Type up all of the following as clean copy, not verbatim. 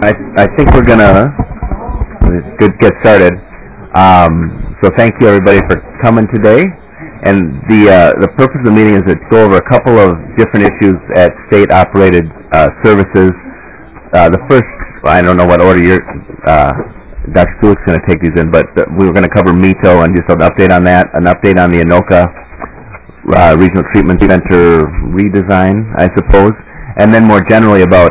I think we're gonna get started. So thank you everybody for coming today. And the purpose of the meeting is to go over a couple of different issues at state-operated services. The first, I don't know what order Dr. Kulik's going to take these in, but we were going to cover METO and just an update on that, an update on the Anoka Regional Treatment Center redesign, I suppose, and then more generally about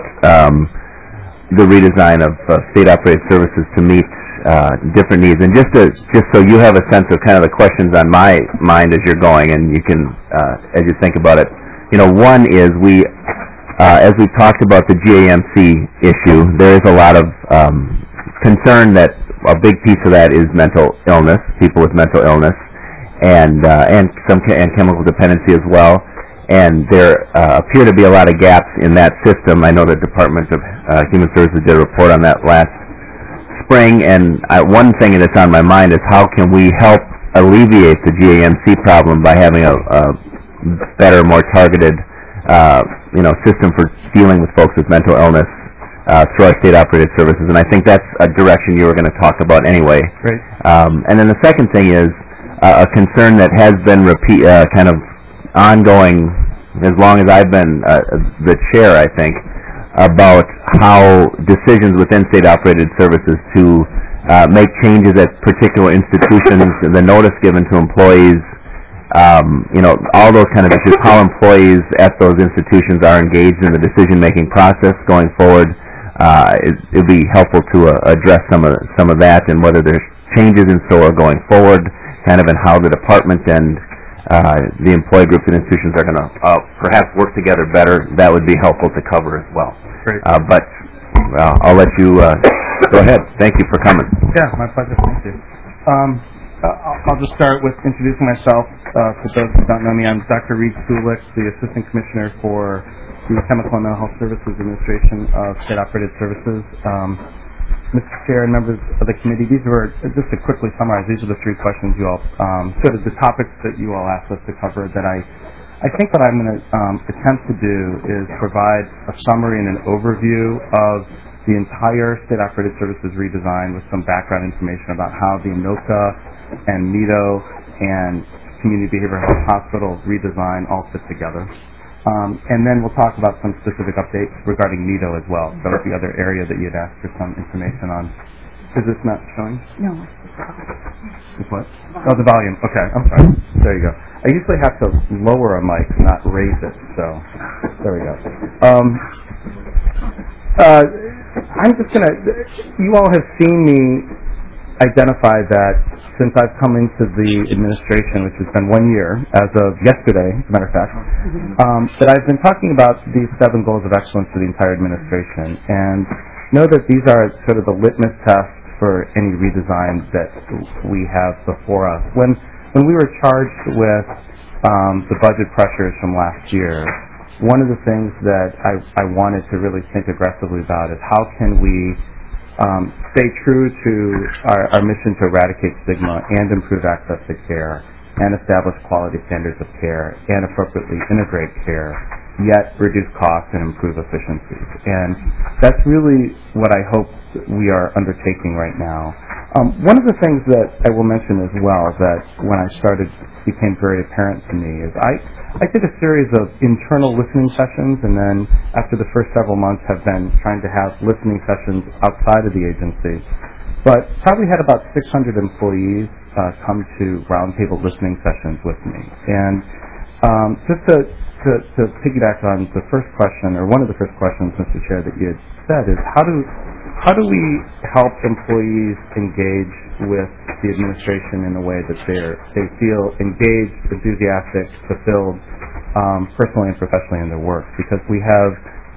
the redesign of state-operated services to meet different needs. And just so you have a sense of kind of the questions on my mind as you're going, and you can, as you think about it, one is as we talked about the GAMC issue, there is a lot of concern that a big piece of that is mental illness, people with mental illness, and chemical dependency as well. And there appear to be a lot of gaps in that system. I know the Department of Human Services did a report on that last spring, and one thing that's on my mind is how can we help alleviate the GAMC problem by having a better, more targeted system for dealing with folks with mental illness through our state-operated services. And I think that's a direction you were going to talk about anyway. Great. And then the second thing is a concern that has been kind of ongoing as long as I've been the chair, I think, about how decisions within state-operated services to make changes at particular institutions, the notice given to employees, all those kind of issues, how employees at those institutions are engaged in the decision-making process going forward. It would be helpful to address some of that and whether there's changes in SOAR going forward, kind of in how the department and the employee groups and institutions are going to perhaps work together better. That would be helpful to cover as well. Great. But I'll let you go ahead. Thank you for coming. Yeah, my pleasure. Thank you. I'll just start with introducing myself. For those who don't know me, I'm Dr. Reed Kulik, the Assistant Commissioner for the Chemical and Mental Health Services Administration of State-Operated Services. Mr. Chair and members of the committee, these were, just to quickly summarize, these are the three questions you all, sort of the topics that you all asked us to cover that I think what I'm going to attempt to do is provide a summary and an overview of the entire state-operated services redesign with some background information about how the Anoka and METO and Community Behavioral Health Hospital redesign all fit together. And then we'll talk about some specific updates regarding METO as well. So that's the other area that you'd asked for some information on. Is this not showing? No. It's what? Oh, the volume. Okay, I'm sorry. There you go. I usually have to lower a mic, not raise it. So there we go. I'm just going to, you all have seen me identify that since I've come into the administration, which has been 1 year, as of yesterday, as a matter of fact, that I've been talking about these 7 goals of excellence for the entire administration, and know that these are sort of the litmus test for any redesign that we have before us. When we were charged with the budget pressures from last year, one of the things that I wanted to really think aggressively about is how can we stay true to our mission to eradicate stigma and improve access to care and establish quality standards of care and appropriately integrate care, yet reduce costs and improve efficiencies. And that's really what I hope we are undertaking right now. One of the things that I will mention as well that when I started became very apparent to me is I did a series of internal listening sessions, and then after the first several months have been trying to have listening sessions outside of the agency. But probably had about 600 employees come to roundtable listening sessions with me. And just to piggyback on the first question, or one of the first questions, Mr. Chair, that you had said is how do we help employees engage with the administration in a way that they feel engaged, enthusiastic, fulfilled, personally and professionally in their work? Because we have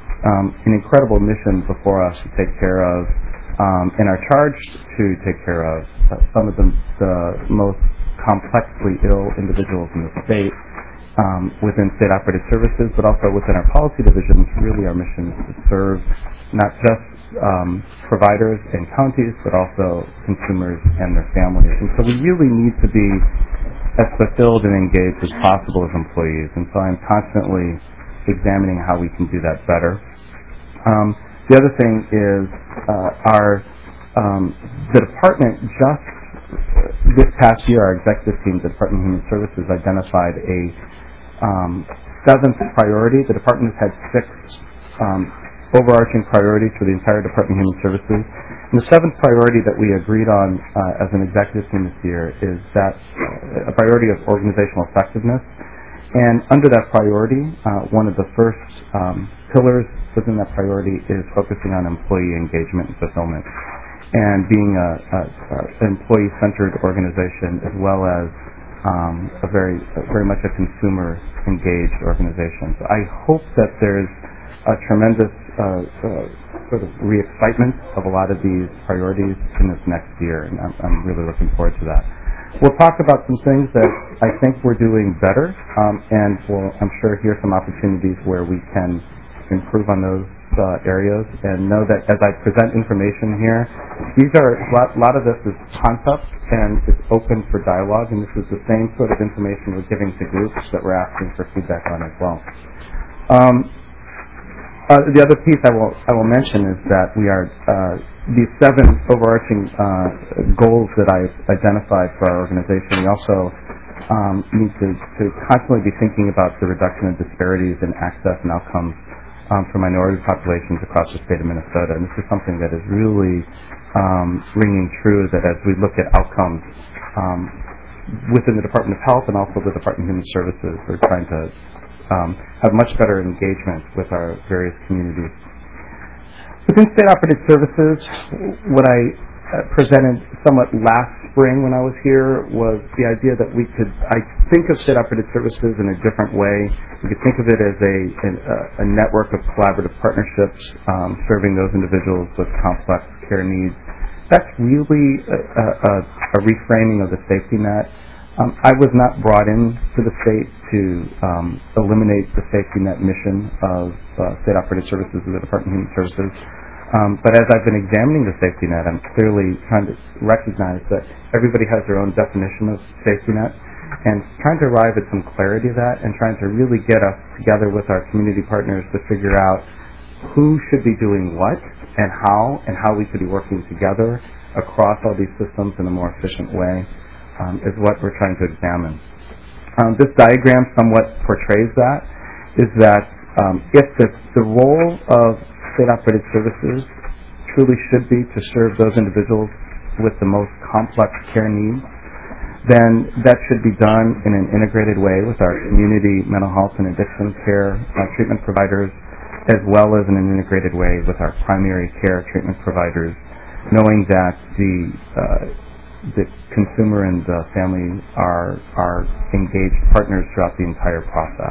an incredible mission before us to take care of, and are charged to take care of some of the most complexly ill individuals in the state within state-operated services, but also within our policy divisions. Really, our mission is to serve not just providers and counties, but also consumers and their families. And so we really need to be as fulfilled and engaged as possible as employees. And so I'm constantly examining how we can do that better. The other thing is the department just this past year, our executive team, the Department of Human Services, identified a seventh priority. The department has had 6 overarching priorities for the entire Department of Human Services. And the seventh priority that we agreed on as an executive team this year is that a priority of organizational effectiveness. And under that priority, one of the first pillars within that priority is focusing on employee engagement and fulfillment, and being an employee-centered organization, as well as very much a consumer-engaged organization. So I hope that there's a tremendous sort of re-excitement of a lot of these priorities in this next year, and I'm really looking forward to that. We'll talk about some things that I think we're doing better, and we'll, I'm sure, hear some opportunities where we can improve on those areas. And know that as I present information here, these are a lot of this is concept, and it's open for dialogue. And this is the same sort of information we're giving to groups that we're asking for feedback on as well. The other piece I will mention is that we are these 7 overarching goals that I've identified for our organization. We also need to constantly be thinking about the reduction of disparities in access and outcomes for minority populations across the state of Minnesota. And this is something that is really ringing true, that as we look at outcomes within the Department of Health and also the Department of Human Services, we're trying to have much better engagement with our various communities. Within state operated services, what I presented somewhat last spring when I was here was the idea that I think of state operated services in a different way. We could think of it as a network of collaborative partnerships serving those individuals with complex care needs. That's really a reframing of the safety net. I was not brought in to the state to eliminate the safety net mission of state operated services of the Department of Human Services. But as I've been examining the safety net, I'm clearly trying to recognize that everybody has their own definition of safety net, and trying to arrive at some clarity of that, and trying to really get us together with our community partners to figure out who should be doing what and how we could be working together across all these systems in a more efficient way. Is what we're trying to examine. This diagram somewhat portrays that, is that if the role of state-operated services truly should be to serve those individuals with the most complex care needs, then that should be done in an integrated way with our community mental health and addiction care treatment providers, as well as in an integrated way with our primary care treatment providers, knowing that the consumer and the family are engaged partners throughout the entire process.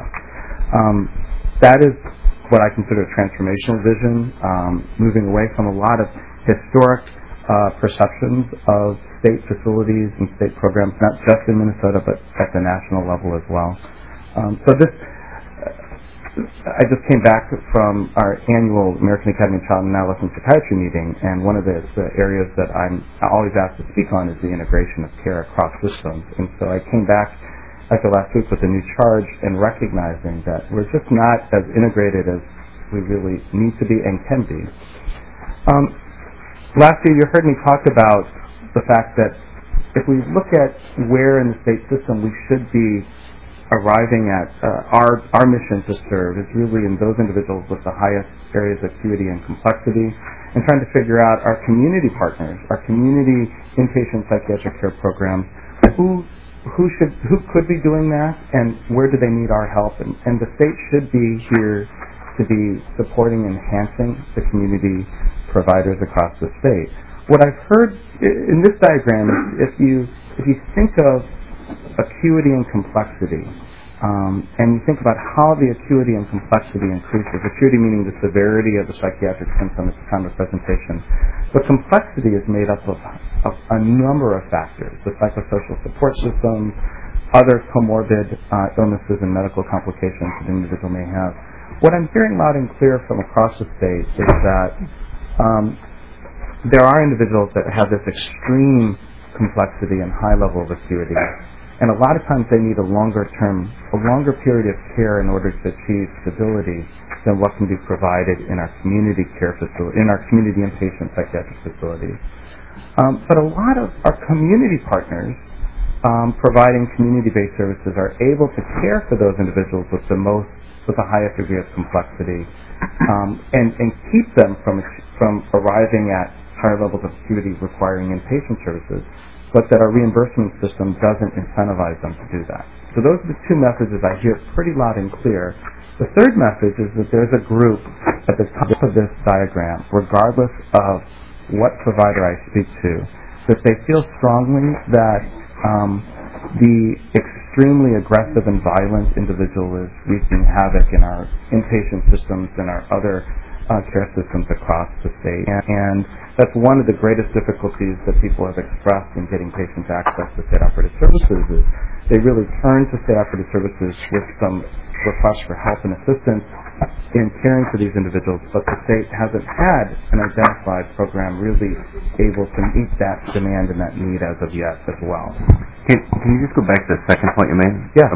That is what I consider a transformational vision, moving away from a lot of historic perceptions of state facilities and state programs, not just in Minnesota, but at the national level as well. I just came back from our annual American Academy of Child and Adolescent Psychiatry meeting, and one of the areas that I'm always asked to speak on is the integration of care across systems. And so I came back after last week with a new charge and recognizing that we're just not as integrated as we really need to be and can be. Last year you heard me talk about the fact that if we look at where in the state system we should be arriving at our mission to serve is really in those individuals with the highest areas of acuity and complexity, and trying to figure out our community partners, our community inpatient psychiatric care programs, who could be doing that, and where do they need our help, and the state should be here to be supporting and enhancing the community providers across the state. What I've heard in this diagram is if you think of acuity and complexity, and you think about how the acuity and complexity increases, acuity meaning the severity of the psychiatric symptom at the time of presentation, but complexity is made up of a number of factors, the psychosocial support systems, other comorbid illnesses and medical complications that an individual may have. What I'm hearing loud and clear from across the state is that there are individuals that have this extreme complexity and high level of acuity, And a lot of times they need a longer period of care in order to achieve stability than what can be provided in our community care facility, in our community inpatient psychiatric facilities. But a lot of our community partners providing community-based services are able to care for those individuals with the highest degree of complexity and keep them from arriving at higher levels of acuity requiring inpatient services, but that our reimbursement system doesn't incentivize them to do that. So those are the two messages I hear pretty loud and clear. The third message is that there's a group at the top of this diagram, regardless of what provider I speak to, that they feel strongly that the extremely aggressive and violent individual is wreaking havoc in our inpatient systems and our other care systems across the state. And that's one of the greatest difficulties that people have expressed in getting patients access to state operated services is they really turn to state operated services with some requests for help and assistance in caring for these individuals, but the state hasn't had an identified program really able to meet that demand and that need as of yet as well. Can you just go back to the second point you made? Yeah.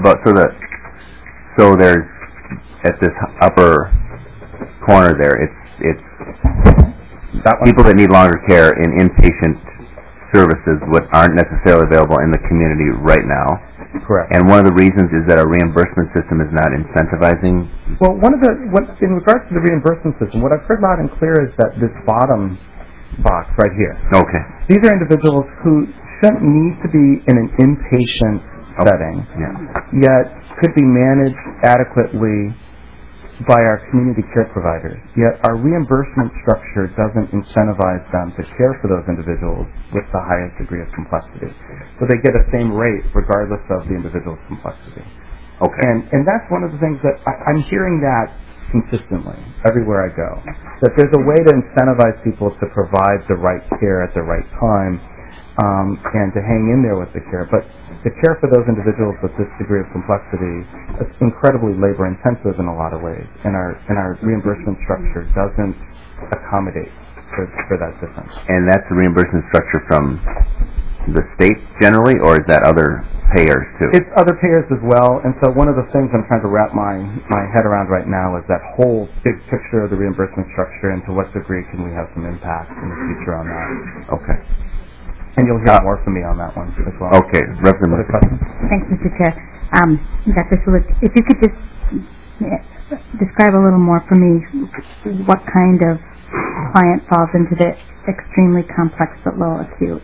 So there's at this upper corner there, it's that one? People that need longer care in inpatient services aren't necessarily available in the community right now. Correct. And one of the reasons is that our reimbursement system is not incentivizing. Well, in regards to the reimbursement system, what I've heard loud and clear is that this bottom box right here. Okay. These are individuals who shouldn't need to be in an inpatient setting, yet could be managed adequately by our community care providers. Yet our reimbursement structure doesn't incentivize them to care for those individuals with the highest degree of complexity. So they get the same rate regardless of the individual's complexity. Okay. And that's one of the things that I'm hearing that consistently everywhere I go. That there's a way to incentivize people to provide the right care at the right time and to hang in there with the care. But the care for those individuals with this degree of complexity is incredibly labor intensive in a lot of ways, and our reimbursement structure doesn't accommodate for that difference. And that's the reimbursement structure from the state generally, or is that other payers too? It's other payers as well, and so one of the things I'm trying to wrap my head around right now is that whole big picture of the reimbursement structure and to what degree can we have some impact in the future on that. Okay. And you'll hear more from me on that one as well. Okay. Representative. Thanks, Mr. Chair. Dr. Sulek, if you could just describe a little more for me what kind of client falls into the extremely complex but low acuity.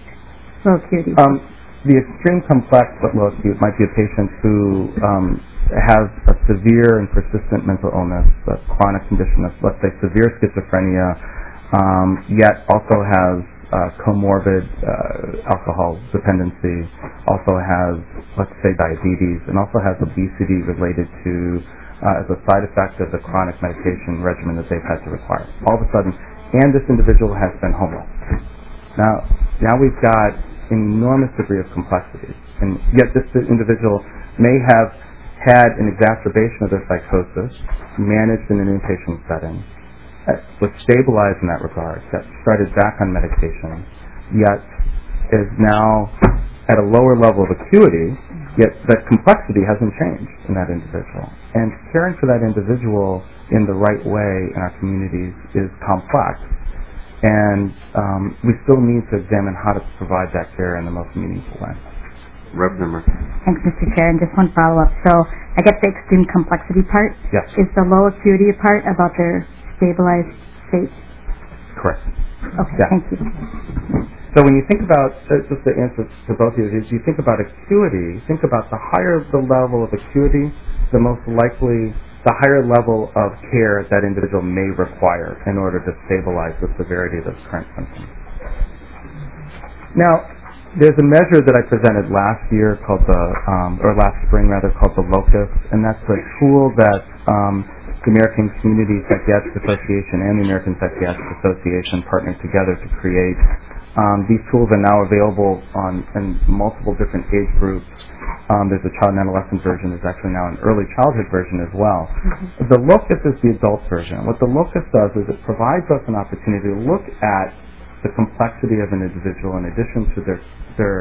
The extreme complex but low acute might be a patient who has a severe and persistent mental illness, a chronic condition of, let's say, severe schizophrenia, yet also has comorbid alcohol dependency, also has, let's say, diabetes, and also has obesity related to as a side effect of the chronic medication regimen that they've had to require. All of a sudden, and this individual has been homeless. Now we've got an enormous degree of complexity, and yet this individual may have had an exacerbation of their psychosis, managed in an inpatient setting, was stabilized in that regard, got started back on medication, yet is now at a lower level of acuity, yet that complexity hasn't changed in that individual. And caring for that individual in the right way in our communities is complex, and we still need to examine how to provide that care in the most meaningful way. Representative. Thanks, Mr. Chair. And just one follow-up. So I get the extreme complexity part. Yes. Is the low acuity part about their stabilized state? Correct. Okay, Yeah. thank you. So when you think about, just the answer to both of you, is you think about acuity, think about the higher the level of acuity, the most likely, the higher level of care that individual may require in order to stabilize the severity of those current symptoms. Now, there's a measure that I presented last year called last spring called the LOCUS, and that's a tool that the American Community Psychiatric Association and the American Psychiatric Association partnered together to create. These tools are now available in multiple different age groups. There's a child and adolescent version. There's actually now an early childhood version as well. Mm-hmm. The LOCUS is the adult version. What the LOCUS does is it provides us an opportunity to look at the complexity of an individual in addition to their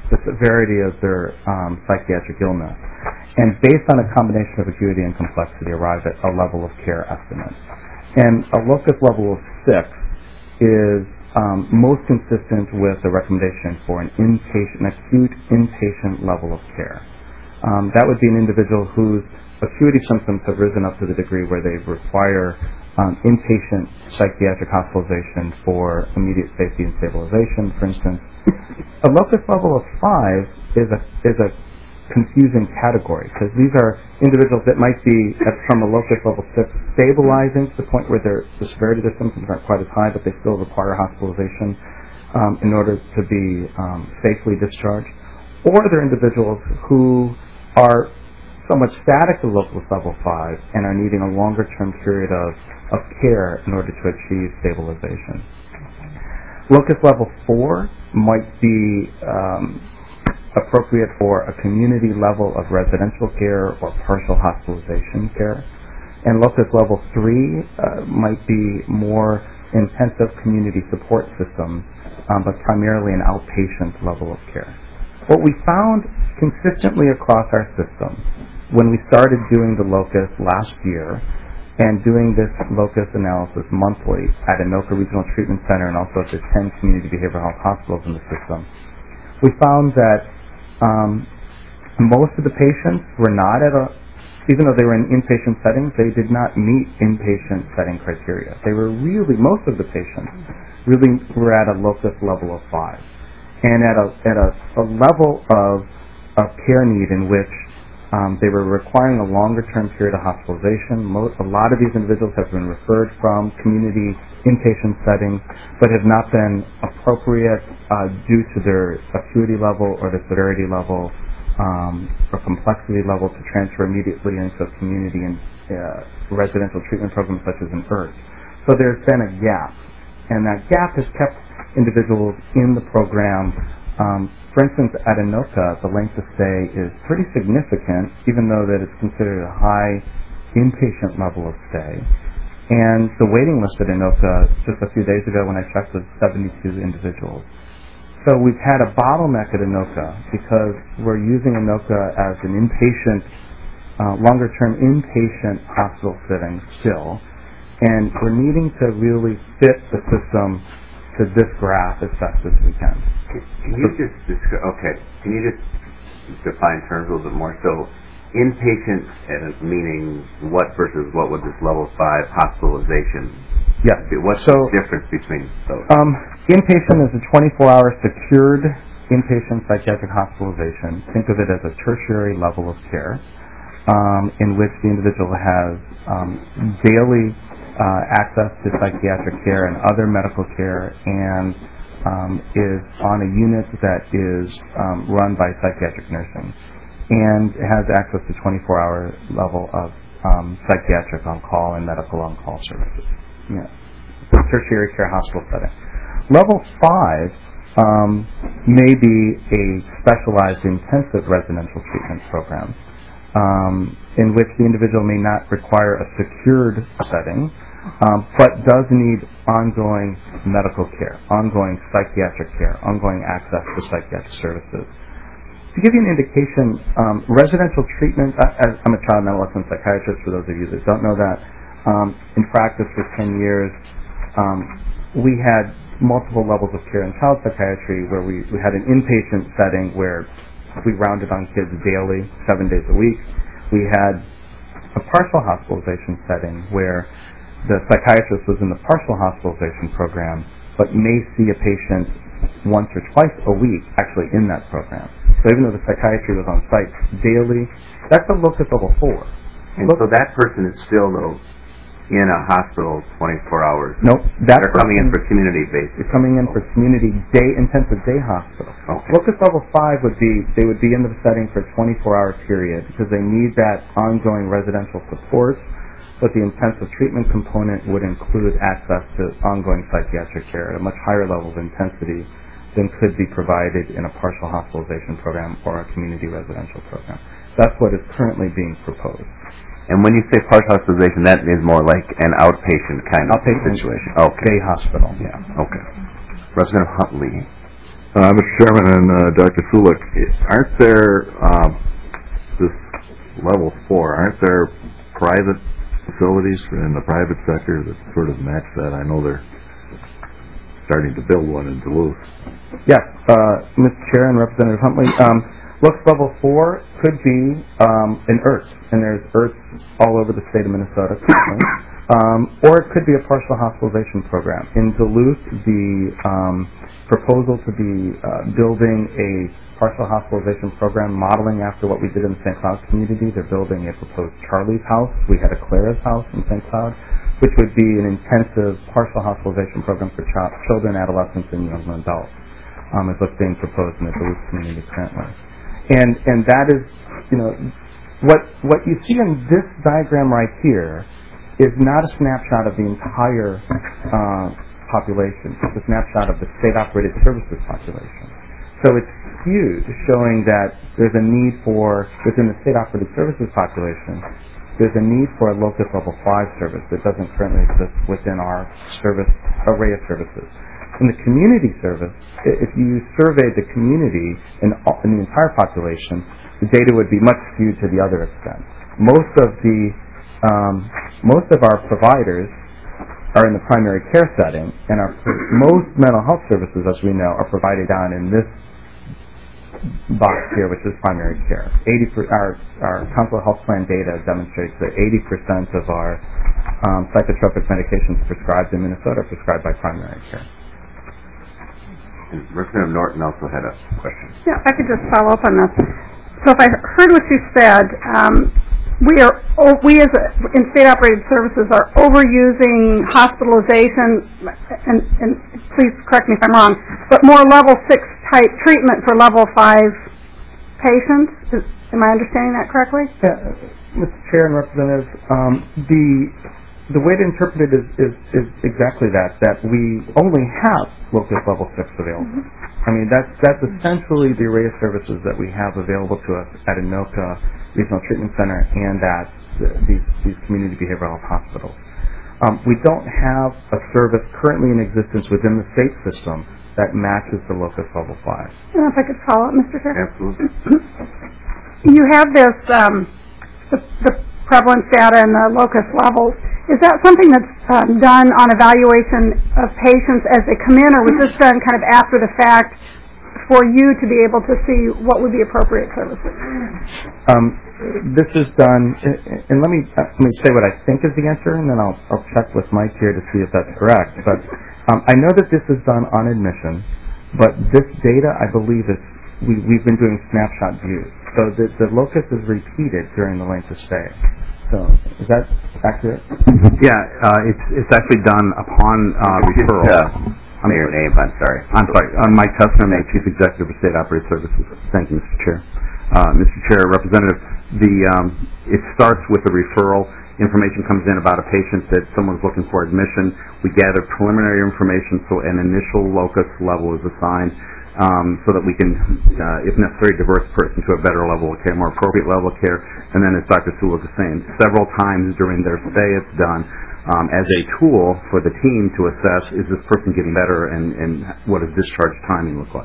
the severity of their psychiatric illness, and based on a combination of acuity and complexity, arrive at a level of care estimate. And a locus level of 6 is most consistent with the recommendation for an acute inpatient level of care. That would be an individual whose acuity symptoms have risen up to the degree where they require inpatient psychiatric hospitalization for immediate safety and stabilization, for instance. A locus level of 5 is a confusing category, because these are individuals that might be from a locus level 6 stabilizing to the point where the severity of their symptoms aren't quite as high, but they still require hospitalization in order to be safely discharged. Or they're individuals who are somewhat static to locus level 5 and are needing a longer-term period of care in order to achieve stabilization. Locus level 4 might be appropriate for a community level of residential care or partial hospitalization care. And locus level 3 might be more intensive community support systems, but primarily an outpatient level of care. What we found consistently across our system when we started doing the locus last year and doing this locus analysis monthly at Anoka Regional Treatment Center and also at the 10 community behavioral health hospitals in the system, we found that most of the patients were not even though they were in inpatient settings, they did not meet inpatient setting criteria. They were most of the patients really were at a locus level of 5. And at a level of care need in which they were requiring a longer-term period of hospitalization. A lot of these individuals have been referred from community inpatient settings, but have not been appropriate due to their acuity level or the severity level or complexity level to transfer immediately into a community and residential treatment program such as an IRF. So there's been a gap, and that gap has kept individuals in the program. For instance, at Anoka, the length of stay is pretty significant, even though that it's considered a high inpatient level of stay. And the waiting list at Anoka, just a few days ago when I checked, was 72 individuals. So we've had a bottleneck at Anoka because we're using Anoka as an inpatient, longer-term inpatient hospital setting still, and we're needing to really fit the system to this graph as best as we can. Can you just define terms a little bit more? So, inpatient meaning what versus what would this level 5 hospitalization? Yes. What's the difference between those? Inpatient is a 24-hour secured inpatient psychiatric hospitalization. Think of it as a tertiary level of care in which the individual has daily access to psychiatric care and other medical care, and is on a unit that is run by psychiatric nursing, and has access to 24-hour level of psychiatric on-call and medical on-call services. Yeah. Tertiary care hospital setting. Level 5 may be a specialized intensive residential treatment program in which the individual may not require a secured setting, but does need ongoing medical care, ongoing psychiatric care, ongoing access to psychiatric services. To give you an indication, residential treatment, I'm a child and adolescent psychiatrist, for those of you that don't know that. In practice for 10 years, we had multiple levels of care in child psychiatry where we had an inpatient setting where we rounded on kids daily, 7 days a week. We had a partial hospitalization setting where the psychiatrist was in the partial hospitalization program, but may see a patient once or twice a week actually in that program. So even though the psychiatry was on site daily, that's a locus level 4. And so that person is still, though, in a hospital 24 hours. Nope. They're coming in for community-based. They're coming in for community intensive day hospital. Okay. Locus level 5 would be, they would be in the setting for a 24-hour period because they need that ongoing residential support, but the intensive treatment component would include access to ongoing psychiatric care at a much higher level of intensity than could be provided in a partial hospitalization program or a community residential program. That's what is currently being proposed. And when you say partial hospitalization, that is more like an outpatient kind of situation. Okay. Day hospital, yeah. Okay. Representative Huntley. Mr. Chairman and Dr. Sulik, aren't there, this level 4, aren't there private facilities in the private sector that sort of match that? I know they're starting to build one in Duluth. Yes, Mr. Chair and Representative Huntley. Looks level 4 could be an IRF, and there's IRFs all over the state of Minnesota currently. Or it could be a partial hospitalization program. In Duluth, the proposal to be building a partial hospitalization program modeling after what we did in the St. Cloud community. They're building a proposed Charlie's House. We had a Clara's House in St. Cloud, which would be an intensive partial hospitalization program for children, adolescents, and young adults. Is what's being proposed in the Duluth community currently. And that is, what you see in this diagram right here is not a snapshot of the entire population. It's a snapshot of the state-operated services population. So it's skewed, showing that there's a need for, within the state-operated services population, there's a need for a locus level 5 service that doesn't currently exist within our service array of services. In the community service, if you surveyed the community in the entire population, the data would be much skewed to the other extent. Most of our providers are in the primary care setting, and most mental health services, as we know, are provided down in this box here, which is primary care. Our Council Health Plan data demonstrates that 80% of our psychotropic medications prescribed in Minnesota are prescribed by primary care. And Representative Norton also had a question. Yeah, if I could just follow up on this. So if I heard what you said, we as in state-operated services are overusing hospitalization, and please correct me if I'm wrong, but more level 6 type treatment for level 5 patients. Am I understanding that correctly? Mr. Chair and Representative, the way to interpret it is exactly that we only have locus level 6 available. Mm-hmm. I mean, that's essentially the array of services that we have available to us at Anoka Regional Treatment Center and at these community behavioral health hospitals. We don't have a service currently in existence within the state system that matches the locus level 5. If I could follow up, Mr. Chair? Absolutely. You have this, the prevalence data and the locus levels. Is that something that's done on evaluation of patients as they come in, or was this done kind of after the fact for you to be able to see what would be appropriate services? This is done, and let me say what I think is the answer, and then I'll check with Mike here to see if that's correct. But I know that this is done on admission, but this data, I believe, we've been doing snapshot views. So the locus is repeated during the length of stay. So is that accurate? Yeah, it's actually done upon referral. Your name, I'm sorry. I'm sorry. I'm Mike Tussner, I'm the Chief Executive of State Operated Services. Thank you, Mr. Chair. Mr. Chair, Representative, it starts with a referral. Information comes in about a patient that someone's looking for admission. We gather preliminary information, so an initial locus level is assigned. So that we can, if necessary, divert the person to a better level of care, more appropriate level of care. And then, as Dr. Sulik was saying, several times during their stay it's done as a tool for the team to assess, is this person getting better, and what does discharge timing look like?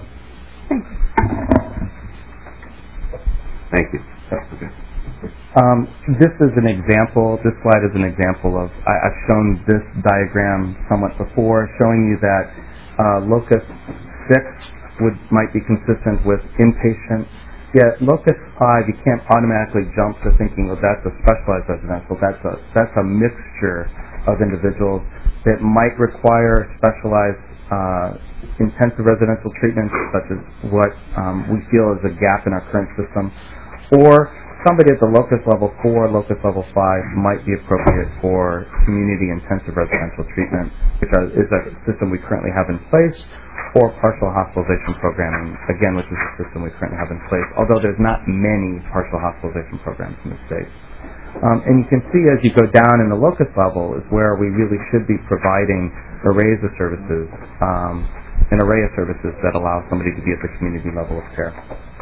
Thank you. Okay. This is an example, this slide is an example of, I've shown this diagram somewhat before, showing you that locus 6 might be consistent with inpatient. Yet locus 5, you can't automatically jump to thinking, well, that's a specialized residential. That's a mixture of individuals that might require specialized intensive residential treatment, such as what we feel is a gap in our current system, or somebody at the locus level 4, locus level 5 might be appropriate for community intensive residential treatment, which is a system we currently have in place, or partial hospitalization programming, again, which is a system we currently have in place, although there's not many partial hospitalization programs in the state. And you can see as you go down in the locus level is where we really should be providing arrays of services, an array of services that allow somebody to be at the community level of care.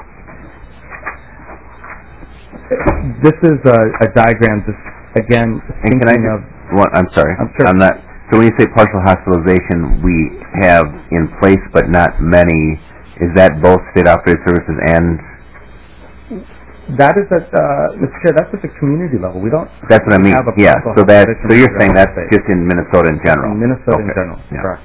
This is a diagram, again, thinking of... I'm sorry. Sure. I'm not... So when you say partial hospitalization, we have in place but not many Is that both state-operated services and... That is at, Mr. Chair, that's at the community level. We don't That's what I mean. have a Yeah, partial so hospitalization you're saying program that's in the state. just in Minnesota in general? In Minnesota in Okay. general, Yeah. correct.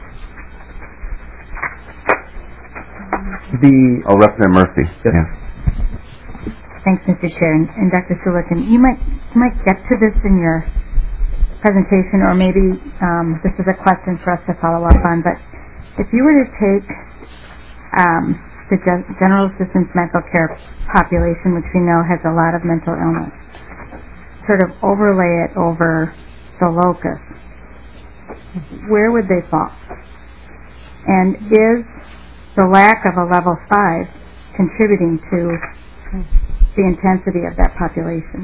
Representative Murphy. Yes. Yeah. Thanks, Mr. Chair. And Dr. Sulik, and you might get to this in your presentation, or maybe this is a question for us to follow up on, but if you were to take the general assistance mental care population, which we know has a lot of mental illness, sort of overlay it over the locus, where would they fall? And is the lack of a level 5 contributing to the intensity of that population?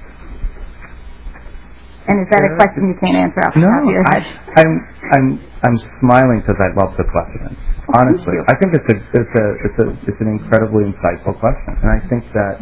And is that a question you can't answer off the top of your head? I'm smiling because I love the question. Honestly, I think it's an incredibly insightful question, and I think that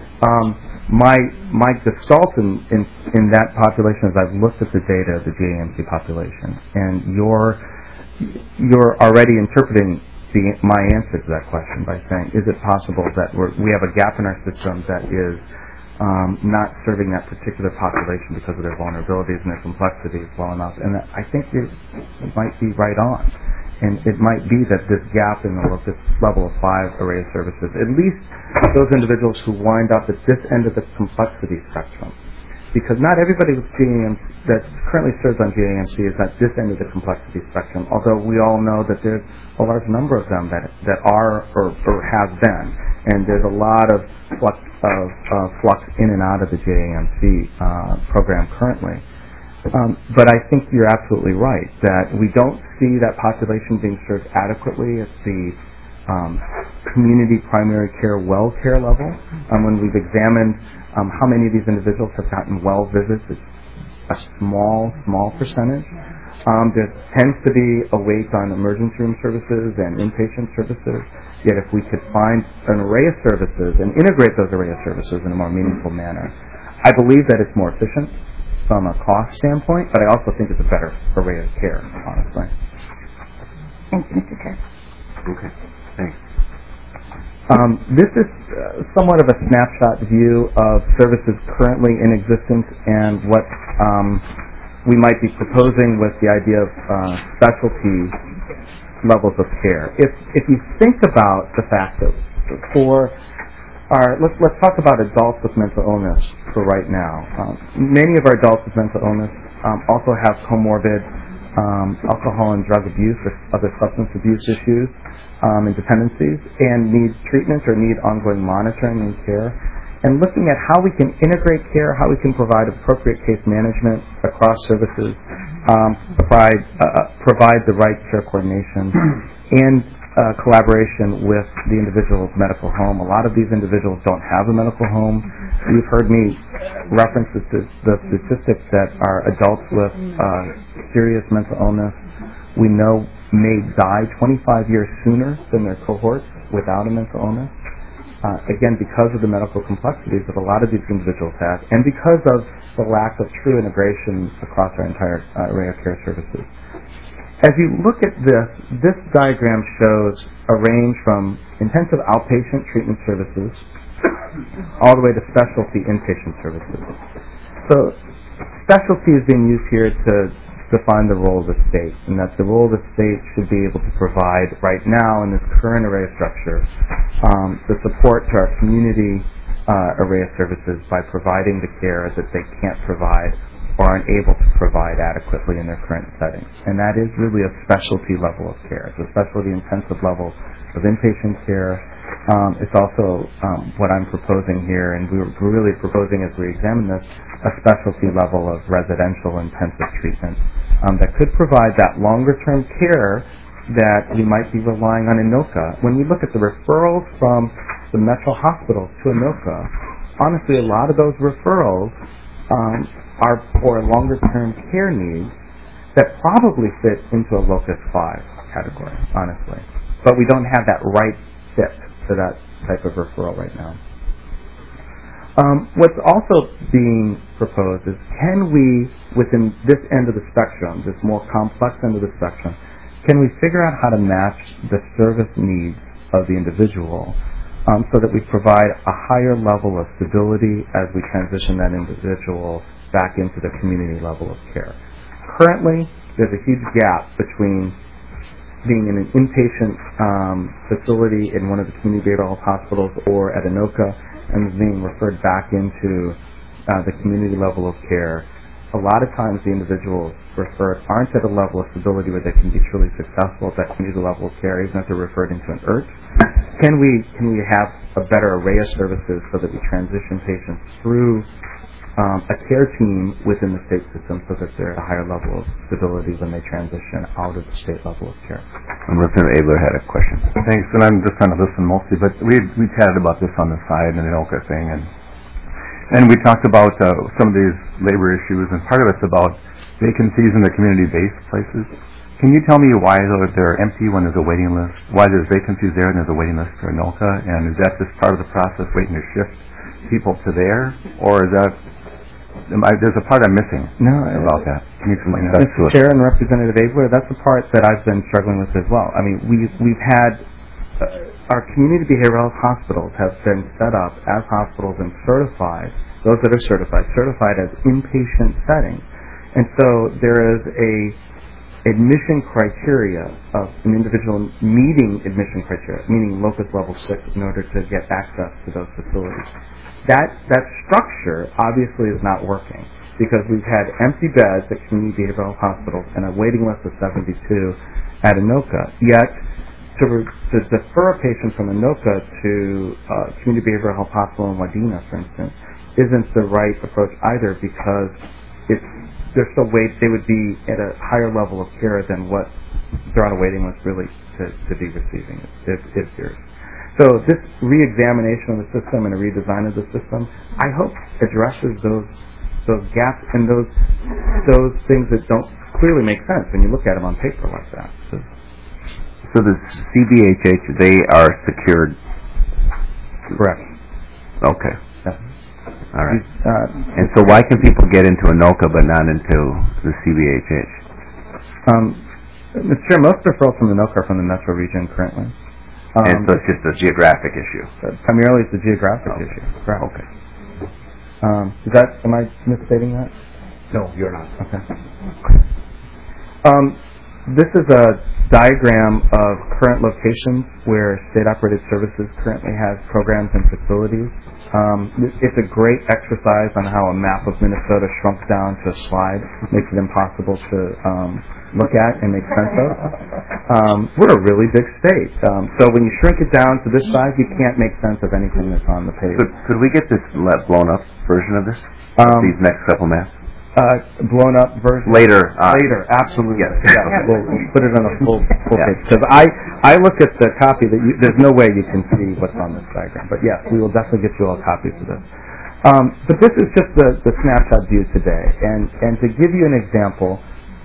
my gestalt in that population is I've looked at the data of the JAMC population, and you're already interpreting my answer to that question by saying, is it possible that we have a gap in our system that is not serving that particular population because of their vulnerabilities and their complexities well enough? And I think it might be right on. And it might be that this gap in this level of 5 array of services, at least those individuals who wind up at this end of the complexity spectrum, because not everybody with JAMC that currently serves on JAMC is at this end of the complexity spectrum, although we all know that there's a large number of them that are or have been, and there's a lot of flux in and out of the JAMC program currently. But I think you're absolutely right that we don't see that population being served adequately at the community primary care well care level. When we've examined how many of these individuals have gotten well visits, it's a small percentage. There tends to be a weight on emergency room services and inpatient services, yet if we could find an array of services and integrate those array of services in a more meaningful manner, I believe that it's more efficient from a cost standpoint, but I also think it's a better array of care, honestly. Thank you, Mr. Chair. Okay, thanks. This is somewhat of a snapshot view of services currently in existence and what we might be proposing with the idea of specialty levels of care. If you think about the fact that let's talk about adults with mental illness for right now. Many of our adults with mental illness also have comorbid alcohol and drug abuse or other substance abuse issues and dependencies, and need treatment or need ongoing monitoring and care. And looking at how we can integrate care, how we can provide appropriate case management across services, provide the right care coordination, and collaboration with the individual's medical home. A lot of these individuals don't have a medical home. You've heard me reference the statistics that our adults with serious mental illness we know may die 25 years sooner than their cohorts without a mental illness. Again, because of the medical complexities that a lot of these individuals have, and because of the lack of true integration across our entire array of care services. As you look at this diagram shows a range from intensive outpatient treatment services all the way to specialty inpatient services. So specialty is being used here to define the role of the state, and that the role of the state should be able to provide right now in this current array of structure the support to our community array of services by providing the care that they can't provide or aren't able to provide adequately in their current setting. And that is really a specialty level of care. It's a specialty intensive level of inpatient care. It's also what I'm proposing here, and we're really proposing as we examine this, a specialty level of residential intensive treatment that could provide that longer term care that we might be relying on ANOCA. When we look at the referrals from the metro hospitals to ANOCA, honestly, a lot of those referrals are for longer-term care needs that probably fit into a Locus 5 category, honestly. But we don't have that right fit to that type of referral right now. What's also being proposed is, can we, within this end of the spectrum, this more complex end of the spectrum, can we figure out how to match the service needs of the individual, so that we provide a higher level of stability as we transition that individual back into the community level of care. Currently, there's a huge gap between being in an inpatient facility in one of the community behavioral health hospitals or at Anoka and being referred back into the community level of care. A lot of times the individuals referred aren't at a level of stability where they can be truly successful at that community level of care, even if they're referred into an IRF. Can we have a better array of services so that we transition patients through a care team within the state system so that they're at a higher level of stability when they transition out of the state level of care? And Representative Abler had a question. Thanks, and I'm just trying to listen mostly, but we chatted about this on the side and the Anoka thing, and we talked about some of these labor issues, and part of it's about vacancies in the community-based places. Can you tell me why they're empty when there's a waiting list? Why there's vacancies there and there's a waiting list for Anoka? And is that just part of the process, waiting to shift people to there, or is that there's a part I'm missing about that? Can you explain that? Mr. Chair and Representative Abler, that's the part that I've been struggling with as well. I mean, we've had our community behavioral health hospitals have been set up as hospitals and certified, those that are certified as inpatient settings. And so there is a admission criteria of an individual meeting admission criteria, meaning locus level 6, in order to get access to those facilities. That structure obviously is not working because we've had empty beds at community behavioral health hospitals and a waiting list of 72 at Anoka. Yet, to defer a patient from Anoka to community behavioral health hospital in Wadena, for instance, isn't the right approach either because they would be at a higher level of care than what they're on a waiting list really to be receiving. It's yours. So this re-examination of the system and a redesign of the system, I hope addresses those gaps and those things that don't clearly make sense when you look at them on paper like that. So the CBHH, they are secured? Correct. Okay. Yeah. All right. And so why can people get into Anoka but not into the CBHH? Mr. Chair, most referrals from Anoka are from the metro region currently. And so it's just a geographic issue? Primarily it's a geographic issue. Correct. Okay. Am I misstating that? No, you're not. Okay. This is a diagram of current locations where state-operated services currently has programs and facilities. It's a great exercise on how a map of Minnesota shrunk down to a slide, makes it impossible to look at and make sense of. We're a really big state. So when you shrink it down to this size, you can't make sense of anything that's on the page. Could we get this blown up version of this? These next couple maps? Blown up version? Later, absolutely. Yes. Yeah. We'll put it on a full page. Because I look at the copy that there's no way you can see what's on this diagram. But yes, we will definitely get you all copies of this. But this is just the snapshot view today. And to give you an example,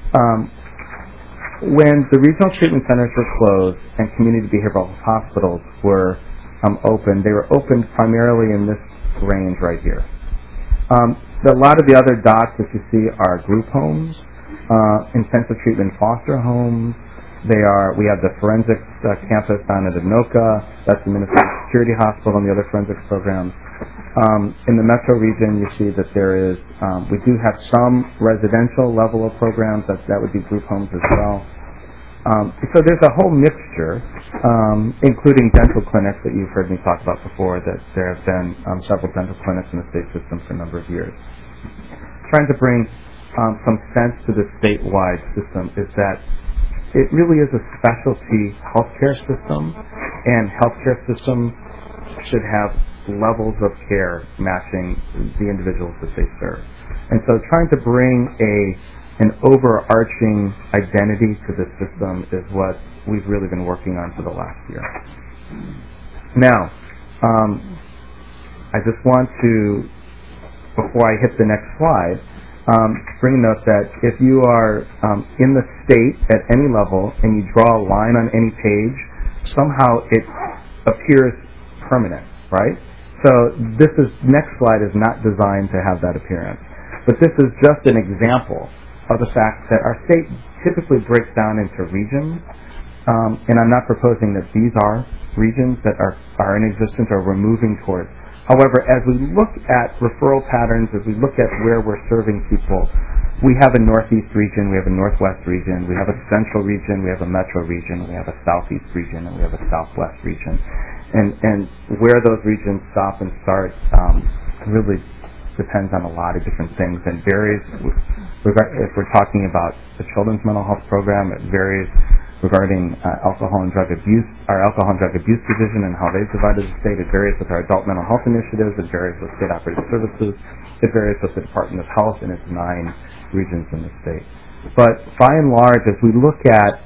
when the regional treatment centers were closed and community behavioral hospitals were open, they were opened primarily in this range right here. A lot of the other dots that you see are group homes, intensive treatment foster homes. We have the forensics campus down at Anoka. That's the Minnesota Security Hospital and the other forensics programs. In the metro region, you see that there is, we do have some residential level of programs. That would be group homes as well. So there's a whole mixture, including dental clinics that you've heard me talk about before, that there have been several dental clinics in the state system for a number of years. Trying to bring some sense to the statewide system is that it really is a specialty healthcare system, and healthcare systems should have levels of care matching the individuals that they serve. And so trying to bring an overarching identity to the system is what we've really been working on for the last year. Now, I just want to, before I hit the next slide, bring a note that if you are in the state at any level and you draw a line on any page, somehow it appears permanent, right? So next slide is not designed to have that appearance. But this is just an example of the fact that our state typically breaks down into regions, and I'm not proposing that these are regions that are in existence or we're moving towards. However, as we look at referral patterns, as we look at where we're serving people, we have a northeast region, we have a northwest region, we have a central region, we have a metro region, we have a southeast region, and we have a southwest region. And where those regions stop and start really depends on a lot of different things and varies. If we're talking about the Children's Mental Health Program, it varies regarding alcohol and drug abuse, our Alcohol and Drug Abuse Division and how they've divided the state. It varies with our Adult Mental Health Initiatives. It varies with state-operated services. It varies with the Department of Health in its 9 regions in the state. But by and large, as we look at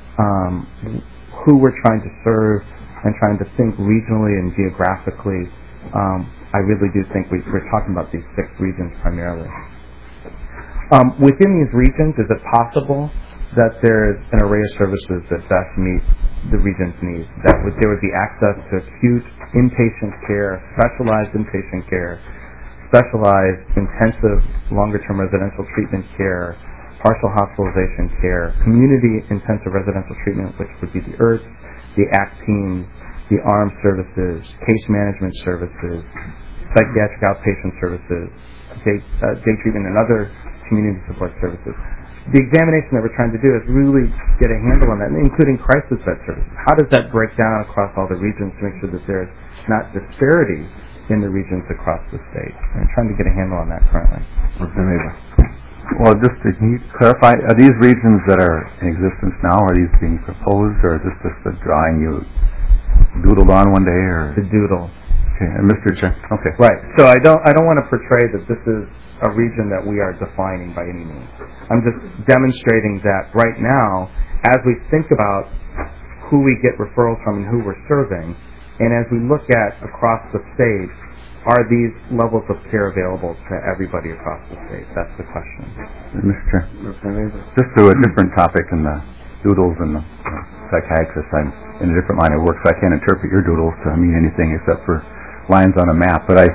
who we're trying to serve and trying to think regionally and geographically, I really do think we're talking about these 6 regions primarily. Within these regions, is it possible that there's an array of services that best meet the region's needs? That there would be access to acute inpatient care, specialized inpatient care, specialized intensive longer-term residential treatment care, partial hospitalization care, community intensive residential treatment, which would be the IRFs, the ACT teams, the ARM services, case management services, psychiatric outpatient services, day treatment, and other community support services. The examination that we're trying to do is really get a handle on that, including crisis bed services. How does that break down across all the regions to make sure that there's not disparity in the regions across the state? I'm trying to get a handle on that currently. Well, just to clarify, are these regions that are in existence now, are these being proposed, or is this just a drawing you doodled on one day, or? The doodle. Okay, and Mr. Chair. Okay. Right. So I don't want to portray that this is a region that we are defining by any means. I'm just demonstrating that right now, as we think about who we get referrals from and who we're serving, and as we look at across the state, are these levels of care available to everybody across the state? That's the question. Mr. Chair. Just to a different topic in the doodles and the psychiatrist, I'm in a different line of work, so I can't interpret your doodles to mean anything except for lines on a map. But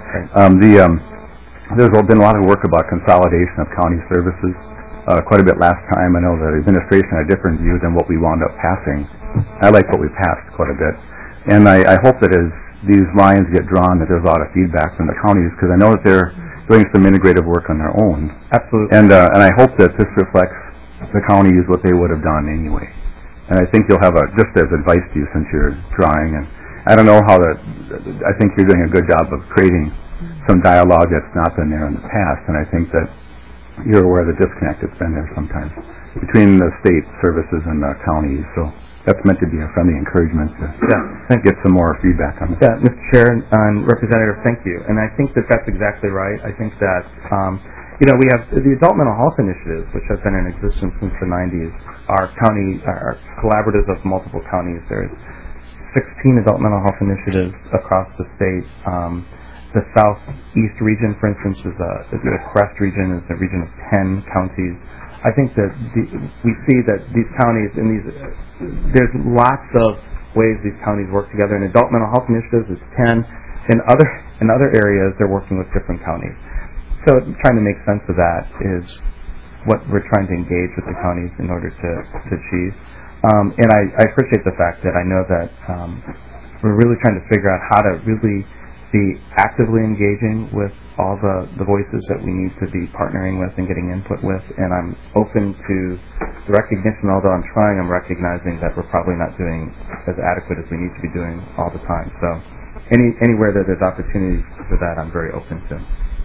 there's been a lot of work about consolidation of county services. Quite a bit last time. I know the administration had a different view than what we wound up passing. I like what we passed quite a bit. And I hope that as these lines get drawn that there's a lot of feedback from the counties, because I know that they're doing some integrative work on their own. Absolutely. And I hope that this reflects the counties what they would have done anyway. And I think you'll have just as advice to you since you're drawing. And I don't know I think you're doing a good job of creating some dialogue that's not been there in the past, and I think that you're aware of the disconnect that's been there sometimes between the state services and the counties. So that's meant to be a friendly encouragement to get some more feedback on this. Yeah, Mr. Chair and Representative, thank you. And I think that that's exactly right. I think that, we have the Adult Mental Health Initiatives, which have been in existence since the 90s, are collaboratives of multiple counties. There's 16 adult mental health initiatives across the state. The southeast region, for instance, is the Crest region, is a region of 10 counties. I think that we see that these counties there's lots of ways these counties work together. In adult mental health initiatives, it's 10. In other areas, they're working with different counties. So trying to make sense of that is what we're trying to engage with the counties in order to achieve. And I appreciate the fact that I know that we're really trying to figure out how to really be actively engaging with all the voices that we need to be partnering with and getting input with. And I'm open to the recognition, although I'm recognizing that we're probably not doing as adequate as we need to be doing all the time. So anywhere that there's opportunities for that, I'm very open to.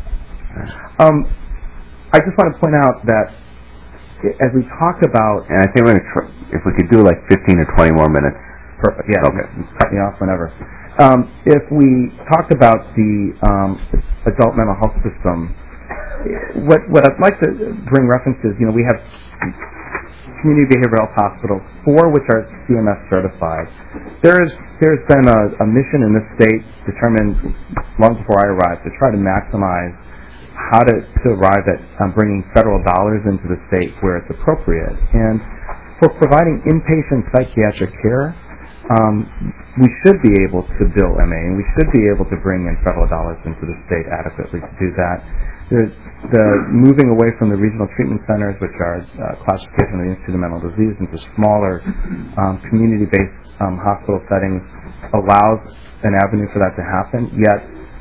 I just want to point out that as we talk about... And I think we're going to if we could do like 15 or 20 more minutes. Perfect. Yeah. Okay. Cut me off whenever. If we talk about the adult mental health system, what I'd like to bring reference is, we have community behavioral health hospitals, 4 which are CMS certified. There's been a mission in this state determined long before I arrived to try to maximize how to arrive at bringing federal dollars into the state where it's appropriate. And for providing inpatient psychiatric care, we should be able to bill MA, and we should be able to bring in federal dollars into the state adequately to do that. the moving away from the regional treatment centers, which are classification of the Institute of Mental Disease, into smaller community-based hospital settings allows an avenue for that to happen. Yet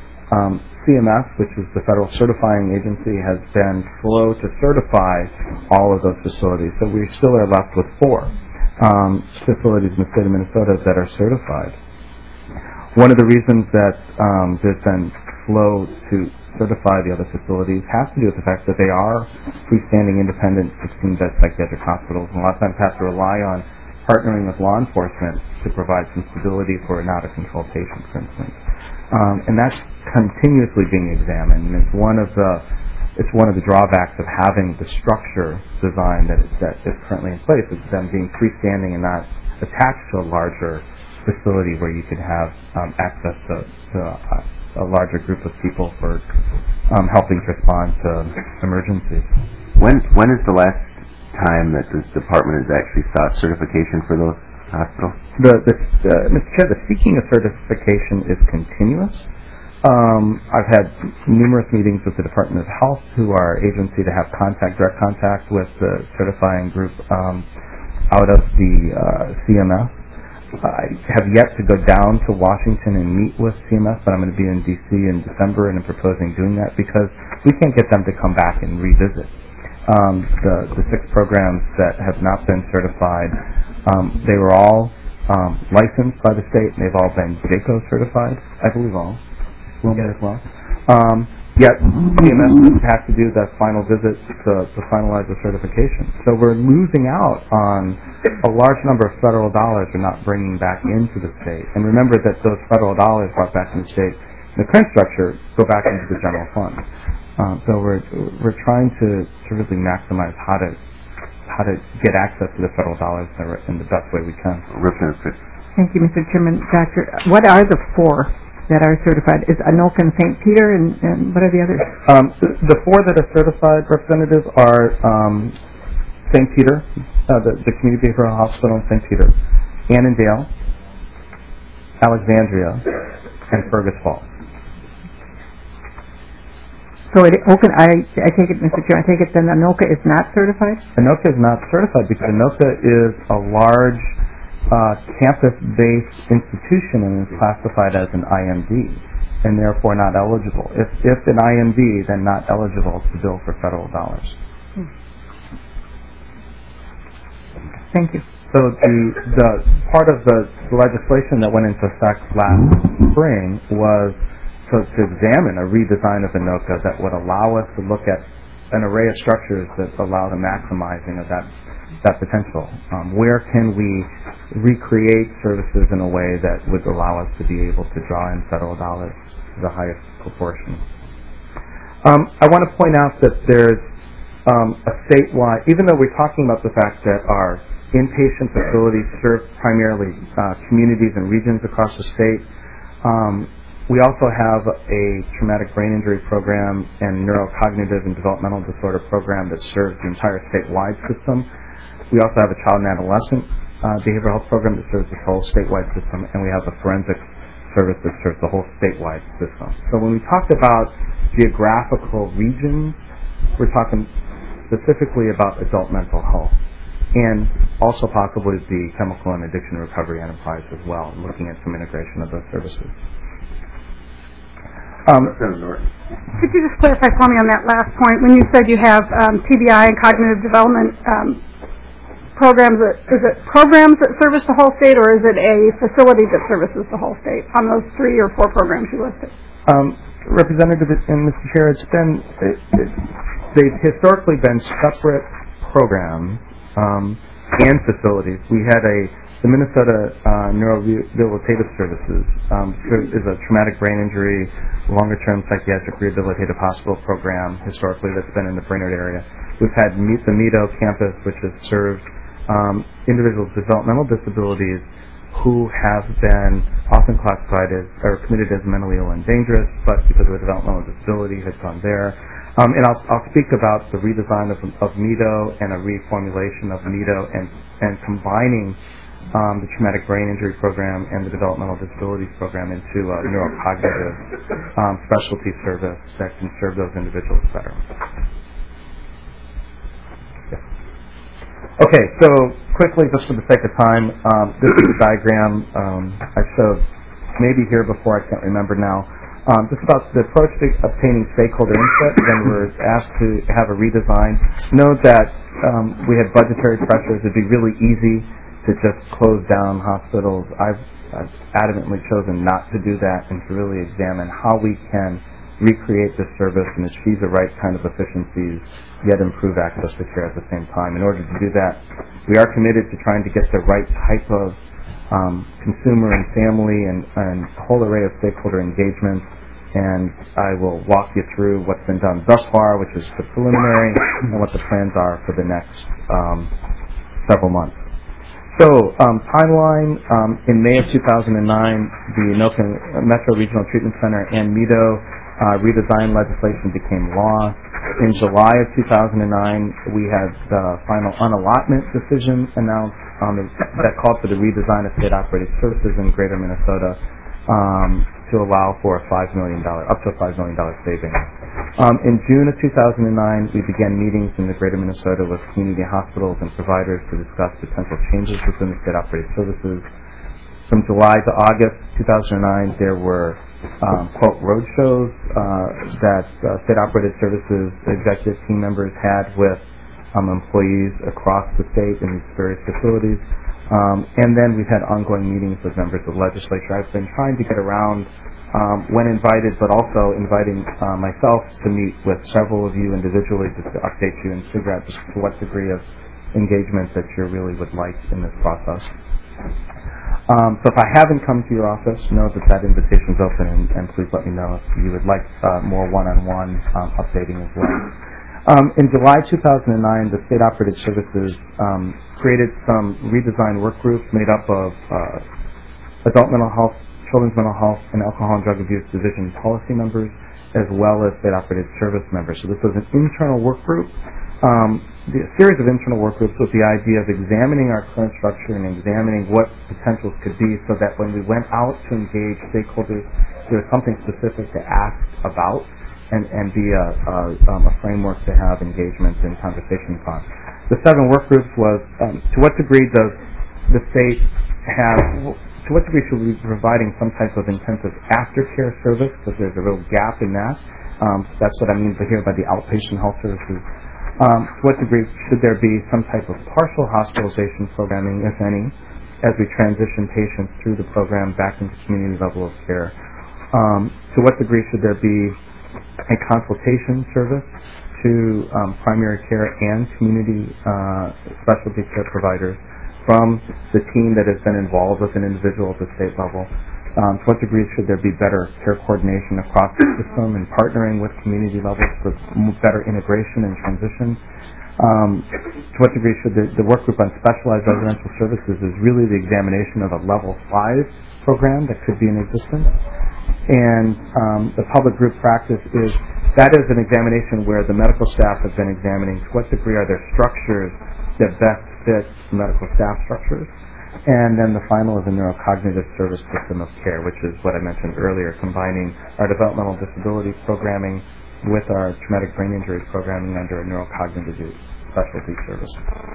CMS, which is the federal certifying agency, has been slow to certify all of those facilities. So we still are left with 4 facilities in the state of Minnesota that are certified. One of the reasons that there's been slow to certify the other facilities has to do with the fact that they are freestanding, independent 16-bed psychiatric hospitals, and a lot of times have to rely on partnering with law enforcement to provide some stability for an out-of-control patient, for instance. And that's continuously being examined, and it's one of the drawbacks of having the structure design that is currently in place, is them being freestanding and not attached to a larger facility where you could have access to a larger group of people for helping to respond to emergencies. When is the last time that this department has actually sought certification for those hospitals? Mr. Chair, the seeking of certification is continuous. I've had numerous meetings with the Department of Health, who are our agency to have direct contact with the certifying group out of the CMS. I have yet to go down to Washington and meet with CMS, but I'm going to be in D.C. in December, and I'm proposing doing that because we can't get them to come back and revisit. The 6 programs that have not been certified, they were all licensed by the state, and they've all been JCAHO certified, I believe all. Wilmot as well. Yet CMS has to do that final visit to finalize the certification. So we're losing out on a large number of federal dollars we're not bringing back into the state. And remember that those federal dollars brought back in the state, in the current structure, go back into the general fund. So we're trying to really maximize how to get access to the federal dollars in the best way we can. Thank you, Mr. Chairman. Doctor, what are the 4 that are certified? Is Anoka and St. Peter, and what are the others? The 4 that are certified representatives are St. Peter, the Community Behavioral Hospital in St. Peter, Annandale, Alexandria, and Fergus Falls. So I take it, Mr. Chair, I take it then Anoka is not certified? Anoka is not certified because Anoka is a large campus-based institution and is classified as an IMD and therefore not eligible. If an IMD, then not eligible to bill for federal dollars. Thank you. So the part of the legislation that went into effect last spring was to examine a redesign of Anoka that would allow us to look at an array of structures that allow the maximizing of that potential. Where can we recreate services in a way that would allow us to be able to draw in federal dollars to the highest proportion? I want to point out that there's a statewide, even though we're talking about the fact that our inpatient facilities serve primarily communities and regions across the state, we also have a traumatic brain injury program and neurocognitive and developmental disorder program that serves the entire statewide system. We also have a child and adolescent behavioral health program that serves the whole statewide system, and we have a forensic service that serves the whole statewide system. So when we talk about geographical regions, we're talking specifically about adult mental health and also possibly the chemical and addiction recovery enterprise as well, looking at some integration of those services. Could you just clarify for me on that last point? When you said you have TBI and cognitive development programs, is it programs that service the whole state, or is it a facility that services the whole state on those 3 or 4 programs you listed? Representative and Mr. Chair, they've historically been separate programs and facilities. We had the Minnesota Neurorehabilitative Services is a traumatic brain injury, longer-term psychiatric rehabilitative hospital program historically that's been in the Brainerd area. We've had the MEADO campus, which has served individuals with developmental disabilities who have been often classified as or committed as mentally ill and dangerous, but because of a developmental disability has gone there. And I'll speak about the redesign of MEADO and a reformulation of MEADO and combining the traumatic brain injury program and the developmental disabilities program into a neurocognitive specialty service that can serve those individuals better. Okay, so quickly, just for the sake of time, this is a diagram I showed maybe here before, I can't remember now. Just about the approach to obtaining stakeholder input when we're asked to have a redesign. Know that we had budgetary pressures. It'd be really easy to just close down hospitals. I've adamantly chosen not to do that and to really examine how we can recreate this service and achieve the right kind of efficiencies, yet improve access to care at the same time. In order to do that, we are committed to trying to get the right type of consumer and family and a whole array of stakeholder engagements, and I will walk you through what's been done thus far, which is the preliminary, and what the plans are for the next several months. So, timeline, in May of 2009, the Anoka Metro Regional Treatment Center and MEDO redesign legislation became law. In July of 2009, we had the final unallotment decision announced that called for the redesign of state-operated services in Greater Minnesota to allow for up to a $5 million savings. In June of 2009, we began meetings in the Greater Minnesota with community hospitals and providers to discuss potential changes within the state-operated services. From July to August 2009, there were quote roadshows that state-operated services executive team members had with employees across the state in these various facilities. And then we've had ongoing meetings with members of the legislature. I've been trying to get around when invited, but also inviting myself to meet with several of you individually just to update you and figure out just to what degree of engagement that you really would like in this process. So if I haven't come to your office, know that invitation is open, and please let me know if you would like more one-on-one updating as well. In July 2009, the state-operated services created some redesigned work groups made up of adult mental health, children's mental health, and alcohol and drug abuse division policy members, as well as state-operated service members. So this was an internal work group. A series of internal work groups with the idea of examining our current structure and examining what potentials could be so that when we went out to engage stakeholders, there was something specific to ask about and be a framework to have engagements and conversations on. The 7 work groups was to what degree does the state have, to what degree should we be providing some type of intensive aftercare service, because there's a real gap in that. That's what I mean here by the outpatient health services. To what degree should there be some type of partial hospitalization programming, if any, as we transition patients through the program back into community level of care? To what degree should there be a consultation service to primary care and community specialty care providers from the team that has been involved with an individual at the state level? To what degree should there be better care coordination across the system and partnering with community levels for better integration and transition? To what degree should the work group on specialized residential services is really the examination of a level 5 program that could be in existence? And the public group practice is, that is an examination where the medical staff have been examining to what degree are there structures that best fit medical staff structures. And then the final is a neurocognitive service system of care, which is what I mentioned earlier, combining our developmental disability programming with our traumatic brain injury programming under a neurocognitive specialty service.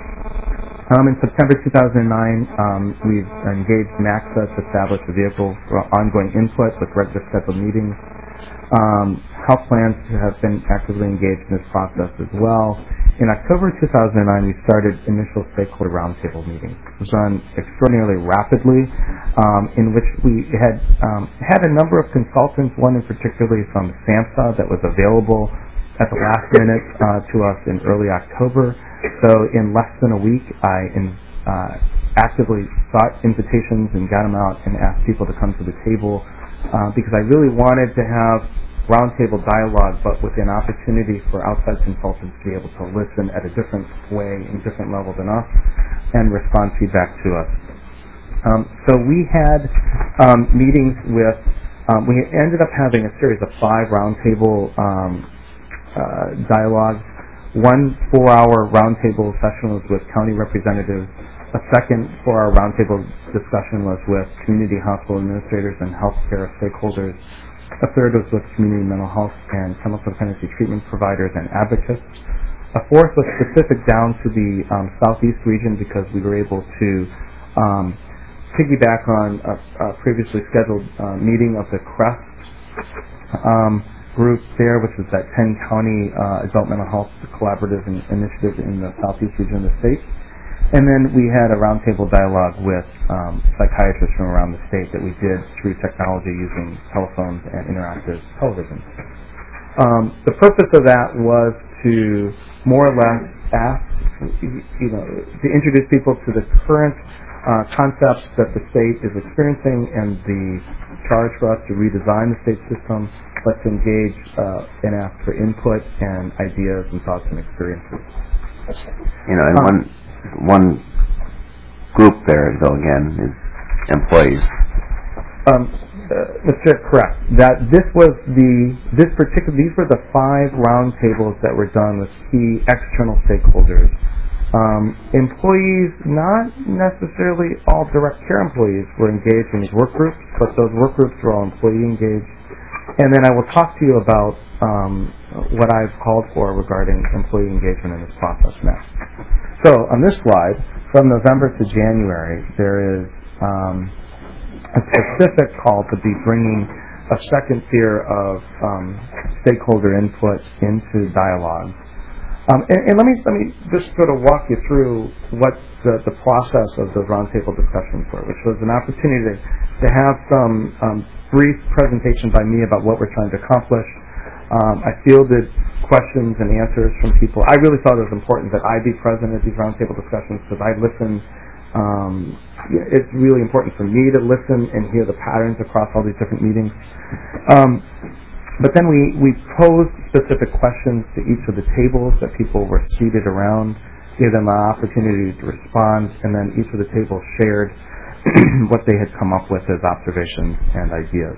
In September 2009, we've engaged NACSA to establish a vehicle for ongoing input with regular scheduled meetings. Health plans have been actively engaged in this process as well. In October 2009, we started initial stakeholder roundtable meetings. It was done extraordinarily rapidly, in which we had a number of consultants, one in particularly from SAMHSA that was available at the last minute to us in early October. So in less than a week, I actively sought invitations and got them out and asked people to come to the table because I really wanted to have roundtable dialogue, but with an opportunity for outside consultants to be able to listen at a different way and different level than us and respond feedback to us. So we had meetings with, we ended up having a series of 5 roundtable dialogues. One 4-hour roundtable session was with county representatives A second for our roundtable discussion was with community hospital administrators and healthcare stakeholders. A third was with community mental health and chemical dependency treatment providers and advocates. A fourth was specific down to the southeast region because we were able to piggyback on a previously scheduled meeting of the CREST group there, which was that 10-county adult mental health collaborative initiative in the southeast region of the state. And then we had a roundtable dialogue with psychiatrists from around the state that we did through technology using telephones and interactive television. The purpose of that was to more or less ask, to introduce people to the current concepts that the state is experiencing and the charge for us to redesign the state system, but to engage and ask for input and ideas and thoughts and experiences. And one group there, though, again, is employees. Mr. Correct. That these were the 5 roundtables that were done with key external stakeholders. Employees, not necessarily all direct care employees, were engaged in these work groups, but those work groups were all employee engaged. And then I will talk to you about what I've called for regarding employee engagement in this process next. So on this slide, from November to January, there is a specific call to be bringing a second tier of stakeholder input into dialogue. And let me just sort of walk you through what the process of those roundtable discussions were, which was an opportunity to have some brief presentation by me about what we're trying to accomplish. I fielded questions and answers from people. I really thought it was important that I be present at these roundtable discussions because I listen. It's really important for me to listen and hear the patterns across all these different meetings. But then we posed specific questions to each of the tables that people were seated around, gave them an opportunity to respond, and then each of the tables shared what they had come up with as observations and ideas.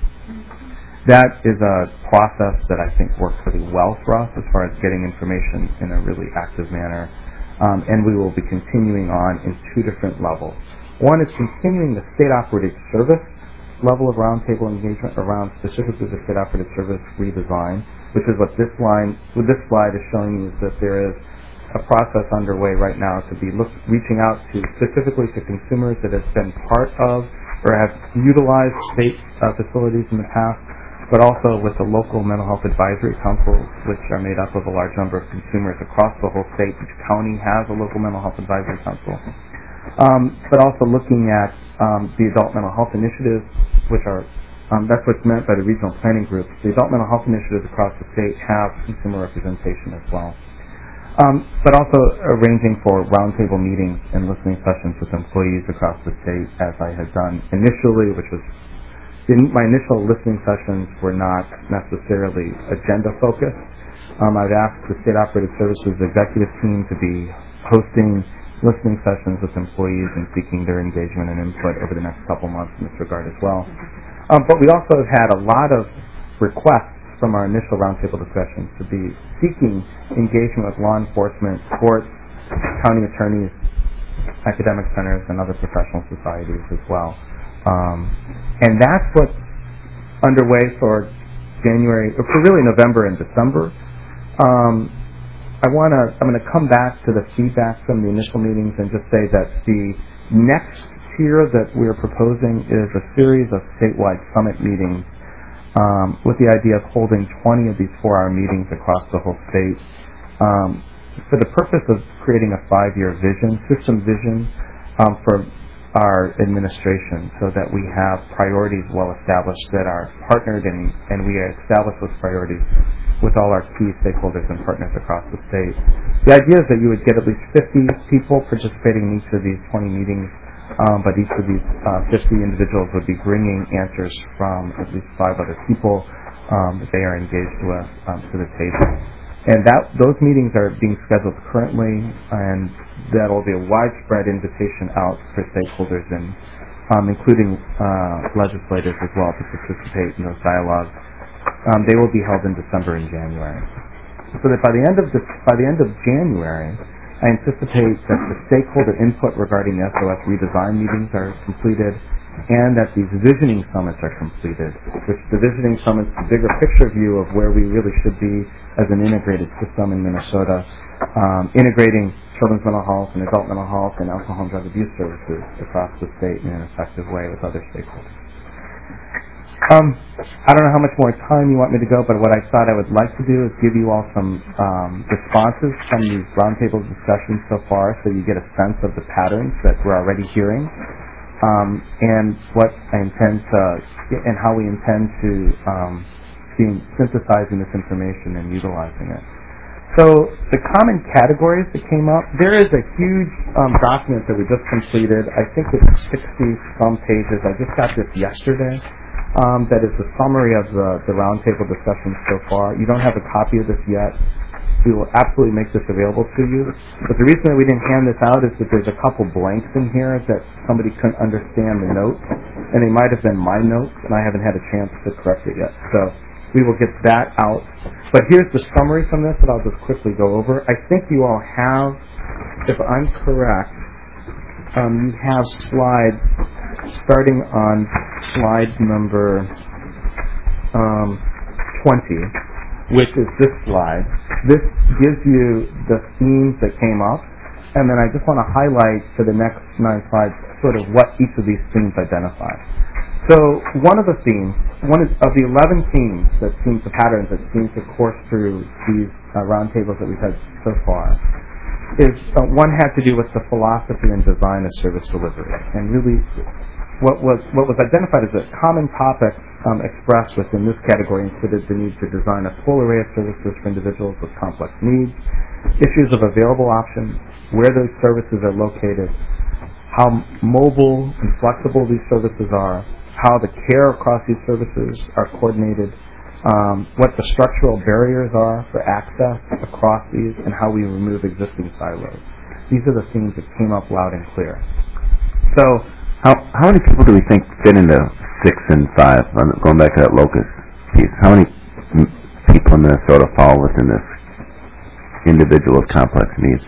That is a process that I think worked pretty well for us as far as getting information in a really active manner. And we will be continuing on in 2 different levels. One is continuing the state-operated service level of roundtable engagement around specifically the state-operated service redesign, which is what this slide is showing you, is that there is a process underway right now to be reaching out to specifically to consumers that have been part of or have utilized state facilities in the past, but also with the local mental health advisory councils, which are made up of a large number of consumers across the whole state. Each county has a local mental health advisory council. But also looking at the adult mental health initiatives, which are, that's what's meant by the regional planning groups. The adult mental health initiatives across the state have consumer representation as well. But also arranging for roundtable meetings and listening sessions with employees across the state, as I had done initially, which was my initial listening sessions were not necessarily agenda focused. I'd asked the State Operated Services executive team to be hosting listening sessions with employees and seeking their engagement and input over the next couple months in this regard as well. But we also have had a lot of requests from our initial roundtable discussions to be seeking engagement with law enforcement, courts, county attorneys, academic centers, and other professional societies as well. And that's what's underway for really November and December. I'm going to come back to the feedback from the initial meetings and just say that the next tier that we're proposing is a series of statewide summit meetings with the idea of holding 20 of these 4-hour meetings across the whole state for the purpose of creating a 5-year system vision for our administration, so that we have priorities well established that are partnered and we establish those priorities with all our key stakeholders and partners across the state. The idea is that you would get at least 50 people participating in each of these 20 meetings, but each of these 50 individuals would be bringing answers from at least 5 other people that they are engaged with to the table. And those meetings are being scheduled currently, and that will be a widespread invitation out for stakeholders, and including legislators as well, to participate in those dialogues. They will be held in December and January. So that by the end of January, I anticipate that the stakeholder input regarding the SOS redesign meetings are completed, and that these visioning summits are completed, which the visioning summits, the bigger picture view of where we really should be as an integrated system in Minnesota, integrating children's mental health and adult mental health and alcohol and drug abuse services across the state in an effective way with other stakeholders. I don't know how much more time you want me to go, but what I thought I would like to do is give you all some responses from these roundtable discussions so far, so you get a sense of the patterns that we're already hearing, and what I intend to, and how we intend to be synthesizing this information and utilizing it. So the common categories that came up, there is a huge document that we just completed. I think it's 60-some pages. I just got this yesterday. That is the summary of the roundtable discussions so far. You don't have a copy of this yet. We will absolutely make this available to you. But the reason that we didn't hand this out is that there's a couple blanks in here that somebody couldn't understand the notes, and they might have been my notes, and I haven't had a chance to correct it yet. So we will get that out. But here's the summary from this that I'll just quickly go over. I think you all have, if I'm correct, you have slides starting on slide number 20, which is this slide. This gives you the themes that came up, and then I just want to highlight for the next 9 slides sort of what each of these themes identify. So one of the themes, one of the 11 themes that seem to patterns that seem to course through these roundtables that we've had so far, is one had to do with the philosophy and design of service delivery. And really, what was identified as a common topic expressed within this category included the need to design a full array of services for individuals with complex needs, issues of available options, where those services are located, how mobile and flexible these services are, how the care across these services are coordinated, what the structural barriers are for access across these, and how we remove existing silos. These are the themes that came up loud and clear. So, how many people do we think fit into 6 and 5? Going back to that locus piece, how many people in Minnesota fall within this individual with complex needs?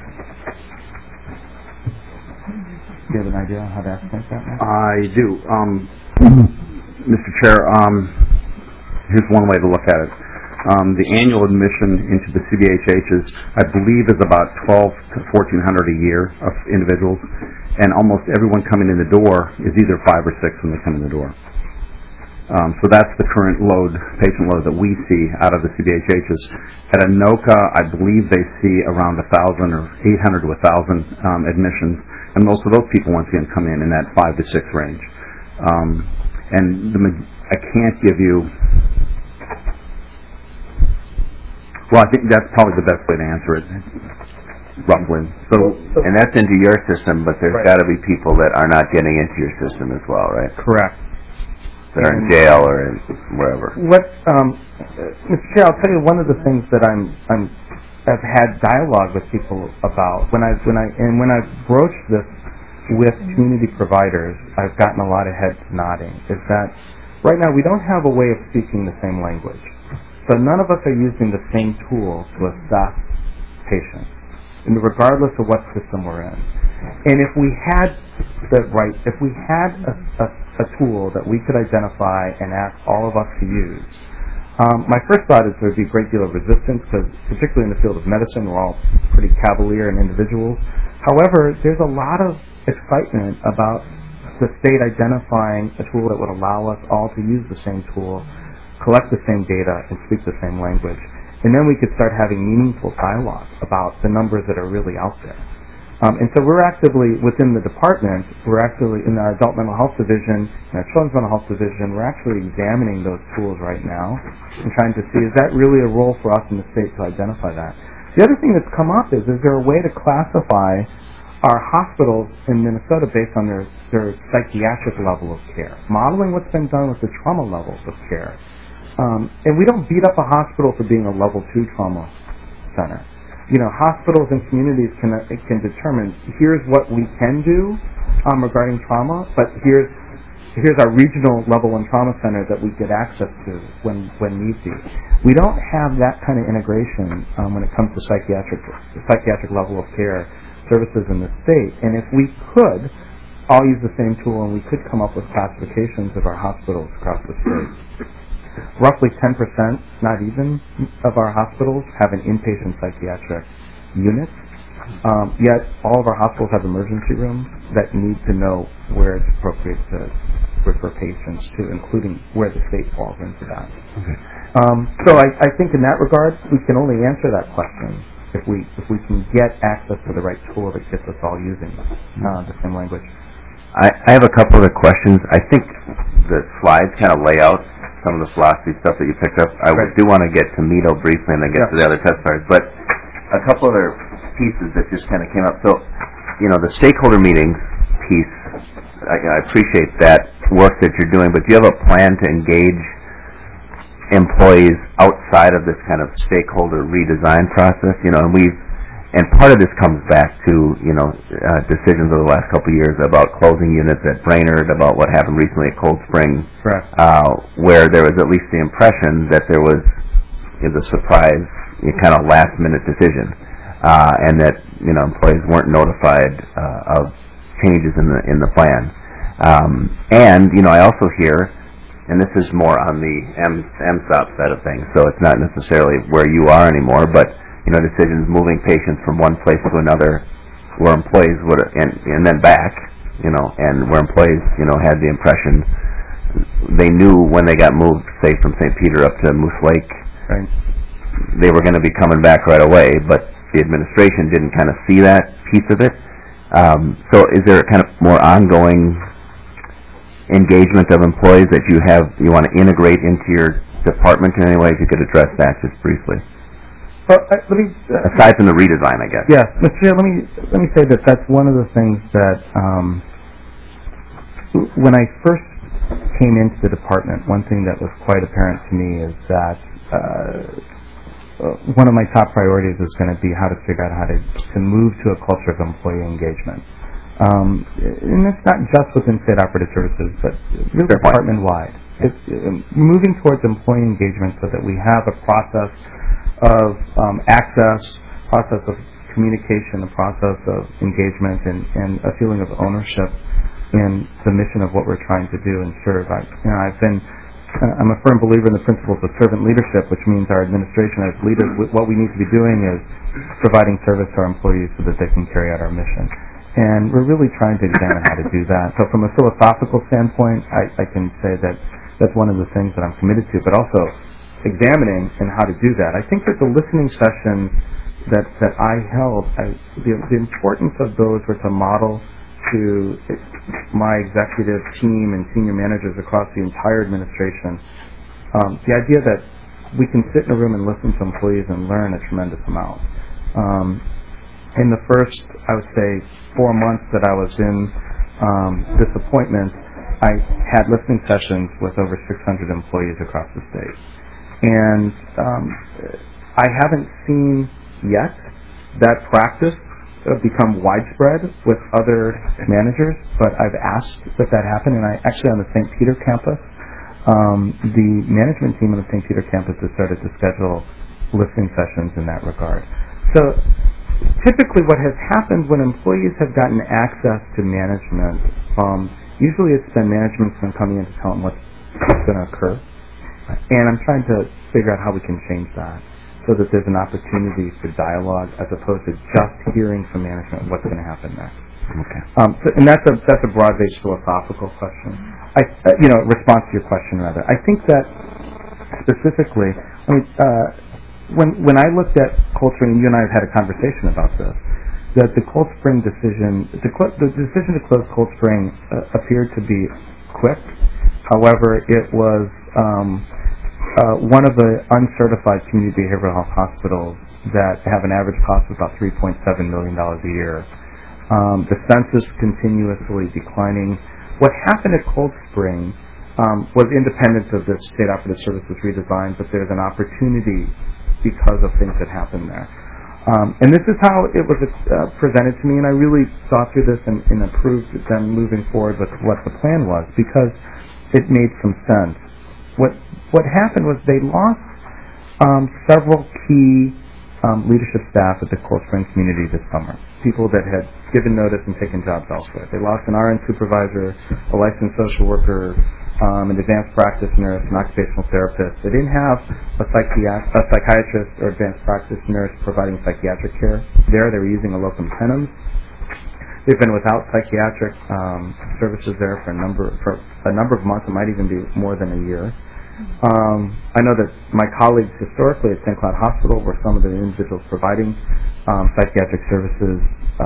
Do you have an idea on how to estimate that, Mike? I do. Mr. Chair, here's one way to look at it. The annual admission into the CDHHs, I believe, is about 1,200 to 1,400 a year of individuals, and almost everyone coming in the door is either 5 or 6 when they come in the door. So that's the current patient load that we see out of the CDHHs. At Anoka, I believe they see around 1,000 or 800 to 1,000 admissions, and most of those people once again come in that 5 to 6 range. And I can't give you. Well, I think that's probably the best way to answer it, roughly. So, and that's into your system, but there's got to be people that are not getting into your system as well, right? Correct. That are in jail or in wherever. Mr. Chair, I'll tell you one of the things that I've had dialogue with people about when I broached this with community providers. I've gotten a lot of heads nodding. Is that right now we don't have a way of speaking the same language. So none of us are using the same tool to assess patients, and regardless of what system we're in. And if we had a tool that we could identify and ask all of us to use, my first thought is there would be a great deal of resistance, because particularly in the field of medicine, we're all pretty cavalier and individuals. However, there's a lot of excitement about the state identifying a tool that would allow us all to use the same tool, collect the same data, and speak the same language. And then we could start having meaningful dialogue about the numbers that are really out there. And so we're actively, within the department, we're actually in our adult mental health division, and our children's mental health division, we're actually examining those tools right now and trying to see, is that really a role for us in the state to identify that? The other thing that's come up is there a way to classify our hospitals in Minnesota based on their psychiatric level of care, modeling what's been done with the trauma levels of care. And we don't beat up a hospital for being a level 2 trauma center. You know, hospitals and communities can determine, here's what we can do regarding trauma, but here's our regional level 1 trauma center that we get access to when need be. We don't have that kind of integration when it comes to psychiatric level of care services in the state. And if we could all use the same tool and we could come up with classifications of our hospitals across the state, roughly 10%, not even, of our hospitals have an inpatient psychiatric unit. Yet all of our hospitals have emergency rooms that need to know where it's appropriate to refer patients to, including where the state falls into that. Okay. So I think in that regard, we can only answer that question if we can get access to the right tool that gets us all using the same language. I have a couple of questions. I think the slides kind of lay out some of the philosophy stuff that you picked up. I do want to get to Mito briefly and then get to the other testifiers, but a couple other pieces that just kind of came up. So, the stakeholder meetings piece, I appreciate that work that you're doing, but do you have a plan to engage employees outside of this kind of stakeholder redesign process? And part of this comes back to, decisions over the last couple of years about closing units at Brainerd, about what happened recently at Cold Spring, where there was at least the impression that there was a surprise, kind of last-minute decision, and that, employees weren't notified of changes in the plan. And, I also hear, and this is more on the MSOP side of things, so it's not necessarily where you are anymore, but decisions moving patients from one place to another, where employees would, and then back, and where employees, had the impression they knew when they got moved, say, from St. Peter up to Moose Lake, they were going to be coming back right away, but the administration didn't kind of see that piece of it. So is there a kind of more ongoing engagement of employees that you want to integrate into your department in any way? If you could address that just briefly. Aside from the redesign, I guess. Yeah, Mr. Chair, let me say that that's one of the things that when I first came into the department, one thing that was quite apparent to me is that one of my top priorities is going to be how to figure out how to move to a culture of employee engagement. And it's not just within state operative services, but really department-wide. It's moving towards employee engagement so that we have a process of access, process of communication, a process of engagement, and a feeling of ownership in the mission of what we're trying to do and serve. I'm a firm believer in the principles of servant leadership, which means our administration as leaders, what we need to be doing is providing service to our employees so that they can carry out our mission. And we're really trying to examine how to do that. So from a philosophical standpoint, I can say that that's one of the things that I'm committed to, but also examining and how to do that. I think that the listening sessions that I held, the importance of those were to model to my executive team and senior managers across the entire administration the idea that we can sit in a room and listen to employees and learn a tremendous amount. In the first, I would say, 4 months that I was in this appointment, I had listening sessions with over 600 employees across the state. And I haven't seen yet that practice become widespread with other managers, but I've asked that happen. And I actually, on the St. Peter campus, the management team on the St. Peter campus has started to schedule listening sessions in that regard. So typically what has happened when employees have gotten access to management, usually it's been management's been coming in to tell them what's going to occur. And I'm trying to figure out how we can change that so that there's an opportunity for dialogue as opposed to just hearing from management what's going to happen next. Okay. And that's a broad-based philosophical question. Response to your question, rather. I think that specifically, when I looked at Cold Spring, and you and I have had a conversation about this, that the Cold Spring decision, the decision to close Cold Spring appeared to be quick. However, it was one of the uncertified community behavioral health hospitals that have an average cost of about $3.7 million a year. The census continuously declining. What happened at Cold Spring was independent of the state operative services redesign, but there's an opportunity because of things that happened there. And this is how it was presented to me, and I really thought through this and approved them moving forward with what the plan was because it made some sense. What happened was they lost several key leadership staff at the Cold Spring community this summer. People that had given notice and taken jobs elsewhere. They lost an RN supervisor, a licensed social worker, an advanced practice nurse, an occupational therapist. They didn't have a psychiatrist or advanced practice nurse providing psychiatric care. They were using a locum tenens. They've been without psychiatric services there for a number of months. It might even be more than a year. I know that my colleagues historically at St. Cloud Hospital were some of the individuals providing psychiatric services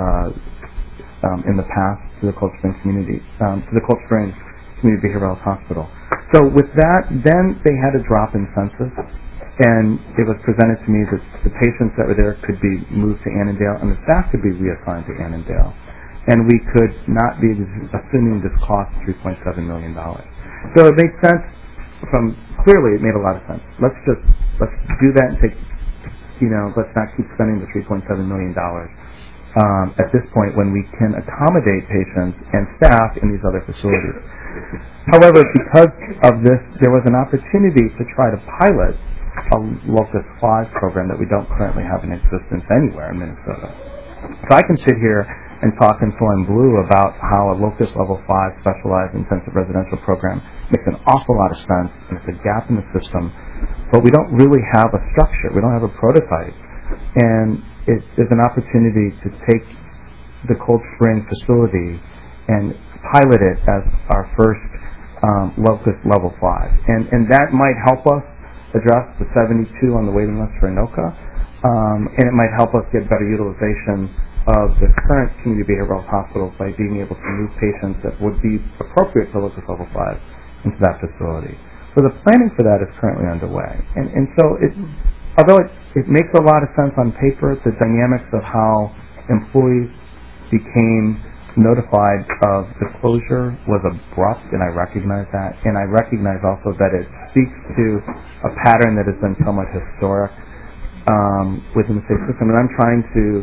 in the past to the Cold Spring Community Behavioral Health Hospital. So with that, then they had a drop in census, and it was presented to me that the patients that were there could be moved to Annandale, and the staff could be reassigned to Annandale, and we could not be assuming this cost $3.7 million. So it made sense. Clearly, it made a lot of sense. Let's do that and let's not keep spending the $3.7 million at this point when we can accommodate patients and staff in these other facilities. However, because of this, there was an opportunity to try to pilot a Locus 5 program that we don't currently have in existence anywhere in Minnesota. So I can sit here and talk in full and blue about how a Locus Level 5 specialized intensive residential program makes an awful lot of sense, and it's a gap in the system, but we don't really have a structure. We don't have a prototype. And it is an opportunity to take the Cold Spring facility and pilot it as our first Locus Level 5. And that might help us address the 72 on the waiting list for ANOCA, and it might help us get better utilization of the current community behavioral health hospitals by being able to move patients that would be appropriate for Locus Level 5 into that facility. So the planning for that is currently underway. And so although it makes a lot of sense on paper, the dynamics of how employees became notified of the closure was abrupt, and I recognize that. And I recognize also that it speaks to a pattern that has been somewhat historic within the state system, and I'm trying to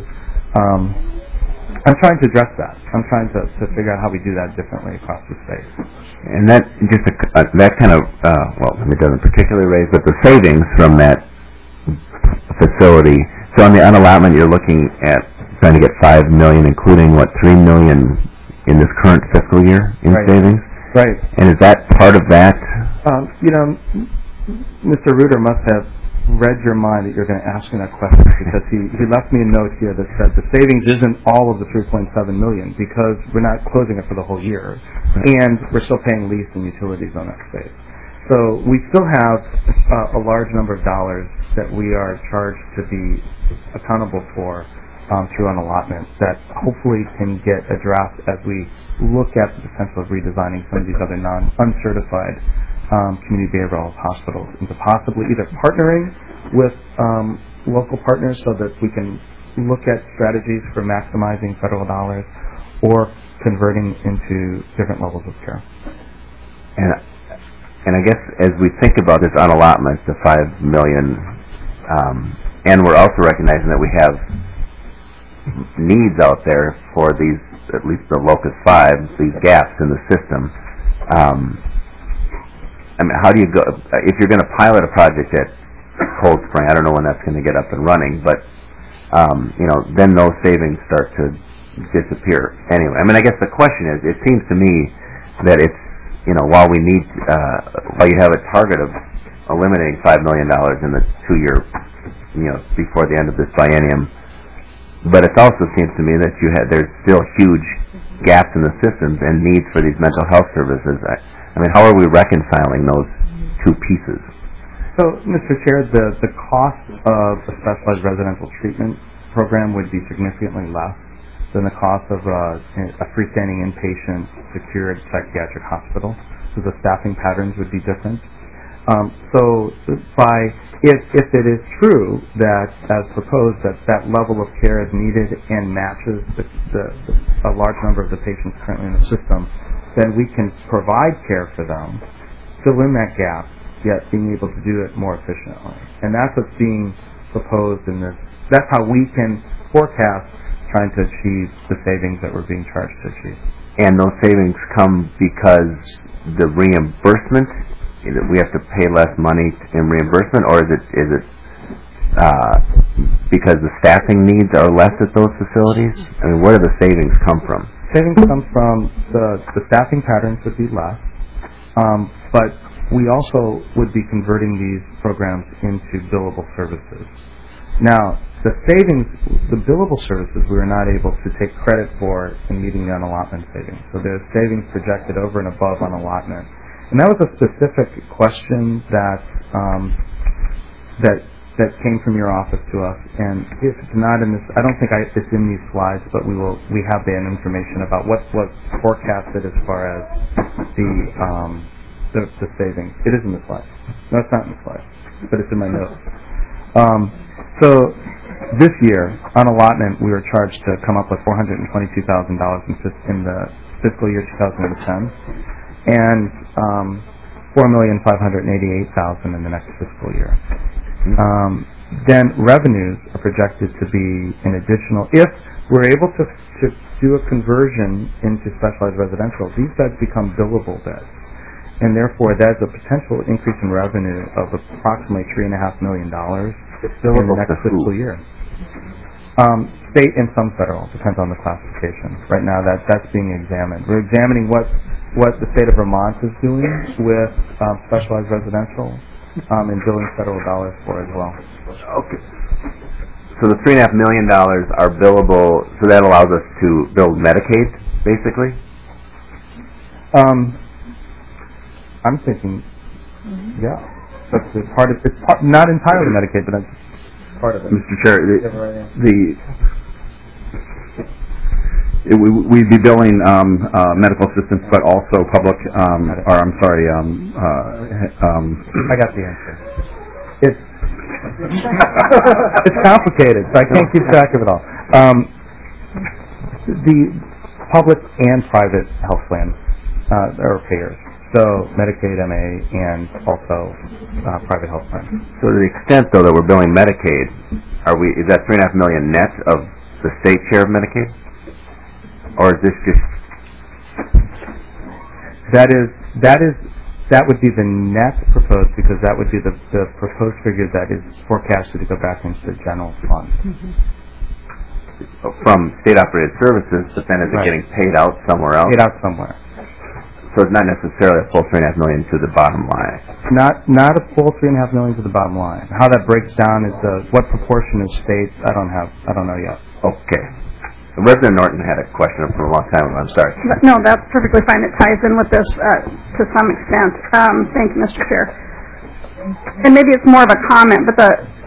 address that. I'm trying to figure out how we do that differently across the state. And that just that kind of it doesn't particularly raise, but the savings from that facility. So on the unallotment, you're looking at trying to get $5 million, including $3 million in this current fiscal year in savings. Right. And is that part of that? Mr. Reuter must have read your mind that you're going to ask me that question, because he left me a note here that said the savings isn't all of the $3.7 million because we're not closing it for the whole year, and we're still paying lease and utilities on that space. So we still have a large number of dollars that we are charged to be accountable for through an allotment that hopefully can get addressed as we look at the potential of redesigning some of these other uncertified community behavioral health hospitals into possibly either partnering with local partners so that we can look at strategies for maximizing federal dollars or converting into different levels of care. And I guess as we think about this unallotment, the $5 million, and we're also recognizing that we have needs out there for these, at least the Locus 5, these gaps in the system. How do you go, if you're going to pilot a project at Cold Spring, I don't know when that's going to get up and running, but, then those savings start to disappear. Anyway, I guess the question is, it seems to me that it's, while we need, while you have a target of eliminating $5 million in the 2-year, before the end of this biennium, but it also seems to me that there's still huge gaps in the systems and needs for these mental health services. How are we reconciling those two pieces? So, Mr. Chair, the cost of a specialized residential treatment program would be significantly less than the cost of a freestanding inpatient secured psychiatric hospital. So the staffing patterns would be different. If it is true that, as proposed, that level of care is needed and matches a large number of the patients currently in the system, then we can provide care for them, fill in that gap, yet being able to do it more efficiently. And that's what's being proposed in this. That's how we can forecast trying to achieve the savings that we're being charged to achieve. And those savings come because the reimbursement, we have to pay less money in reimbursement, or is it because the staffing needs are less at those facilities? I mean, where do the savings come from? Savings come from the staffing patterns would be less, but we also would be converting these programs into billable services. Now, the savings, the billable services, we were not able to take credit for in meeting the unallotment savings. So there's savings projected over and above unallotment. And that was a specific question that that came from your office to us. And if it's not in this, I don't think it's in these slides, but we have the information about what's forecasted as far as the savings. It is in the slide. No, it's not in the slide, but it's in my notes. So this year, on allotment, we were charged to come up with $422,000 in the fiscal year 2010, and $4,588,000 in the next fiscal year. Then revenues are projected to be an additional, if we're able to do a conversion into specialized residential, these beds become billable beds. And therefore, there's a potential increase in revenue of approximately $3.5 million in the next fiscal year. State and some federal, depends on the classification. Right now, that's being examined. We're examining what the state of Vermont is doing with specialized residential and billing federal dollars for as well. Okay. So the $3.5 million are billable, so that allows us to bill Medicaid, basically? I'm thinking, yeah. That's part of it's not entirely Medicaid, but that's part of it. Mr. Chair, we'd be billing medical assistance, but also public, I got the answer. It's it's complicated, so I can't keep track of it all. The public and private health plans are payers. So Medicaid, MA, and also private health plans. So to the extent, though, that we're billing Medicaid, is that $3.5 million net of the state share of Medicaid, or is this just? That would be the net proposed, because that would be the proposed figure that is forecasted to go back into the general fund. From state-operated services, but then is it getting paid out somewhere else? Paid out somewhere. So it's not necessarily a full $3.5 million to the bottom line. Not a full $3.5 million to the bottom line. How that breaks down is what proportion of states. I don't know yet. Okay. Representative Norton had a question from a long time ago. I'm sorry. No, that's perfectly fine. It ties in with this to some extent. Thank you, Mr. Chair. And maybe it's more of a comment, but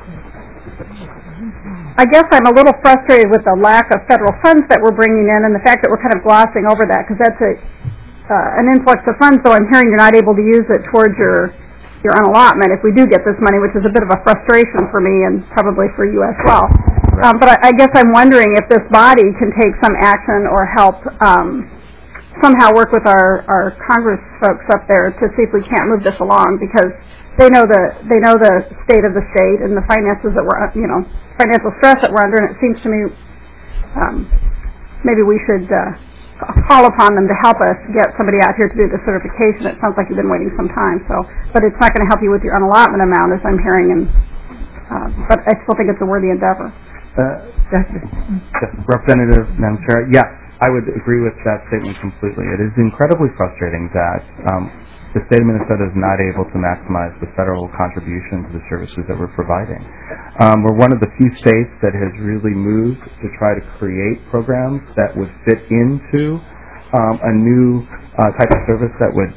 I guess I'm a little frustrated with the lack of federal funds that we're bringing in, and the fact that we're kind of glossing over that, because that's an influx of funds, so I'm hearing you're not able to use it towards your unallotment if we do get this money, which is a bit of a frustration for me and probably for you as well. But I guess I'm wondering if this body can take some action or help somehow work with our Congress folks up there to see if we can't move this along, because they know the state of the state and the finances that we're financial stress that we're under, and it seems to me maybe we should call upon them to help us get somebody out here to do the certification. It sounds like you've been waiting some time, but it's not going to help you with your unallotment amount, as I'm hearing, but I still think it's a worthy endeavor. Representative, Madam Chair, yes, I would agree with that statement completely. It is incredibly frustrating that the state of Minnesota is not able to maximize the federal contribution to the services that we're providing. We're one of the few states that has really moved to try to create programs that would fit into a new type of service that would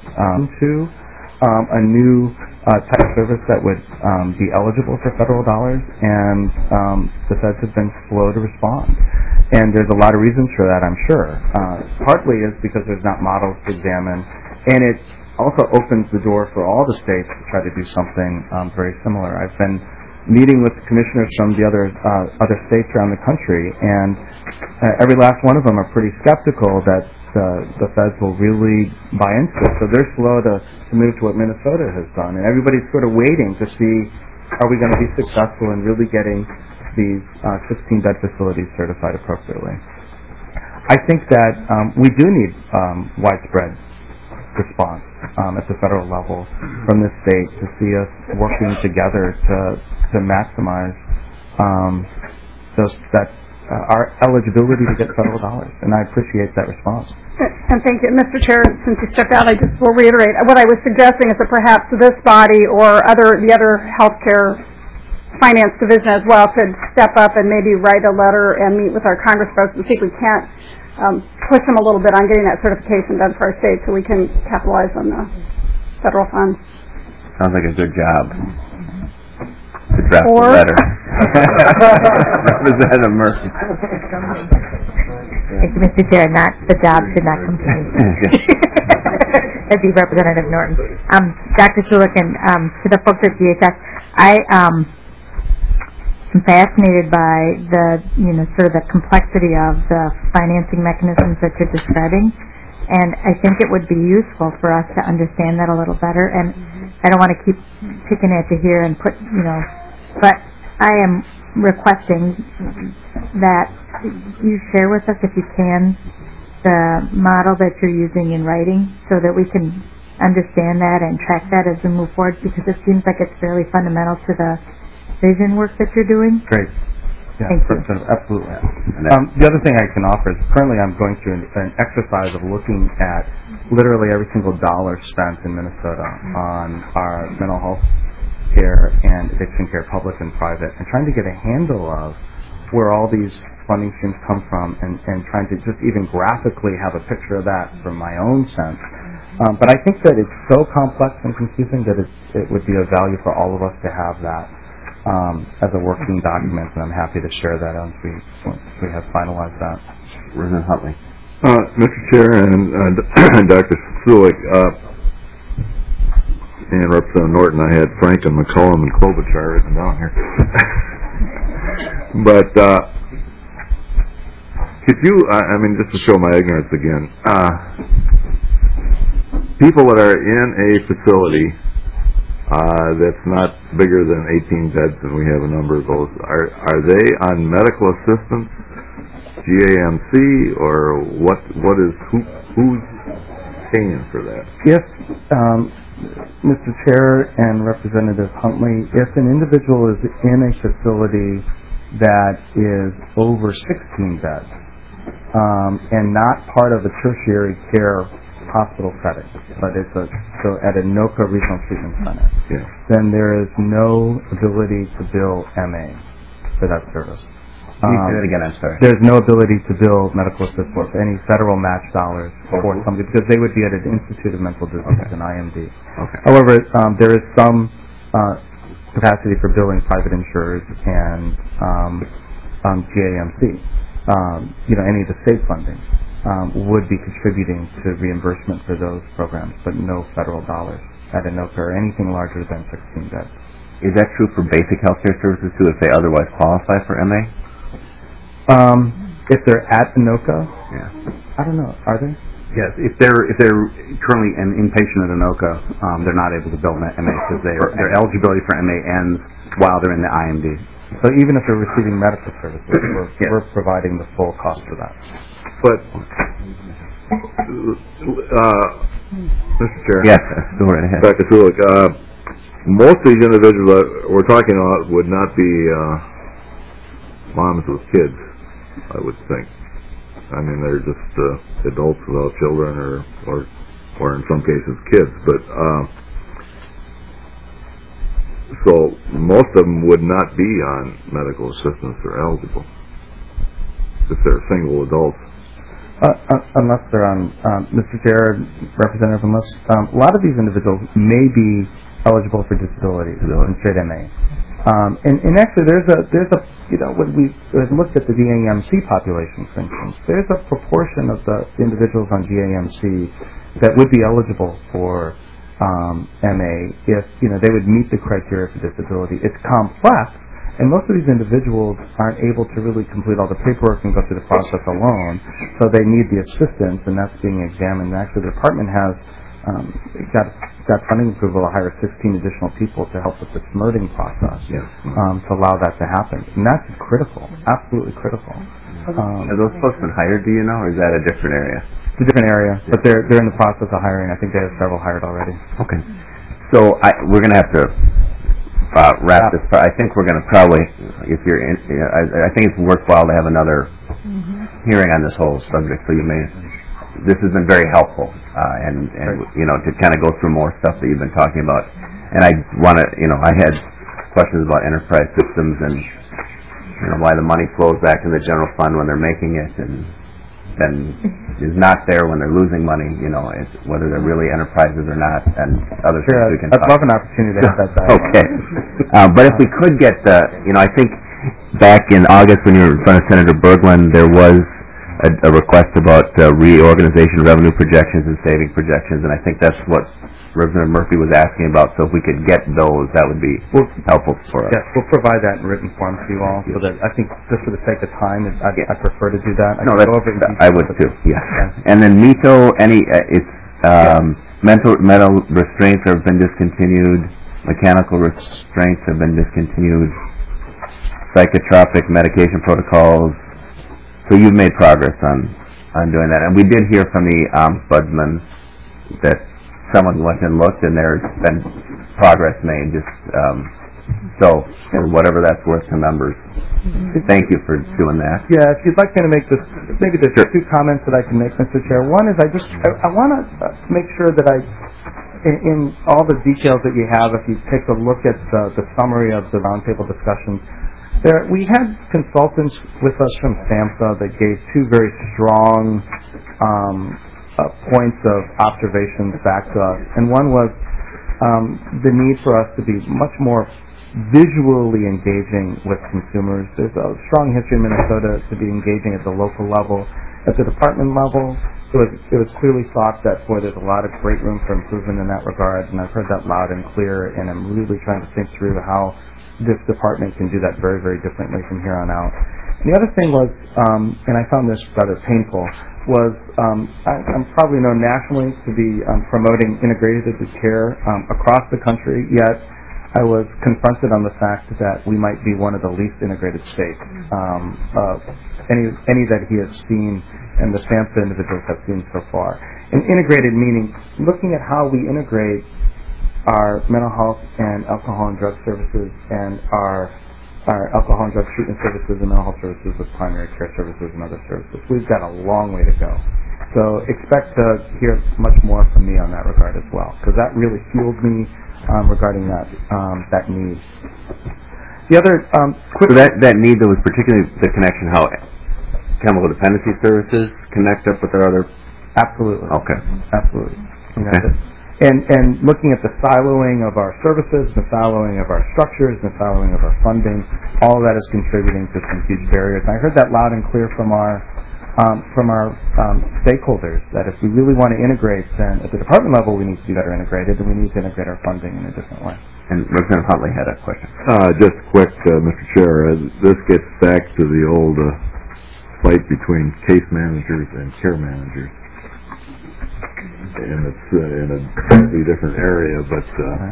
be eligible for federal dollars, and the feds have been slow to respond. And there's a lot of reasons for that, I'm sure. Partly is because there's not models to examine, and it also opens the door for all the states to try to do something very similar. I've been meeting with commissioners from the other states around the country, and every last one of them are pretty skeptical that the feds will really buy into it. So they're slow to move to what Minnesota has done, and everybody's sort of waiting to see, are we going to be successful in really getting these 16-bed facilities certified appropriately. I think that we do need widespread response at the federal level from this state to see us working together to maximize our eligibility to get federal dollars, and I appreciate that response. And thank you. Mr. Chair, since you stepped out, I just will reiterate what I was suggesting is that perhaps this body or the other healthcare finance division as well could step up and maybe write a letter and meet with our Congress folks and see if we can't push them a little bit on getting that certification done for our state so we can capitalize on the federal funds. Sounds like a good job to draft a letter. Representative Murphy. Thank you, Mr. Chair. The job should not come to me. That'd be Representative Norton. Dr. Sulik and to the folks at DHS, I am fascinated by the sort of the complexity of the financing mechanisms that you're describing, and I think it would be useful for us to understand that a little better. And I don't want to keep picking at you here and but I am requesting that you share with us, if you can, the model that you're using in writing so that we can understand that and track that as we move forward, because it seems like it's fairly fundamental to the vision work that you're doing. Great. Yeah, thank you. Absolutely. The other thing I can offer is currently I'm going through an exercise of looking at literally every single dollar spent in Minnesota on our mental health care and addiction care, public and private, and trying to get a handle of where all these funding streams come from, and trying to just even graphically have a picture of that from my own sense. But I think that it's so complex and confusing that it would be of value for all of us to have that as a working document, and I'm happy to share that once we have finalized that. Representative Huntley. Mr. Chair and Dr. Sulik, and Representative Norton, I had Franken, McCollum, and Klobuchar written down here. But could you, just to show my ignorance again, people that are in a facility that's not bigger than 18 beds, and we have a number of those, are they on medical assistance, GAMC, or who's paying for that? If Mr. Chair and Representative Huntley, if an individual is in a facility that is over 16 beds and not part of a tertiary care hospital setting, but it's so at a NOCA regional treatment center, then there is no ability to bill MA for that service. Can you say that again? I'm sorry. There's no ability to bill medical assistance, any federal match dollars for somebody, because they would be at an Institute of Mental Disease, an IMD. Okay. However, there is some capacity for billing private insurers and GAMC. Any of the state funding would be contributing to reimbursement for those programs, but no federal dollars at a NOCA or anything larger than 16 beds. Is that true for basic health care services too, if they otherwise qualify for MA? If they're at ANOCA, I don't know. Are they? Yes. If they're currently an inpatient at ANOCA, they're not able to bill MA because their eligibility for MA ends while they're in the IMD. So even if they're receiving medical services, we're providing the full cost for that. But, Mr. Chair. Yes, go right ahead. Dr. Sulik, most of these individuals that we're talking about would not be moms with kids, I would think. They're just adults without children, or in some cases kids. But so most of them would not be on medical assistance or eligible if they're single adults. Unless they're on, Mr. Chair, Representative, a lot of these individuals may be eligible for disability and straight MA. And actually, there's a when we looked at the GAMC population, for instance, there's a proportion of the individuals on GAMC that would be eligible for MA if they would meet the criteria for disability. It's complex, and most of these individuals aren't able to really complete all the paperwork and go through the process alone, so they need the assistance, and that's being examined. And actually, the department has got funding approval to hire 16 additional people to help with the SMERDing process to allow that to happen. And that's critical, absolutely critical. Have those folks been hired, do you know, or is that a different area? It's a different area, but they're in the process of hiring. I think they have several hired already. Okay. So we're going to have to wrap this. I think we're going to probably, if you're in, I think it's worthwhile to have another hearing on this whole subject. So you may. This has been very helpful, and to kind of go through more stuff that you've been talking about. And I want to, I had questions about enterprise systems and why the money flows back to the general fund when they're making it, and then is not there when they're losing money. It's whether they're really enterprises or not, and other things we can. I'd love an opportunity to have that dialogue. Okay, but if we could get I think back in August when you were in front of Senator Berglund, there was a request about reorganization, revenue projections, and saving projections, and I think that's what Representative Murphy was asking about. So if we could get those, that would be helpful for us. Yes, we'll provide that in written form to you all. So that I think just for the sake of time, I prefer to do that. I would too. Yes. And then METO, mental restraints have been discontinued. Mechanical restraints have been discontinued. Psychotropic medication protocols. So you've made progress on doing that. And we did hear from the ombudsman that someone went and looked, and there's been progress made. So whatever that's worth to members. Thank you for doing that. Yeah, if you'd like me to make this, maybe there's two comments that I can make, Mr. Chair. One is I want to make sure that in all the details that you have, if you take a look at the summary of the roundtable discussions, we had consultants with us from SAMHSA that gave two very strong points of observations back to us. And one was the need for us to be much more visually engaging with consumers. There's a strong history in Minnesota to be engaging at the local level. At the department level, it was clearly thought that, there's a lot of great room for improvement in that regard, and I've heard that loud and clear, and I'm really trying to think through how this department can do that very, very differently from here on out. And the other thing was, and I found this rather painful, was I'm probably known nationally to be promoting integrated care across the country, yet I was confronted on the fact that we might be one of the least integrated states, any that he has seen and the SAMHSA individuals have seen so far. And integrated meaning looking at how we integrate our mental health and alcohol and drug services and our alcohol and drug treatment services and mental health services with primary care services and other services. We've got a long way to go. So expect to hear much more from me on that regard as well, because that really fueled me regarding that need. The other so that need that was particularly the connection, how chemical dependency services connect up with their other. Absolutely. Okay. Absolutely. Okay. And looking at the siloing of our services, the siloing of our structures, the siloing of our funding, all of that is contributing to some huge barriers. And I heard that loud and clear from our stakeholders, that if we really want to integrate, then at the department level we need to be better integrated, and we need to integrate our funding in a different way. And Representative Huntley had a question. Just quick, Mr. Chair, this gets back to the old fight between case managers and care managers. And it's in a slightly different area, but...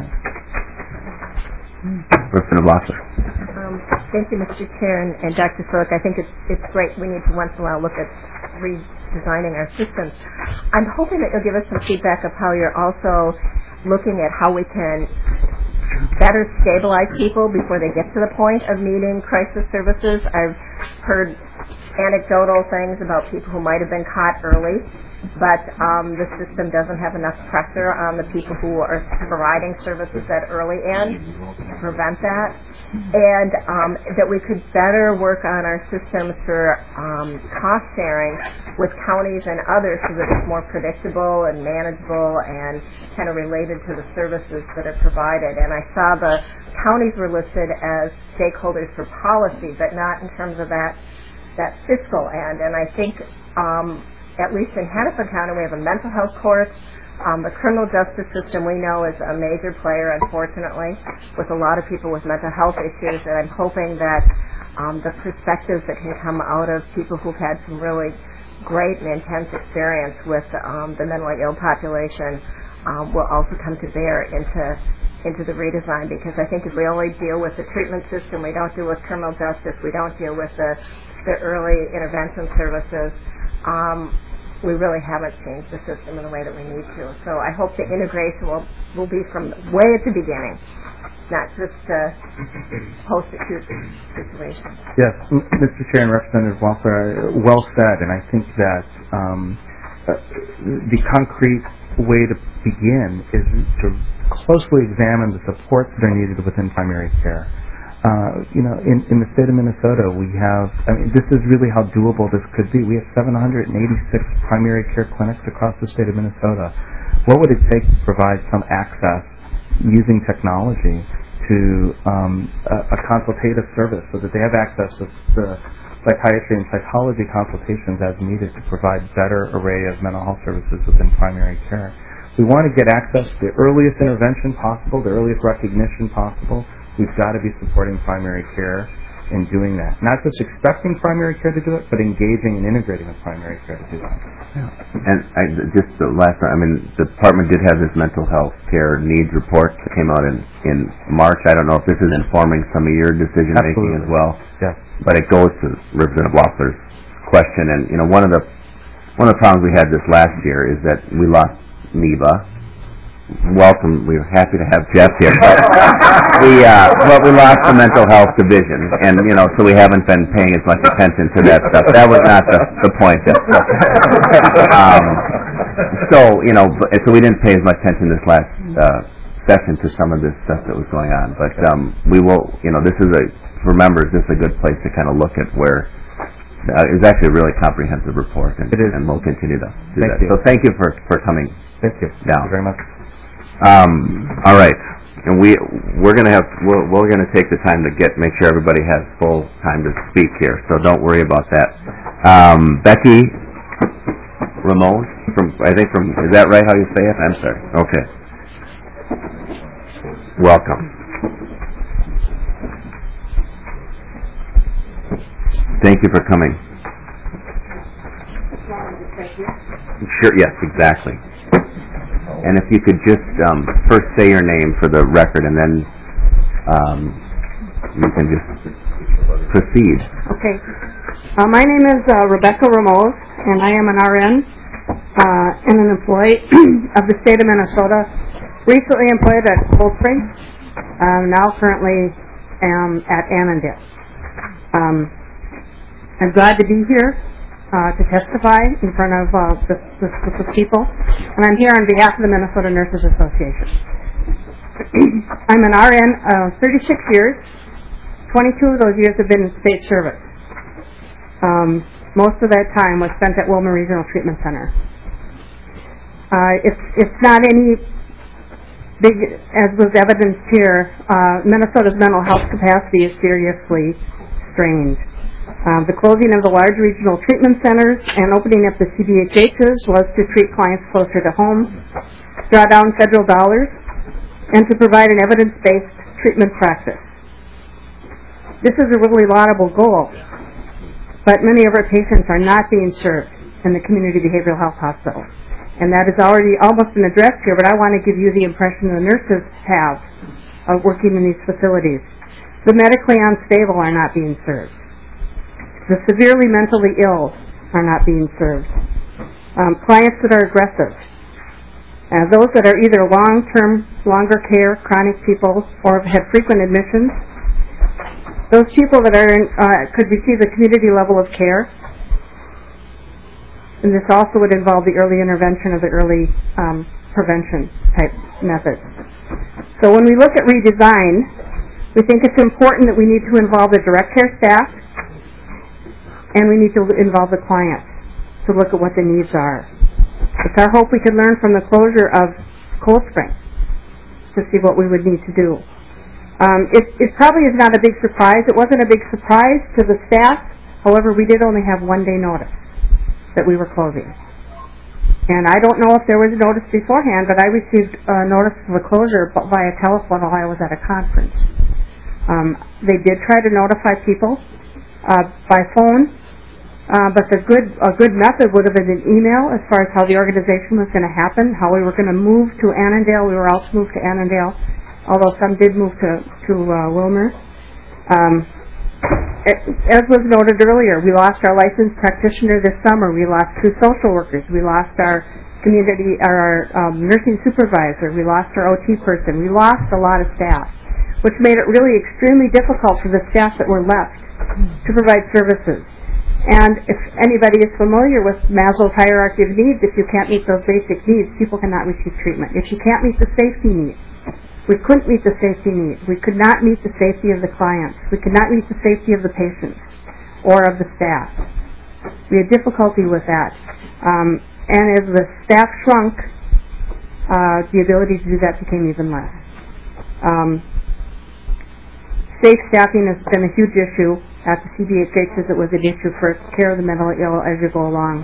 Representative Loeffler. Thank you, Mr. Chair, and Dr. Sulik. I think it's great. We need to once in a while look at redesigning our systems. I'm hoping that you'll give us some feedback of how you're also looking at how we can better stabilize people before they get to the point of needing crisis services. I've heard anecdotal things about people who might have been caught early, but the system doesn't have enough pressure on the people who are providing services at early end to prevent that, and that we could better work on our systems for cost sharing with counties and others so that it's more predictable and manageable and kind of related to the services that are provided. And I saw the counties were listed as stakeholders for policy, but not in terms of that fiscal end. And I think at least in Hennepin County, we have a mental health court. The criminal justice system we know is a major player, unfortunately, with a lot of people with mental health issues, and I'm hoping that the perspectives that can come out of people who've had some really great and intense experience with the mentally ill population will also come to bear into the redesign, because I think if we only deal with the treatment system, we don't deal with criminal justice, we don't deal with the early intervention services, we really haven't changed the system in the way that we need to. So I hope the integration will be from way at the beginning not just post-acute situations. Yes, Mr. Chair and Representative Walther, well said, and I think that the concrete way to begin is to closely examine the supports that are needed within primary care. In the state of Minnesota, we have, this is really how doable this could be. We have 786 primary care clinics across the state of Minnesota. What would it take to provide some access using technology to a consultative service so that they have access to the psychiatry and psychology consultations as needed to provide better array of mental health services within primary care? We want to get access to the earliest intervention possible, the earliest recognition possible. We've got to be supporting primary care in doing that. Not just expecting primary care to do it, but engaging and integrating with primary care to do that. Yeah. And just the last one, the department did have this mental health care needs report that came out in March. I don't know if this is informing some of your decision making as well. Yes. But it goes to Representative Loeffler's question, and one of the problems we had this last year is that we lost NEVA. Welcome. We're happy to have Jeff here. But we lost the mental health division, and so we haven't been paying as much attention to that stuff. That was not the point. So we didn't pay as much attention this last session to some of this stuff that was going on. But we will. This is for members. This is a good place to kind of look at where. It's actually a really comprehensive report, and we'll continue to do that. So thank you for coming. Thank you. Down. Thank you very much. All right, and we're gonna take the time to make sure everybody has full time to speak here. So don't worry about that. Becky Ramon is that right? How you say it? I'm sorry. Okay. Welcome. Thank you for coming. Sure. Yes. Exactly. And if you could just first say your name for the record, and then you can just proceed. Okay. My name is Rebecca Ramos, and I am an RN and an employee of the state of Minnesota. Recently employed at Cold Spring. Now currently am at Annandale. I'm glad to be here. To testify in front of this group of people, and I'm here on behalf of the Minnesota Nurses Association. I'm an RN 36 years. 22 of those years have been in state service. Most of that time was spent at Willmar Regional Treatment Center. It's not any big, as was evidenced here, Minnesota's mental health capacity is seriously strained. The closing of the large regional treatment centers and opening up the CDHHs was to treat clients closer to home, draw down federal dollars, and to provide an evidence-based treatment practice. This is a really laudable goal, but many of our patients are not being served in the community behavioral health hospital. And that is already almost been addressed here, but I want to give you the impression the nurses have of working in these facilities. The medically unstable are not being served. The severely mentally ill are not being served. Clients that are aggressive. Those that are either long-term, longer care, chronic people, or have had frequent admissions. Those people that are could receive the community level of care. And this also would involve the early intervention of the early prevention type methods. So when we look at redesign, we think it's important that we need to involve the direct care staff, and we need to involve the client to look at what the needs are. It's our hope we can learn from the closure of Cold Spring to see what we would need to do. It probably is not a big surprise. It wasn't a big surprise to the staff. However, we did only have 1 day notice that we were closing. And I don't know if there was a notice beforehand, but I received a notice of the closure via telephone while I was at a conference. They did try to notify people by phone, but a good method would have been an email as far as how the organization was going to happen, how we were going to move to Annandale. We were also moved to Annandale, although some did move to Willmar. As was noted earlier, we lost our licensed practitioner this summer. We lost 2 social workers. We lost our nursing supervisor. We lost our OT person. We lost a lot of staff. which made it really extremely difficult for the staff that were left to provide services. And if anybody is familiar with Maslow's hierarchy of needs, if you can't meet those basic needs, people cannot receive treatment. If you can't meet the safety needs, we couldn't meet the safety needs. We could not meet the safety of the clients. We could not meet the safety of the patients or of the staff. We had difficulty with that. And as the staff shrunk, the ability to do that became even less. Safe staffing has been a huge issue at the CDHHs. It was an issue for care of the mentally ill as you go along.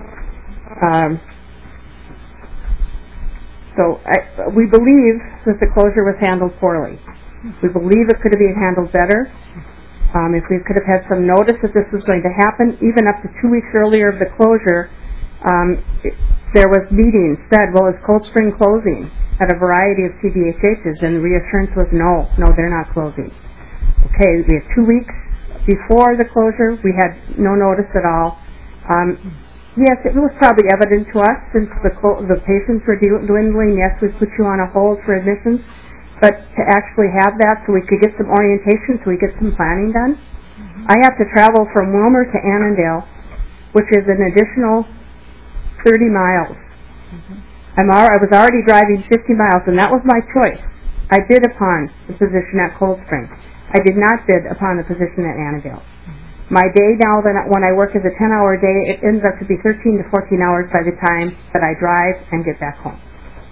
We believe that the closure was handled poorly. We believe it could have been handled better. If we could have had some notice that this was going to happen, even up to 2 weeks earlier of the closure, there was meetings said, well, is Cold Spring closing at a variety of CDHHs? And the reassurance was no, they're not closing. Okay, we had 2 weeks before the closure. We had no notice at all. Yes, it was probably evident to us since the patients were dwindling. Yes, we put you on a hold for admissions. But to actually have that so we could get some orientation, so we get some planning done. I have to travel from Wilmer to Annandale, which is an additional 30 miles. I was already driving 50 miles, and that was my choice. I bid upon the position at Cold Spring. I did not bid upon the position at Annandale. My day now, when I work as a 10-hour day, it ends up to be 13 to 14 hours by the time that I drive and get back home.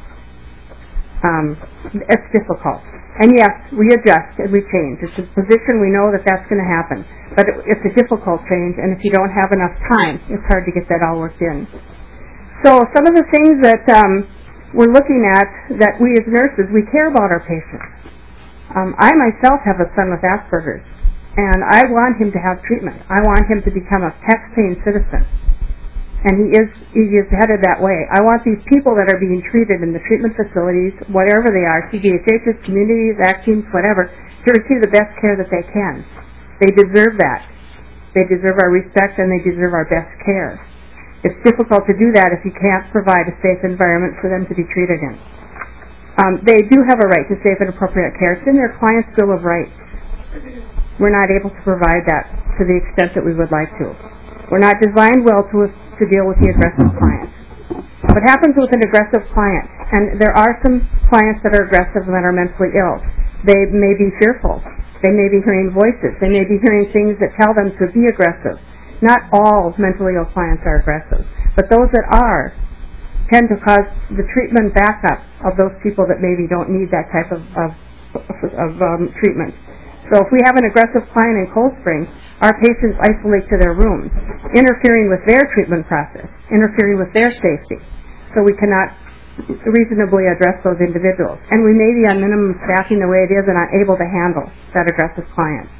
It's difficult. And yes, we adjust and we change. It's a position, we know that that's going to happen. But it's a difficult change, and if you don't have enough time, it's hard to get that all worked in. So some of the things that we're looking at, that we as nurses, we care about our patients. I myself have a son with Asperger's, and I want him to have treatment. I want him to become a tax-paying citizen. And he is headed that way. I want these people that are being treated in the treatment facilities, whatever they are, CDHHs, communities, ACTINs, whatever, to receive the best care that they can. They deserve that. They deserve our respect, and they deserve our best care. It's difficult to do that if you can't provide a safe environment for them to be treated in. They do have a right to safe and appropriate care. It's in their client's Bill of Rights. We're not able to provide that to the extent that we would like to. We're not designed well to deal with the aggressive client. What happens with an aggressive client, and there are some clients that are aggressive and that are mentally ill. They may be fearful. They may be hearing voices. They may be hearing things that tell them to be aggressive. Not all mentally ill clients are aggressive, but those that are tend to cause the treatment backup of those people that maybe don't need that type of treatment. So if we have an aggressive client in Cold Spring, our patients isolate to their rooms, interfering with their treatment process, interfering with their safety. So we cannot reasonably address those individuals. And we may be on minimum staffing the way it is and not able to handle that aggressive client.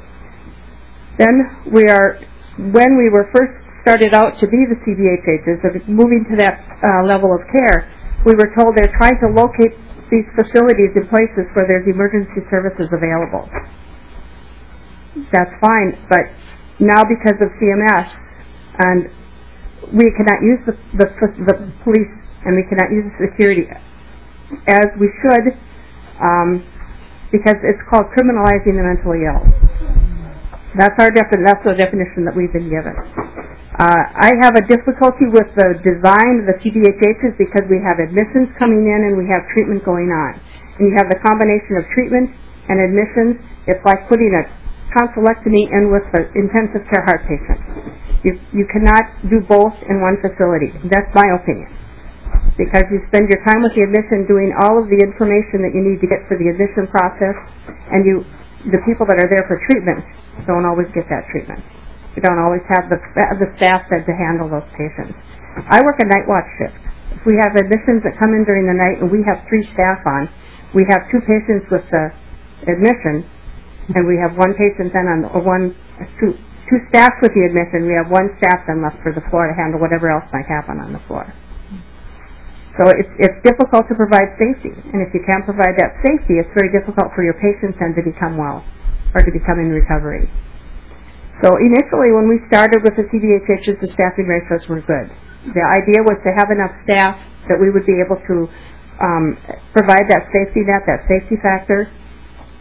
Then when we were first started out to be the CDHHs, of moving to that level of care, we were told they're trying to locate these facilities in places where there's emergency services available. That's fine, but now because of CMS, and we cannot use the police, and we cannot use the security as we should, because it's called criminalizing the mentally ill. That's the definition that we've been given. I have a difficulty with the design of the CDHHs because we have admissions coming in and we have treatment going on. And you have the combination of treatment and admissions. It's like putting a tonsillectomy in with an intensive care heart patient. You cannot do both in one facility. That's my opinion. Because you spend your time with the admission doing all of the information that you need to get for the admission process, and the people that are there for treatment don't always get that treatment. We don't always have the staff to handle those patients. I work a night watch shift. If we have admissions that come in during the night and we have 3 staff on, we have 2 patients with the admission, and we have 1 patient then on, two staff with the admission. We have 1 staff then left for the floor to handle whatever else might happen on the floor. So it's difficult to provide safety, and if you can't provide that safety, it's very difficult for your patients then to become well or to become in recovery. So initially, when we started with the CDHHs, the staffing ratios were good. The idea was to have enough staff that we would be able to provide that safety net, that safety factor,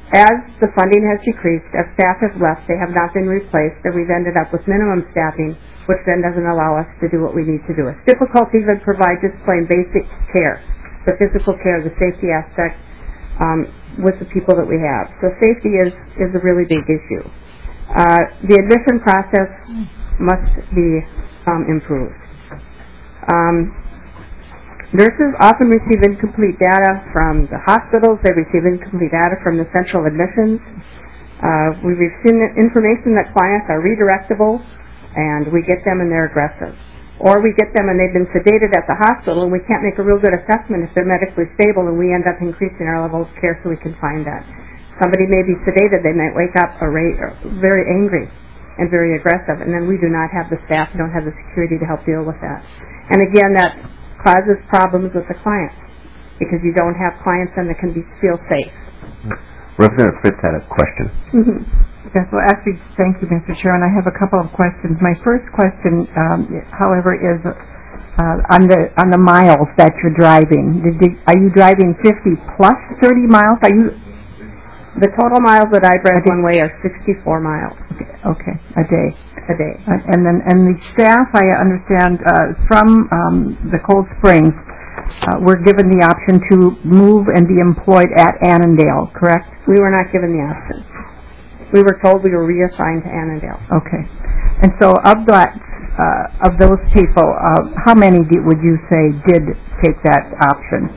As the funding has decreased, as staff have left, they have not been replaced, and we've ended up with minimum staffing, which then doesn't allow us to do what we need to do. It's difficult to even provide just plain basic care, the physical care, the safety aspect, with the people that we have. So safety is a really big issue. The admission process must be improved. Nurses often receive incomplete data from the hospitals. They receive incomplete data from the central admissions. We receive information that clients are redirectable, and we get them and they're aggressive. Or we get them and they've been sedated at the hospital, and we can't make a real good assessment if they're medically stable, and we end up increasing our level of care so we can find that. Somebody may be sedated. They might wake up very angry and very aggressive, and then we do not have the staff, we don't have the security to help deal with that. And again, that causes problems with the clients because you don't have clients then that can feel safe. Representative Fritz had a question. Mm-hmm. Yes, well, actually, thank you, Mr. Chairman. I have a couple of questions. My first question, however, is on the miles that you're driving. Are you driving 50 plus 30 miles? Are you? The total miles that I drive one way are 64 miles. Okay, a day. A day. And the staff, I understand, from the Cold Springs, were given the option to move and be employed at Annandale, correct? We were not given the option. We were told we were reassigned to Annandale. Okay. And so of those people, how many would you say did take that option?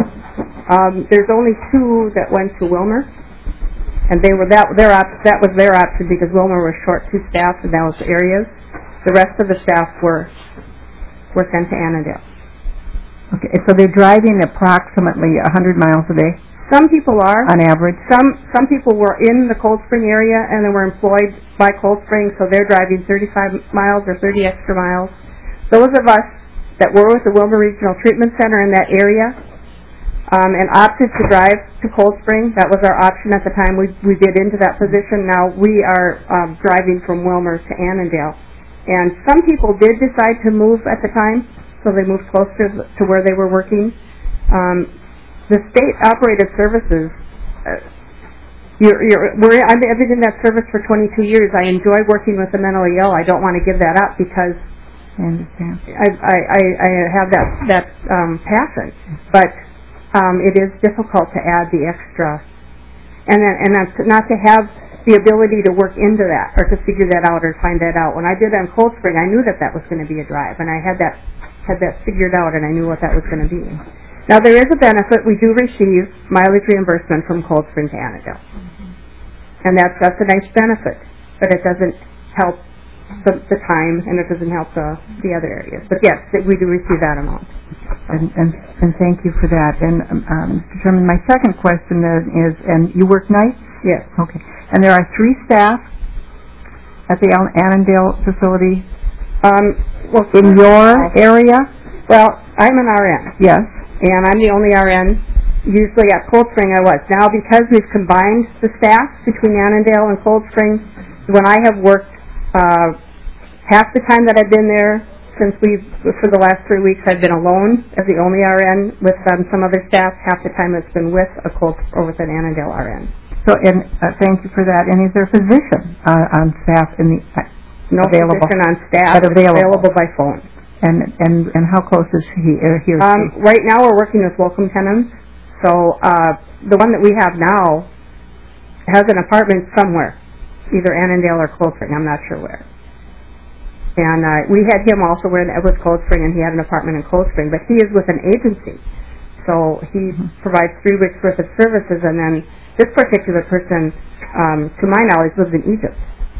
There's only 2 that went to Wilmer. And that was their option because Wilmer was short 2 staff in those areas. The rest of the staff were sent to Annandale. Okay, so they're driving approximately 100 miles a day? Some people are. On average? Some people were in the Cold Spring area and they were employed by Cold Spring, so they're driving 35 miles or 30 extra miles. Those of us that were with the Wilmer Regional Treatment Center in that area and opted to drive to Cold Spring. That was our option at the time we bid into that position. Now we are driving from Wilmer to Annandale. And some people did decide to move at the time, so they moved closer to where they were working. The state-operated services, I've been in that service for 22 years. I enjoy working with the mentally ill. I don't want to give that up because I understand. I have that passion, but it is difficult to add the extra, and not to have the ability to work into that or to figure that out or find that out. When I did it in Cold Spring, I knew that was going to be a drive, and I had that figured out, and I knew what that was going to be. Now there is a benefit. We do receive mileage reimbursement from Cold Spring to Annandale, and that's a nice benefit, but it doesn't help the time, and it doesn't help the other areas. But yes, we do receive that amount. And thank you for that. And Mr. Chairman, my second question then is, and you work nights? Yes. Okay. And there are 3 staff at the Annandale facility in your area? Well, I'm an RN. Yes. And I'm the only RN. Usually at Cold Spring I was. Now because we've combined the staff between Annandale and Cold Spring, when I have worked half the time that I've been there, for the last 3 weeks I've been alone as the only RN with some other staff. Half the time it's been with with an Annandale RN. So, and thank you for that. And is there a physician on staff in the no available? Physician on staff. Available by phone. And how close is he or she? Right now we're working with locum tenens. So the one that we have now has an apartment somewhere, either Annandale or Cold Spring. I'm not sure where. And we had him also with Cold Spring, and he had an apartment in Cold Spring. But he is with an agency, so he provides 3 weeks worth of services. And then this particular person, to my knowledge, lives in Egypt.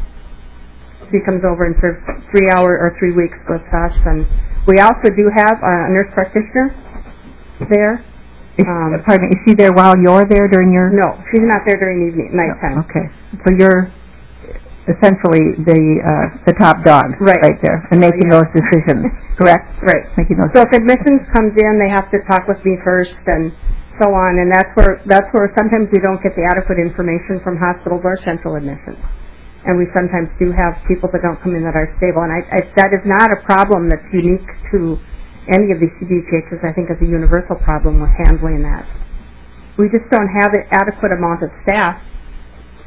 He comes over and serves 3 weeks with us. And we also do have a nurse practitioner there. Pardon me, is she there while you're there during your? No, she's not there during nighttime. Okay, so you're essentially the top dog right there and making those decisions, correct? Right. Making those. So if admissions comes in, they have to talk with me first and so on, and that's where sometimes we don't get the adequate information from hospitals or central admissions. And we sometimes do have people that don't come in that are stable. And that is not a problem that's unique to any of these CDPHs. I think it's a universal problem with handling that. We just don't have an adequate amount of staff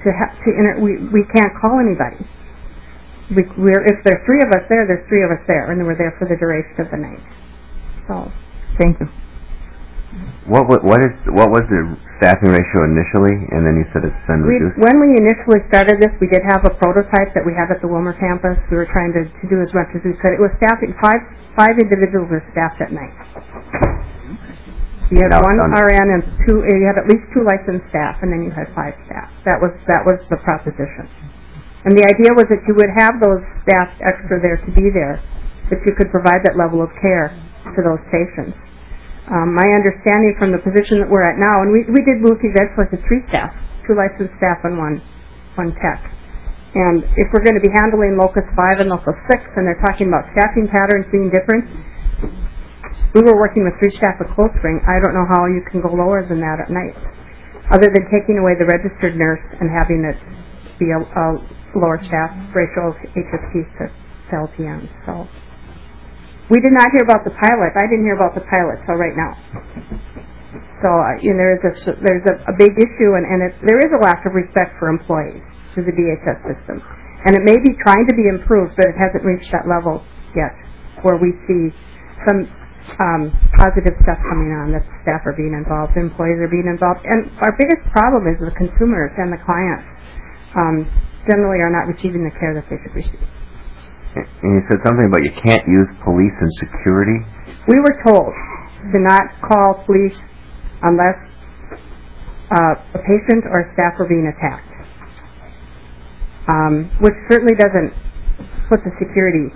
we can't call anybody. If there's three of us there, there's three of us there, and we're there for the duration of the night. So, thank you. What was the staffing ratio initially, and then you said it's been reduced? When we initially started this, we did have a prototype that we had at the Wilmer campus. We were trying to do as much as we could. It was staffing, five individuals were staffed at night. You had one RN and you had at least 2 licensed staff, and then you had 5 staff. That was the proposition. And the idea was that you would have those staff extra there to be there, that you could provide that level of care to those patients. My understanding from the position that we're at now, and we did move eventually to 3 staff, 2 licensed staff and one tech. And if we're going to be handling Locus 5 and Locus 6, and they're talking about staffing patterns being different, we were working with 3 staff at Cold Spring. I don't know how you can go lower than that at night, other than taking away the registered nurse and having it be a lower staff ratio of HSPs to LPNs. So we did not hear about the pilot. I didn't hear about the pilot till right now. So there's a big issue, and there is a lack of respect for employees through the DHS system. And it may be trying to be improved, but it hasn't reached that level yet where we see some positive stuff coming on, that staff are being involved, employees are being involved. And our biggest problem is the consumers and the clients generally are not receiving the care that they should receive. And you said something about you can't use police and security? We were told to not call police unless a patient or staff are being attacked, which certainly doesn't put the security.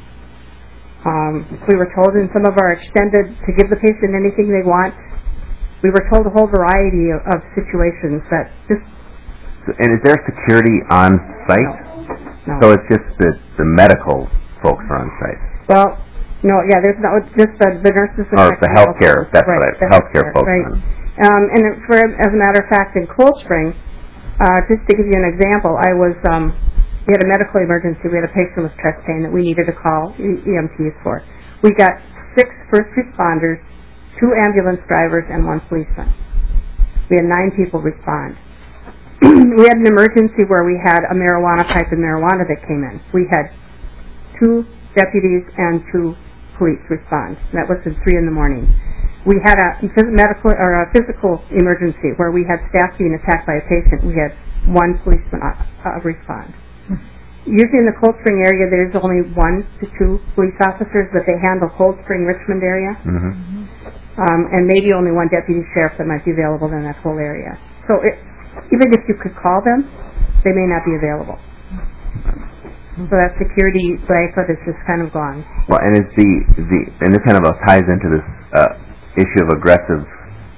We were told in some of our extended to give the patient anything they want. We were told a whole variety of situations that just... And is there security on site? No. So it's just the medical folks are on site? Well, no, yeah, there's no, it's just the nurses and it's the healthcare, that's right, right, the healthcare folks. Right. And as a matter of fact, in Cold Spring, just to give you an example, we had a medical emergency. We had a patient with chest pain that we needed to call EMTs for. We got 6 first responders, 2 ambulance drivers, and 1 policeman. We had 9 people respond. We had an emergency where we had a marijuana pipe and marijuana that came in. We had 2 deputies and 2 police respond. That was at 3 in the morning. We had a physical emergency where we had staff being attacked by a patient. We had 1 policeman respond. Usually in the Cold Spring area, there's only 1 to 2 police officers, but they handle Cold Spring, Richmond area, and maybe only 1 deputy sheriff that might be available in that whole area. So even if you could call them, they may not be available. So that security blanket is just kind of gone. Well, and it's and this kind of ties into this issue of aggression,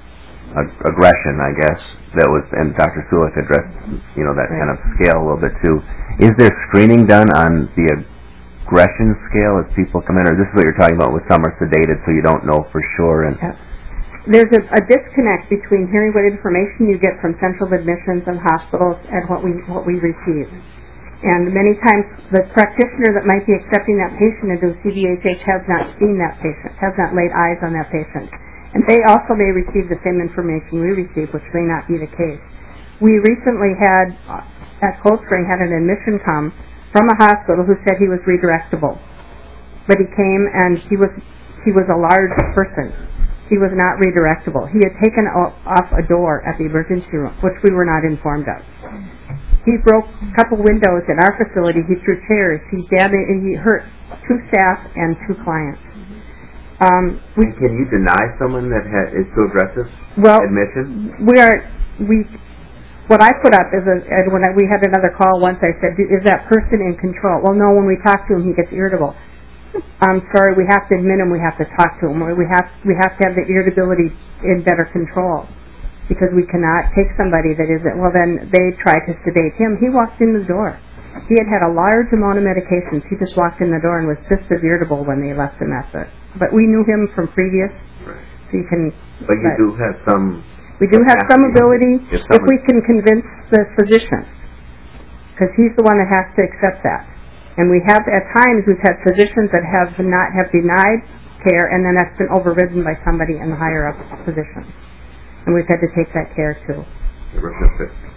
I guess, that was, and Dr. Sulik addressed, that kind of scale a little bit too. Is there screening done on the aggression scale as people come in, or this is what you're talking about with some are sedated so you don't know for sure? And there's a disconnect between hearing what information you get from central admissions and hospitals and what we receive. And many times the practitioner that might be accepting that patient into CVHH has not seen that patient, has not laid eyes on that patient. And they also may receive the same information we receive, which may not be the case. We recently had, at Cold Spring, had an admission come from a hospital who said he was redirectable. But he came and he was a large person. He was not redirectable. He had taken off a door at the emergency room, which we were not informed of. He broke a couple windows in our facility. He threw chairs. He hurt 2 staff and 2 clients. Can you deny someone that is too aggressive? Admission? What I put up is when we had another call once, I said, "Is that person in control?" Well, no. When we talk to him, he gets irritable. I'm sorry, we have to admit him. We have to talk to him. We have to have the irritability in better control, because we cannot take somebody that isn't. Well, then they tried to sedate him. He walked in the door. He had a large amount of medications. He just walked in the door and was just as irritable when they left him at But we knew him from previous. So you can. But you do have some. We do have some ability if we can convince the physician, because he's the one that has to accept that. And we have, at times, we've had physicians that have denied care, and then that's been overridden by somebody in the higher up position. And we've had to take that care too.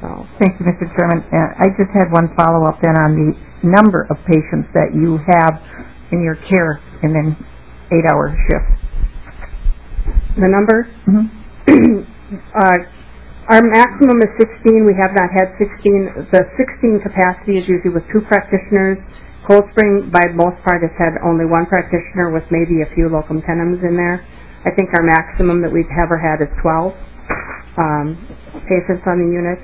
So, thank you, Mr. Chairman. I just had one follow-up then on the number of patients that you have in your care in an 8-hour shift. The number? Mm-hmm. Our maximum is 16. We have not had 16. The 16 capacity is usually with 2 practitioners. Cold Spring, by most part, has had only 1 practitioner with maybe a few locum tenens in there. I think our maximum that we've ever had is 12 patients on the unit.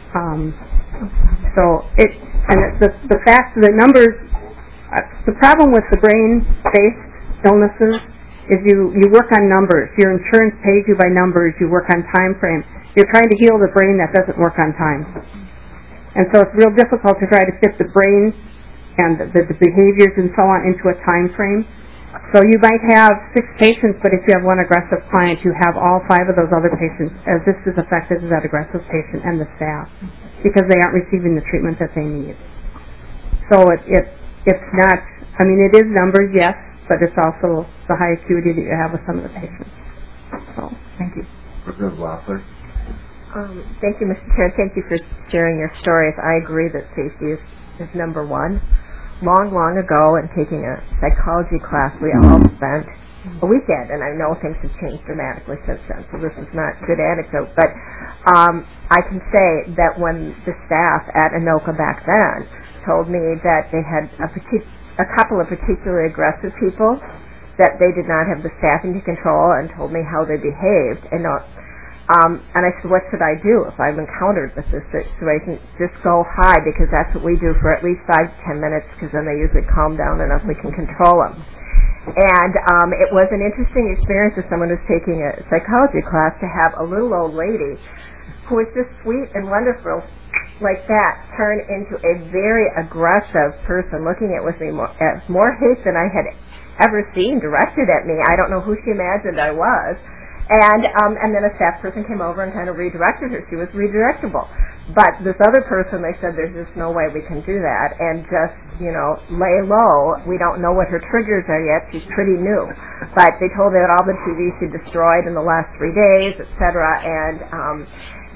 The fact the numbers, the problem with the brain-based illnesses is you work on numbers. Your insurance pays you by numbers. You work on time frame. You're trying to heal the brain that doesn't work on time. And so it's real difficult to try to fit the brain and the behaviors and so on into a time frame. So you might have 6 patients, but if you have 1 aggressive client, you have all 5 of those other patients as just as affected as that aggressive patient and the staff because they aren't receiving the treatment that they need. So it's not, I mean, it is numbers, yes, but it's also the high acuity that you have with some of the patients. So, thank you. Representative Loeffler. Thank you, Mr. Chair. Thank you for sharing your stories. I agree that safety is number 1. Long ago, in taking a psychology class, we all spent a weekend, and I know things have changed dramatically since then, so this is not a good anecdote, but I can say that when the staff at Anoka back then told me that they had a couple of particularly aggressive people that they did not have the staffing to control and told me how they behaved, and I said, what should I do if I'm encountered with this situation? Just go high, because that's what we do for at least 5 to 10 minutes, because then they usually calm down enough we can control them. And it was an interesting experience as someone who's taking a psychology class to have a little old lady who was just sweet and wonderful like that turn into a very aggressive person, looking at with me as more hate than I had ever seen directed at me. I don't know who she imagined I was. And then a staff person came over and kind of redirected her. She was redirectable. But this other person, they said, there's just no way we can do that. And just, lay low. We don't know what her triggers are yet. She's pretty new. But they told her that all the TV she destroyed in the last 3 days, et cetera. And,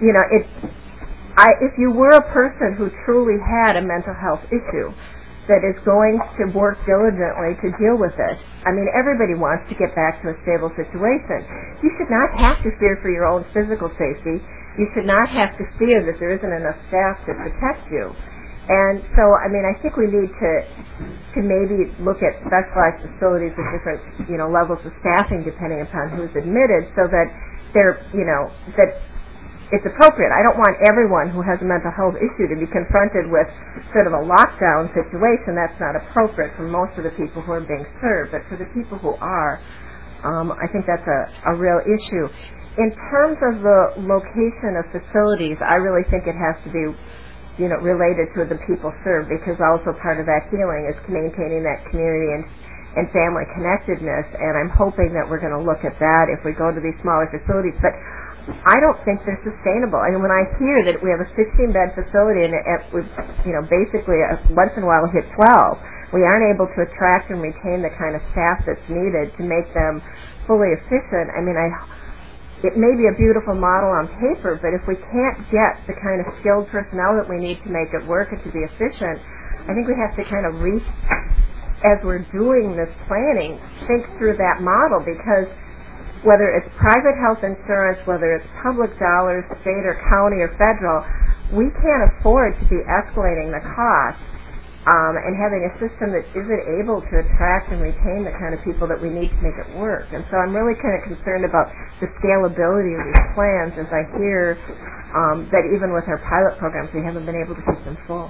if you were a person who truly had a mental health issue, that is going to work diligently to deal with it. I mean, everybody wants to get back to a stable situation. You should not have to fear for your own physical safety. You should not have to fear that there isn't enough staff to protect you. And so, I mean, I think we need to maybe look at specialized facilities with different, levels of staffing depending upon who's admitted, so that they're, that it's appropriate. I don't want everyone who has a mental health issue to be confronted with sort of a lockdown situation. That's not appropriate for most of the people who are being served. But for the people who are, I think that's a real issue. In terms of the location of facilities, I really think it has to be, related to the people served, because also part of that healing is maintaining that community and family connectedness. And I'm hoping that we're going to look at that if we go to these smaller facilities. But I don't think they're sustainable. I mean, when I hear that we have a 16-bed facility and basically once in a while we hit 12, we aren't able to attract and retain the kind of staff that's needed to make them fully efficient. I mean, it may be a beautiful model on paper, but if we can't get the kind of skilled personnel that we need to make it work and to be efficient, I think we have to kind of as we're doing this planning, think through that model, because whether it's private health insurance, whether it's public dollars, state or county or federal, we can't afford to be escalating the cost and having a system that isn't able to attract and retain the kind of people that we need to make it work. And so I'm really kind of concerned about the scalability of these plans, as I hear that even with our pilot programs, we haven't been able to keep them full.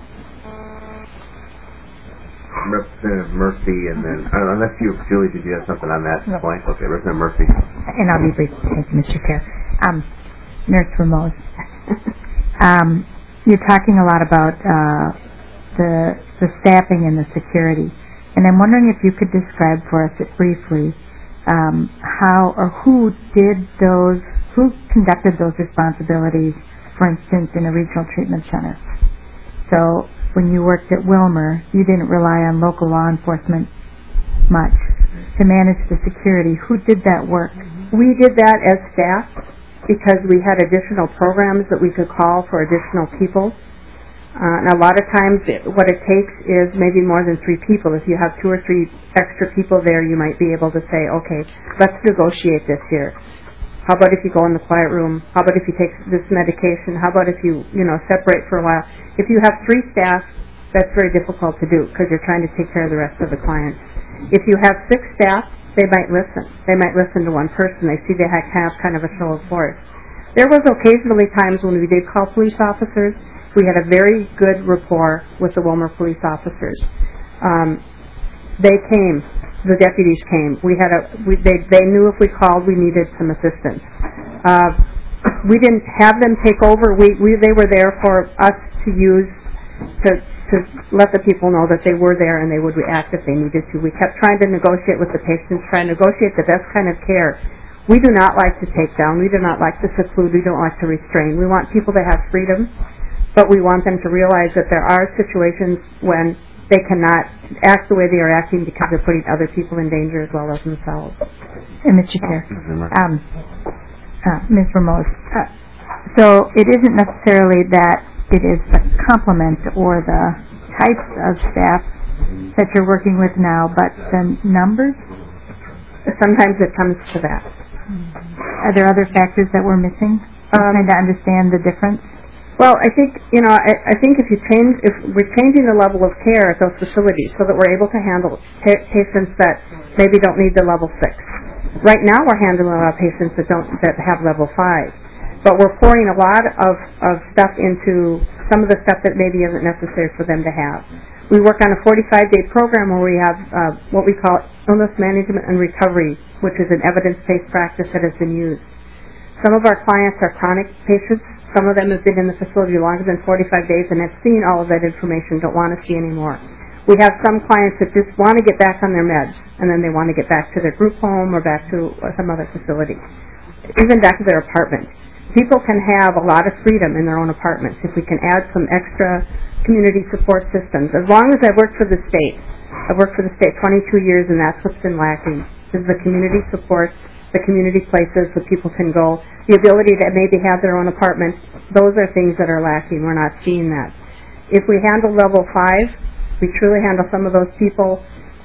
Representative Murphy, and then, unless Julie, did you have something on that point? Okay, Representative Murphy. And I'll be brief. Thank you, Mr. Chair. Nurse Ramos, you're talking a lot about the staffing and the security, and I'm wondering if you could describe for us briefly how or who conducted those responsibilities, for instance, in a regional treatment center. So when you worked at Wilmer, you didn't rely on local law enforcement much to manage the security. Who did that work? We did that as staff, because we had additional programs that we could call for additional people. And a lot of times what it takes is maybe more than 3 people. If you have 2 or 3 extra people there, you might be able to say, okay, let's negotiate this here. How about if you go in the quiet room? How about if you take this medication? How about if you separate for a while? If you have 3 staff, that's very difficult to do because you're trying to take care of the rest of the clients. If you have 6 staff, they might listen. They might listen to one person. They see they have kind of a show of force. There was occasionally times when we did call police officers. We had a very good rapport with the Willmar police officers. They came. The deputies came. They knew if we called we needed some assistance. We didn't have them take over. They were there for us to use to let the people know that they were there and they would react if they needed to. We kept trying to negotiate with the patients, trying to negotiate the best kind of care. We do not like to take down. We do not like to seclude. We don't like to restrain. We want people to have freedom, but we want them to realize that there are situations when they cannot act the way they are acting because they're putting other people in danger as well as themselves. And Mr. Chair, Ms. Ramos, so it isn't necessarily that it is the complement or the types of staff that you're working with now, but the numbers? Sometimes it comes to that. Are there other factors that we're missing? Trying to understand the difference? Well, I think I think if we're changing the level of care at those facilities so that we're able to handle patients that maybe don't need the level 6. Right now, we're handling a lot of patients that have level 5. But we're pouring a lot of stuff into some of the stuff that maybe isn't necessary for them to have. We work on a 45-day program where we have what we call illness management and recovery, which is an evidence-based practice that has been used. Some of our clients are chronic patients. Some of them have been in the facility longer than 45 days and have seen all of that information, don't want to see anymore. We have some clients that just want to get back on their meds, and then they want to get back to their group home or back to some other facility, even back to their apartment. People can have a lot of freedom in their own apartments if we can add some extra community support systems. As long as I've worked for the state, I've worked for the state 22 years, and that's what's been lacking, is the community support, the community places where people can go, the ability to maybe have their own apartment. Those are things that are lacking. We're not seeing that. If we handle level 5, we truly handle some of those people.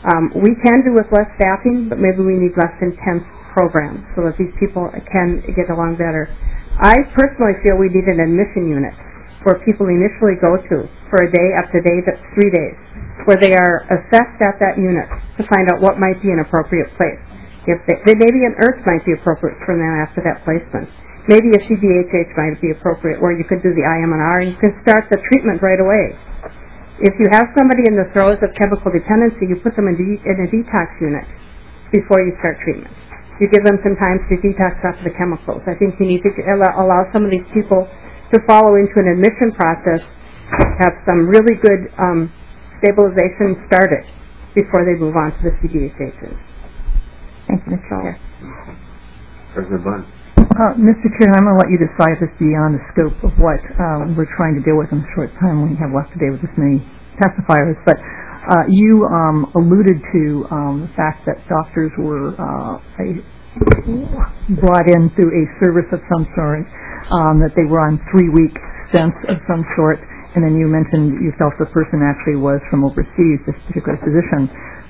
We can do with less staffing, but maybe we need less intense programs so that these people can get along better. I personally feel we need an admission unit where people initially go to for a day, up to 3 days, where they are assessed at that unit to find out what might be an appropriate place. Maybe an IRF might be appropriate for them after that placement. Maybe a CDHH might be appropriate where you could do the IM&R and you can start the treatment right away. If you have somebody in the throes of chemical dependency, you put them in a detox unit before you start treatment. You give them some time to detox off the chemicals. I think you need to allow some of these people to follow into an admission process, have some really good stabilization started before they move on to the CDHHs. Thank you, Mr. Chair. President Bunn. Mr. Chair, I'm going to let you decide if it's beyond the scope of what we're trying to deal with in the short time we have left today with this many testifiers, but you alluded to the fact that doctors were brought in through a service of some sort, that they were on 3-week stints of some sort, and then you mentioned you felt the person actually was from overseas, this particular physician.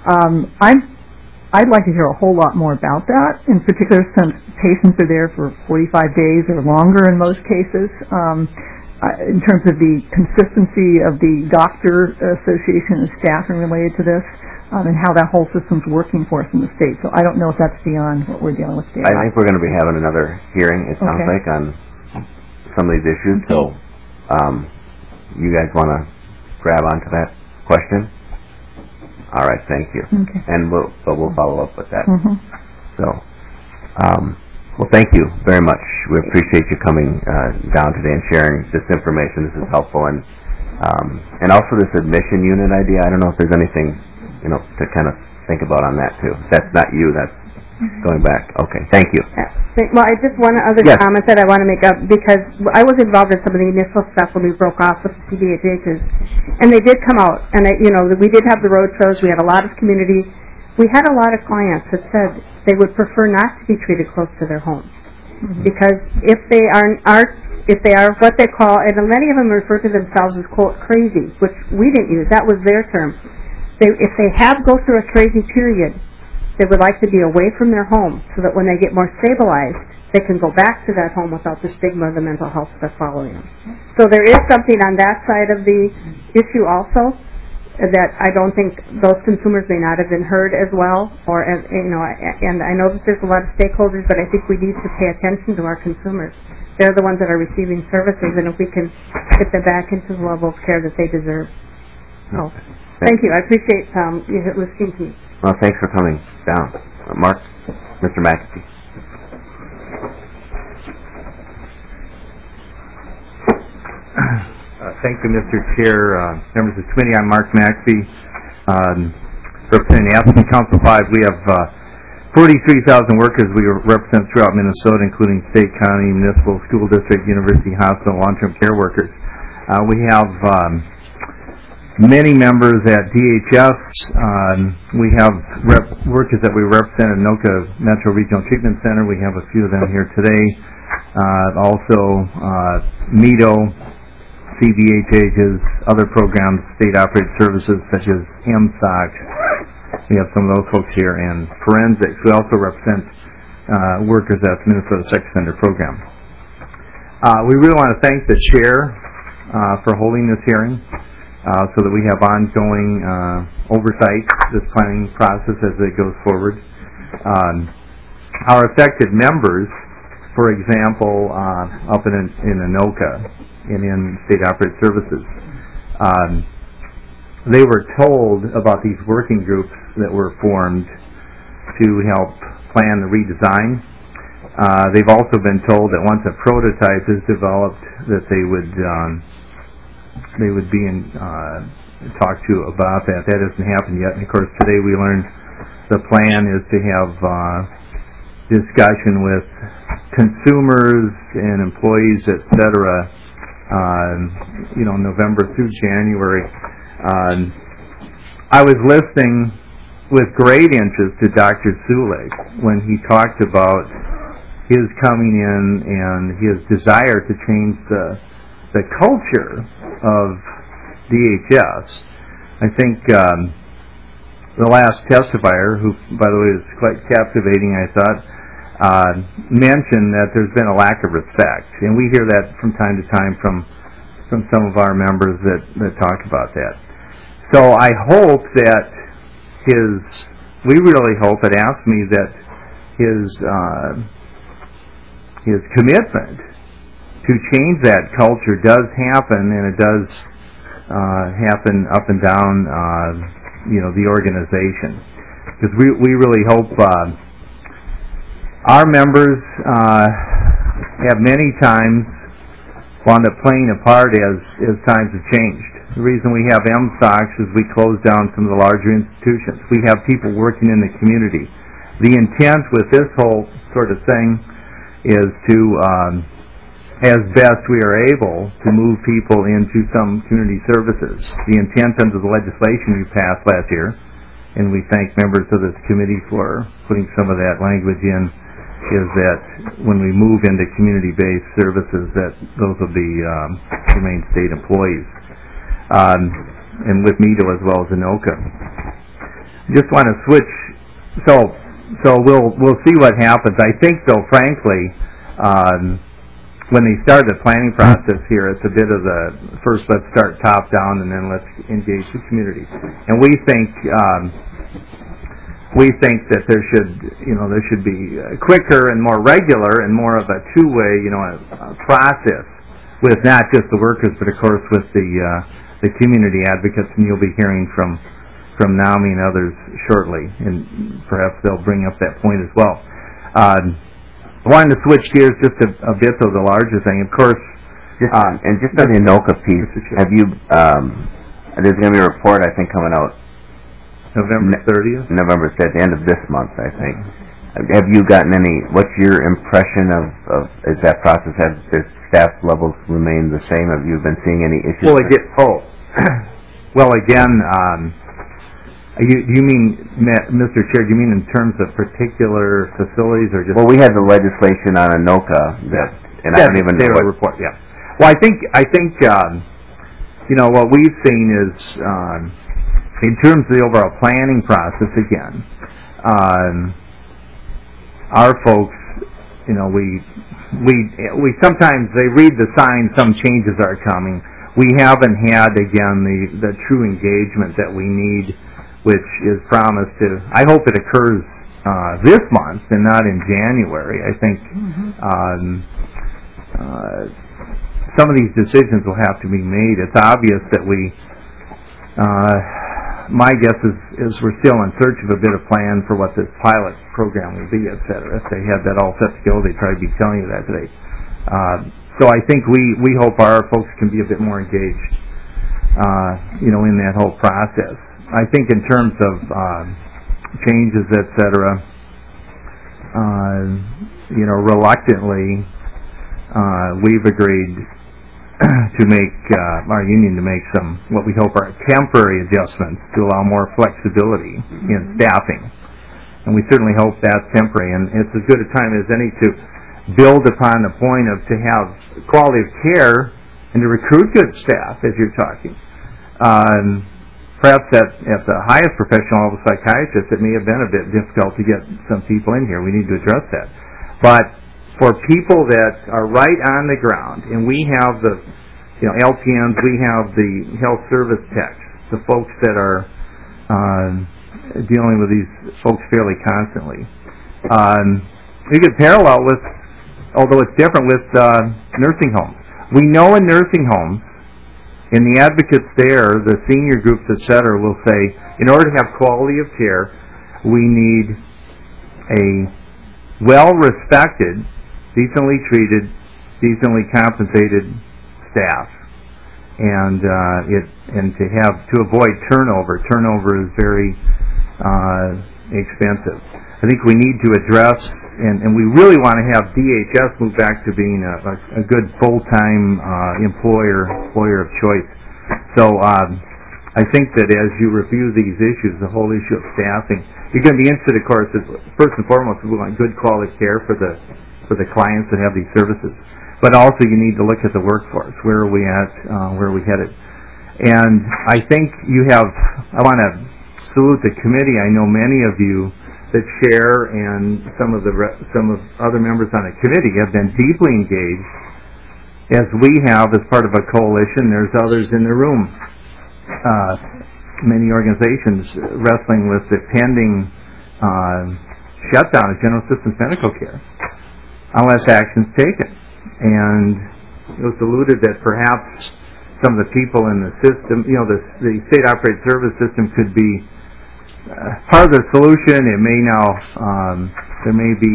I'd like to hear a whole lot more about that, in particular since patients are there for 45 days or longer in most cases. In terms of the consistency of the doctor association and staffing related to this, and how that whole system's working for us in the state. So I don't know if that's beyond what we're dealing with today. I think we're going to be having another hearing, it sounds like, on some of these issues. So you guys want to grab onto that question? All right, thank you. Okay. And we'll follow up with that. Mm-hmm. So, well, thank you very much. We appreciate you coming down today and sharing this information. This is helpful, and also this admission unit idea. I don't know if there's anything to kind of think about on that too. That's not you. That's going back. Okay, thank you. Well, I just one other comment that I want to make up, because I was involved in some of the initial stuff when we broke off with the CDHHs, and they did come out, and we did have the road shows. We had a lot of community. We had a lot of clients that said they would prefer not to be treated close to their homes. Because if they are what they call, and many of them refer to themselves as, quote, crazy, which we didn't use, that was their term. If they go through a crazy period, they would like to be away from their home so that when they get more stabilized, they can go back to that home without the stigma of the mental health that's following them. So there is something on that side of the issue also that I don't think those consumers may not have been heard as well, and I know that there's a lot of stakeholders, but I think we need to pay attention to our consumers. They're the ones that are receiving services, and if we can get them back into the level of care that they deserve. So, thank you. I appreciate you listening to me. Well, thanks for coming down. Mark, Mr. McAfee. Thank you, Mr. Chair, members of the committee. I'm Mark McAfee, representing Appleton Council 5. We have 43,000 workers we represent throughout Minnesota, including state, county, municipal, school district, university, hospital, long-term care workers. We have many members at DHS. We have workers that we represent at Anoka Metro Regional Treatment Center. We have a few of them here today. Also, MEDO, CBHH's, other programs, state-operated services such as MSOC. We have some of those folks here, and forensics. We also represent workers at the Minnesota Sex Offender Program. We really want to thank the chair for holding this hearing so that we have ongoing oversight this planning process as it goes forward. Our affected members, for example, up in Anoka and in state-operated services, they were told about these working groups that were formed to help plan the redesign. They've also been told that once a prototype is developed, that they would be talked to about that. That hasn't happened yet. And of course, today we learned the plan is to have discussion with consumers and employees, etc. November through January. I was listening with great interest to Dr. Sulik when he talked about his coming in and his desire to change the culture of DHS. I think the last testifier, who, by the way, is quite captivating, I thought, mentioned that there's been a lack of respect, and we hear that from time to time from some of our members that talk about that. So I hope that we really hope at AFSCME that his commitment to change that culture does happen, and it does happen up and down, the organization, because we really hope. Our members have many times wound up playing a part as times have changed. The reason we have MSOCs is we close down some of the larger institutions. We have people working in the community. The intent with this whole sort of thing is to, as best we are able, to move people into some community services. The intent under the legislation we passed last year, and we thank members of this committee for putting some of that language in, is that when we move into community-based services, that those will be remain state employees, and with MEDO as well as Anoka. Just want to switch. So we'll see what happens. I think, though, frankly, when they start the planning process here, it's a bit of the first. Let's start top down, and then let's engage the community. And we think that there should be quicker and more regular and more of a two-way, a process with not just the workers, but of course with the community advocates, and you'll be hearing from NAMI and others shortly, and perhaps they'll bring up that point as well. I wanted to switch gears just a bit to the larger thing, of course. And just on the Anoka piece, have you? There's going to be a report, I think, coming out. November 30th? November 30th, the end of this month, I think. Have you gotten what's your impression of is that process? Have the staff levels remained the same? Have you been seeing any issues? Well, again, You mean, Mr. Chair, do you mean in terms of particular facilities or just... Well, we had the legislation on ANOCA that, and I don't even know what... report, yeah. Well, I think what we've seen is, in terms of the overall planning process, again, our folks, we sometimes, they read the signs, some changes are coming. We haven't had, again, the true engagement that we need, which is promised to, I hope it occurs this month and not in January. I think some of these decisions will have to be made. It's obvious that my guess is we're still in search of a bit of plan for what this pilot program will be, et cetera. If they had that all set to go, they'd probably be telling you that today. So I think we hope our folks can be a bit more engaged, in that whole process. I think in terms of changes, et cetera, reluctantly, we've agreed to make our union to make some what we hope are temporary adjustments to allow more flexibility in staffing, and we certainly hope that's temporary. And it's as good a time as any to build upon the point of to have quality of care and to recruit good staff, as you're talking. Perhaps at the highest professional level, psychiatrists, it may have been a bit difficult to get some people in here. We need to address that. But for people that are right on the ground, and we have the LPNs, we have the health service techs, the folks that are dealing with these folks fairly constantly. You could parallel with, although it's different, with nursing homes. We know in nursing homes, and the advocates there, the senior groups, et cetera, will say, in order to have quality of care, we need a well-respected, decently treated, decently compensated staff, and to avoid turnover. Turnover is very expensive. I think we need to address, and we really want to have DHS move back to being a good full-time employer of choice. So I think that as you review these issues, the whole issue of staffing, you're going to be interested, of course, first and foremost, we want good quality care for the clients that have these services. But also you need to look at the workforce. Where are we at? Where are we headed? And I think I want to salute the committee. I know many of you, the chair and some of other members on the committee have been deeply engaged, as we have as part of a coalition. There's others in the room, many organizations wrestling with the pending shutdown of General Systems medical care unless action's taken. And it was alluded that perhaps some of the people in the system, the state-operated service system could be part of the solution. It may now, there may be,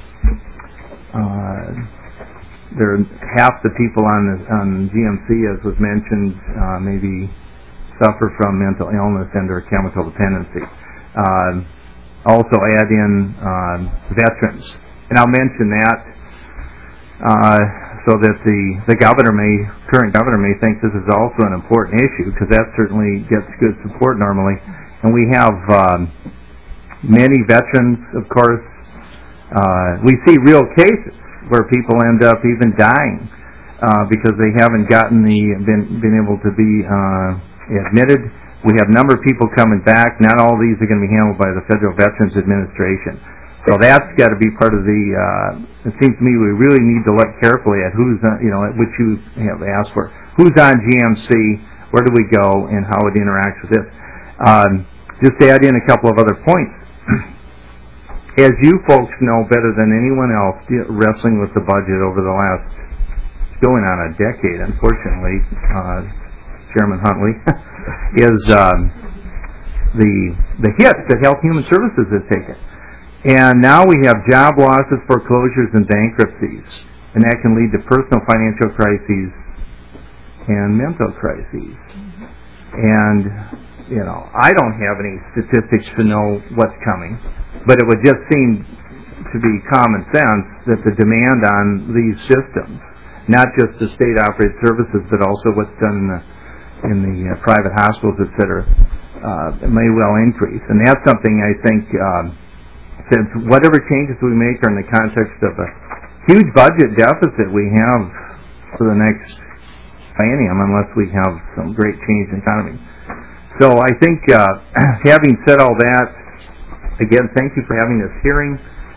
half the people on GMC, as was mentioned, maybe suffer from mental illness and/or chemical dependency. Also add in veterans, and I'll mention that so that the current governor may think this is also an important issue, because that certainly gets good support normally. And we have many veterans, of course. We see real cases where people end up even dying because they haven't been able to be admitted. We have a number of people coming back. Not all these are going to be handled by the Federal Veterans Administration. So that's got to be part of the. It seems to me we really need to look carefully at who's, which you have asked for. Who's on GMC? Where do we go? And how it interacts with this. Just to add in a couple of other points. As you folks know better than anyone else, wrestling with the budget over the last, going on a decade, unfortunately, Chairman Huntley, is the hit that Health Human Services has taken. And now we have job losses, foreclosures, and bankruptcies. And that can lead to personal financial crises and mental crises. And I don't have any statistics to know what's coming, but it would just seem to be common sense that the demand on these systems, not just the state-operated services, but also what's done in the private hospitals, et cetera, it may well increase. And that's something I think, since whatever changes we make are in the context of a huge budget deficit we have for the next biennium, unless we have some great change in the economy. So I think, having said all that, again, thank you for having this hearing.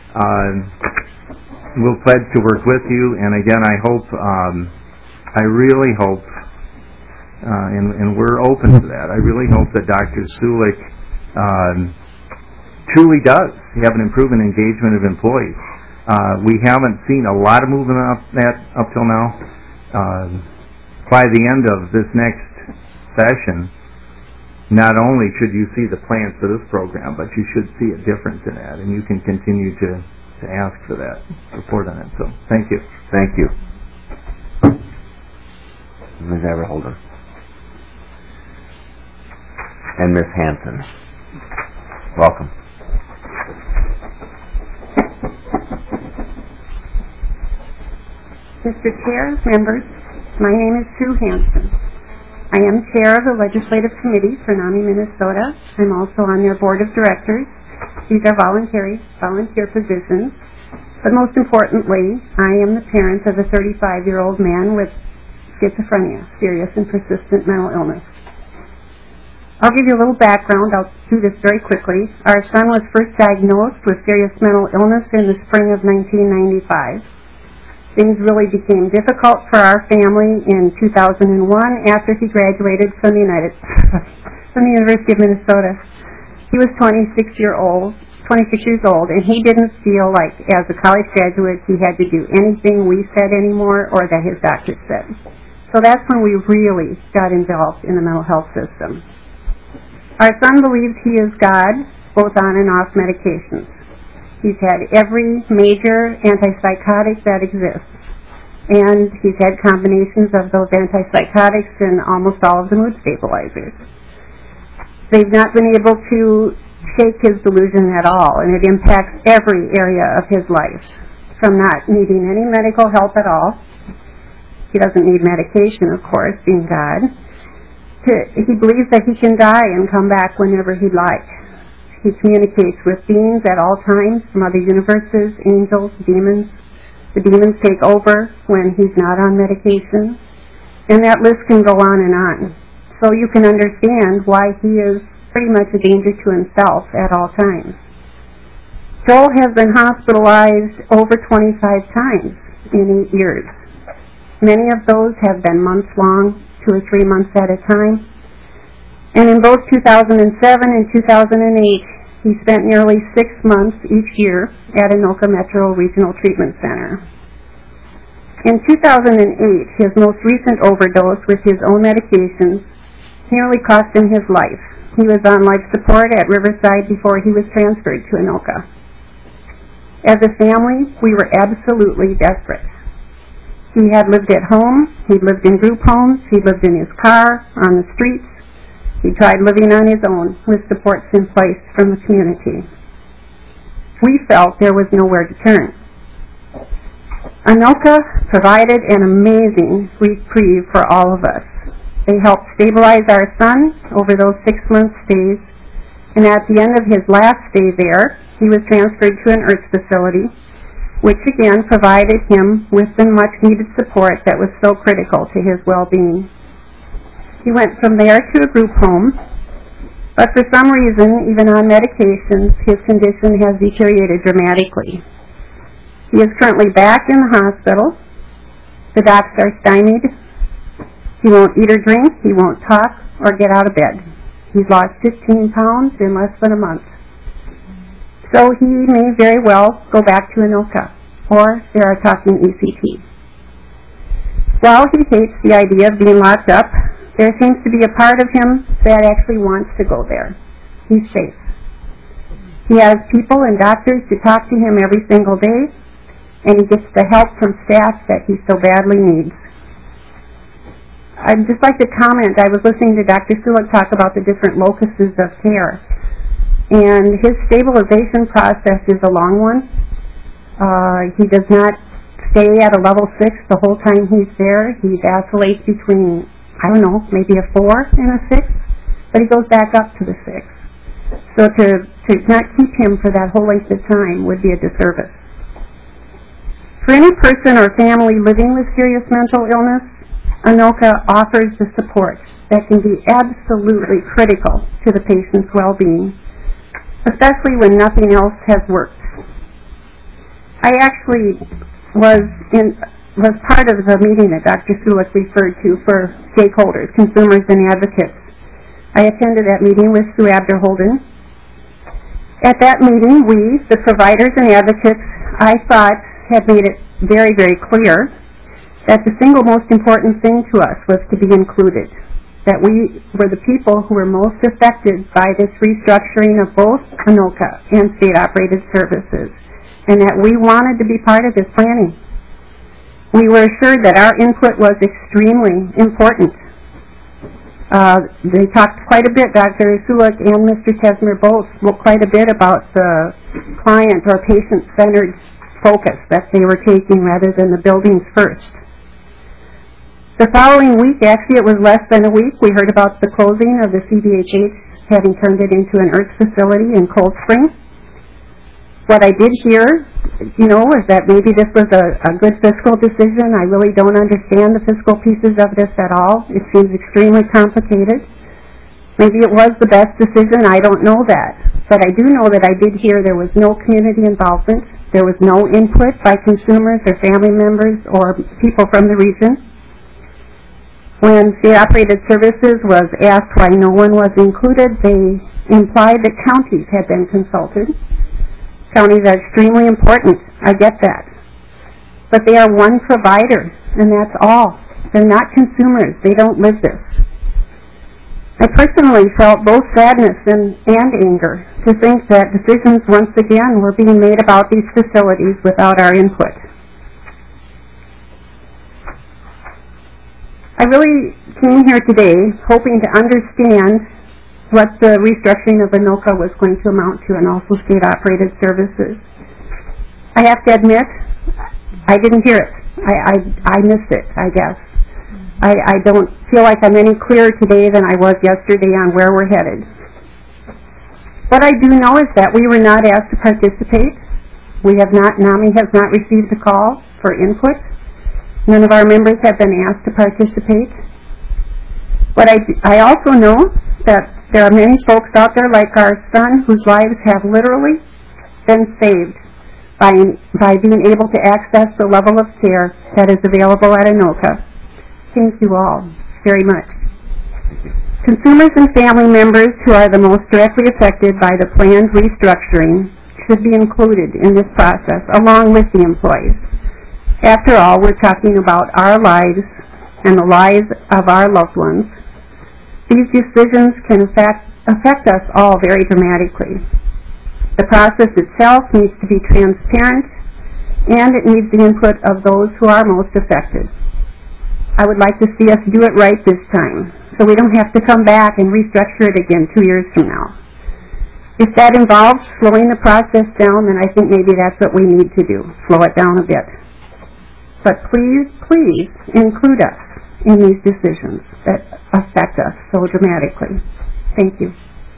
We'll pledge to work with you, and again, I hope, I really hope, and we're open to that, I really hope that Dr. Sulik truly does have an improvement in engagement of employees. We haven't seen a lot of movement up till now. By the end of this next session, not only should you see the plans for this program, but you should see a difference in that, and you can continue to ask for that, report on it. So, thank you. Thank you. Ms. Everholder. And Ms. Hanson. Welcome. Mr. Chair, members, my name is Sue Hanson. I am chair of the Legislative Committee for NAMI, Minnesota. I'm also on their board of directors. These are volunteer positions. But most importantly, I am the parent of a 35-year-old man with schizophrenia, serious and persistent mental illness. I'll give you a little background. I'll do this very quickly. Our son was first diagnosed with serious mental illness in the spring of 1995. Things really became difficult for our family in 2001 after he graduated from the University of Minnesota. He was 26 years old, and he didn't feel like, as a college graduate, he had to do anything we said anymore or that his doctor said. So that's when we really got involved in the mental health system. Our son believes he is God, both on and off medications. He's had every major antipsychotic that exists, and he's had combinations of those antipsychotics and almost all of the mood stabilizers. They've not been able to shake his delusion at all, and it impacts every area of his life, from not needing any medical help at all. He doesn't need medication, of course, being God. He believes that he can die and come back whenever he'd like. He communicates with beings at all times from other universes, angels, demons. The demons take over when he's not on medication. And that list can go on and on. So you can understand why he is pretty much a danger to himself at all times. Joel has been hospitalized over 25 times in 8 years. Many of those have been months long, 2 or 3 months at a time. And in both 2007 and 2008, he spent nearly 6 months each year at Anoka Metro Regional Treatment Center. In 2008, his most recent overdose with his own medications nearly cost him his life. He was on life support at Riverside before he was transferred to Anoka. As a family, we were absolutely desperate. He had lived at home, he'd lived in group homes, he'd lived in his car, on the streets. He tried living on his own with supports in place from the community. We felt there was nowhere to turn. Anoka provided an amazing reprieve for all of us. They helped stabilize our son over those 6-month stays, and at the end of his last stay there, he was transferred to an IRF facility, which again provided him with the much-needed support that was so critical to his well-being. He went from there to a group home, but for some reason, even on medications, his condition has deteriorated dramatically. He is currently back in the hospital. The docs are stymied. He won't eat or drink, he won't talk or get out of bed. He's lost 15 pounds in less than a month. So he may very well go back to Anoka, or they are talking ECT. While he hates the idea of being locked up, there seems to be a part of him that actually wants to go there. He's safe. He has people and doctors to talk to him every single day, and he gets the help from staff that he so badly needs. I'd just like to comment, I was listening to Dr. Sulik talk about the different locuses of care, and his stabilization process is a long one. He does not stay at a level 6 the whole time he's there. He vacillates between, I don't know, maybe a 4 and a 6, but he goes back up to the 6. So to not keep him for that whole length of time would be a disservice. For any person or family living with serious mental illness, ANOCA offers the support that can be absolutely critical to the patient's well-being, especially when nothing else has worked. I actually was part of the meeting that Dr. Sulik referred to for stakeholders, consumers, and advocates. I attended that meeting with Sue Abderholden. At that meeting, we, the providers and advocates, I thought had made it very, very clear that the single most important thing to us was to be included, that we were the people who were most affected by this restructuring of both ANOCA and state-operated services, and that we wanted to be part of this planning. We were assured that our input was extremely important. They talked quite a bit, Dr. Sulik and Mr. Tesmer both spoke quite a bit about the client or patient-centered focus that they were taking rather than the buildings first. The following week, actually it was less than a week, we heard about the closing of the CDHH, having turned it into an IRF facility in Cold Spring. What I did hear, is that maybe this was a good fiscal decision. I really don't understand the fiscal pieces of this at all. It seems extremely complicated. Maybe it was the best decision. I don't know that. But I do know that I did hear there was no community involvement. There was no input by consumers or family members or people from the region. When state-operated services was asked why no one was included, they implied that counties had been consulted. Counties are extremely important. I get that. But they are one provider, and that's all. They're not consumers. They don't live this. I personally felt both sadness and anger to think that decisions once again were being made about these facilities without our input. I really came here today hoping to understand what the restructuring of ANOCA was going to amount to, and also state-operated services. I have to admit, I didn't hear it. I missed it, I guess. I don't feel like I'm any clearer today than I was yesterday on where we're headed. What I do know is that we were not asked to participate. NAMI has not received a call for input. None of our members have been asked to participate. But I also know that there are many folks out there like our son whose lives have literally been saved by being able to access the level of care that is available at ANOCA. Thank you all very much. Consumers and family members who are the most directly affected by the planned restructuring should be included in this process along with the employees. After all, we're talking about our lives and the lives of our loved ones. These decisions can affect us all very dramatically. The process itself needs to be transparent, and it needs the input of those who are most affected. I would like to see us do it right this time, so we don't have to come back and restructure it again 2 years from now. If that involves slowing the process down, then I think maybe that's what we need to do, slow it down a bit. But please, please include us in these decisions that affect us so dramatically. Thank you.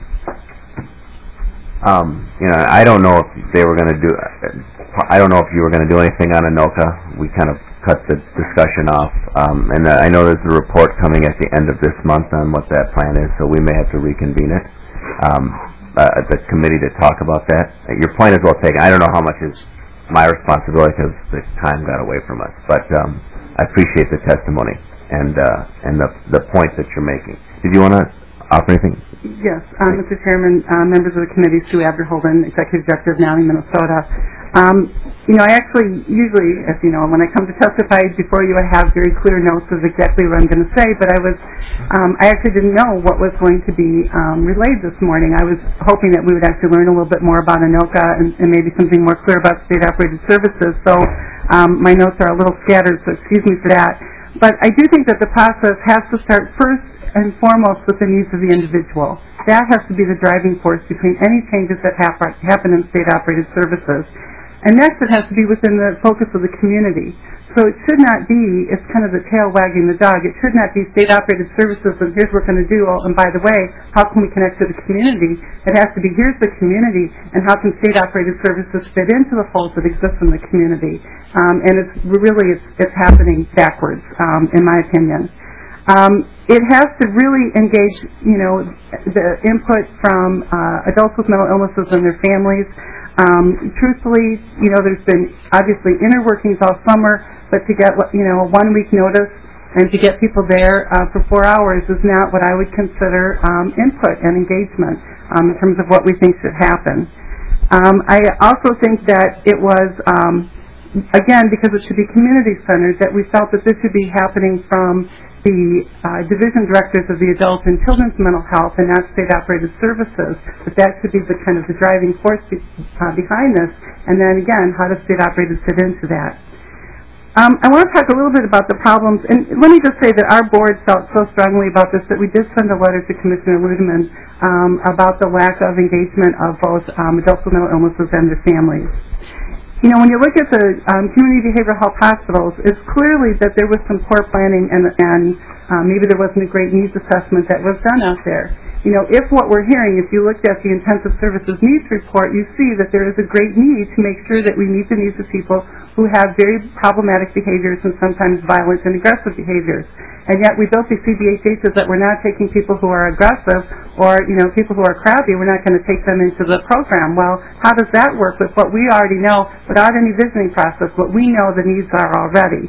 I don't know if they were going to do. I don't know if you were going to do anything on ANOCA. We kind of cut the discussion off, and I know there's a report coming at the end of this month on what that plan is, so we may have to reconvene it at the committee to talk about that. Your point is well taken. I don't know how much is my responsibility because the time got away from us, but I appreciate the testimony and the point that you're making. Did you want to offer anything? Yes, Mr. Chairman, members of the committee, Sue Abderholden, Executive Director of NAMI, Minnesota. I actually usually, as you know, when I come to testify before you, I have very clear notes of exactly what I'm going to say, but I actually didn't know what was going to be relayed this morning. I was hoping that we would actually learn a little bit more about ANOCA and maybe something more clear about state-operated services, so my notes are a little scattered, so excuse me for that. But I do think that the process has to start first and foremost with the needs of the individual. That has to be the driving force between any changes that happen in state-operated services. And next, it has to be within the focus of the community. So it should not be, it's kind of the tail wagging the dog. It should not be state-operated services and here's what we're going to do. Oh, and by the way, how can we connect to the community? It has to be, here's the community, and how can state-operated services fit into the folds that exist in the community? And it's happening backwards, in my opinion. It has to really engage, the input from adults with mental illnesses and their families. Truthfully, there's been obviously inner workings all summer, but to get, a 1 week notice and to get people there for 4 hours is not what I would consider input and engagement in terms of what we think should happen. I also think that it was, again, because it should be community-centered, that we felt that this should be happening from the division directors of the adult and children's mental health and not state-operated services, that should be the kind of the driving force behind this. And then again, how does state-operated fit into that? I want to talk a little bit about the problems, and let me just say that our board felt so strongly about this that we did send a letter to Commissioner Ludeman about the lack of engagement of both adults with mental illnesses and their families. When you look at the community behavioral health hospitals, it's clearly that there was some poor planning and maybe there wasn't a great needs assessment that was done out there. If what we're hearing, if you looked at the intensive services needs report, you see that there is a great need to make sure that we meet the needs of people who have very problematic behaviors and sometimes violent and aggressive behaviors. And yet we built these CBHHs that we're not taking people who are aggressive or, people who are crabby, we're not going to take them into the program. Well, how does that work with what we already know without any visioning process, what we know the needs are already?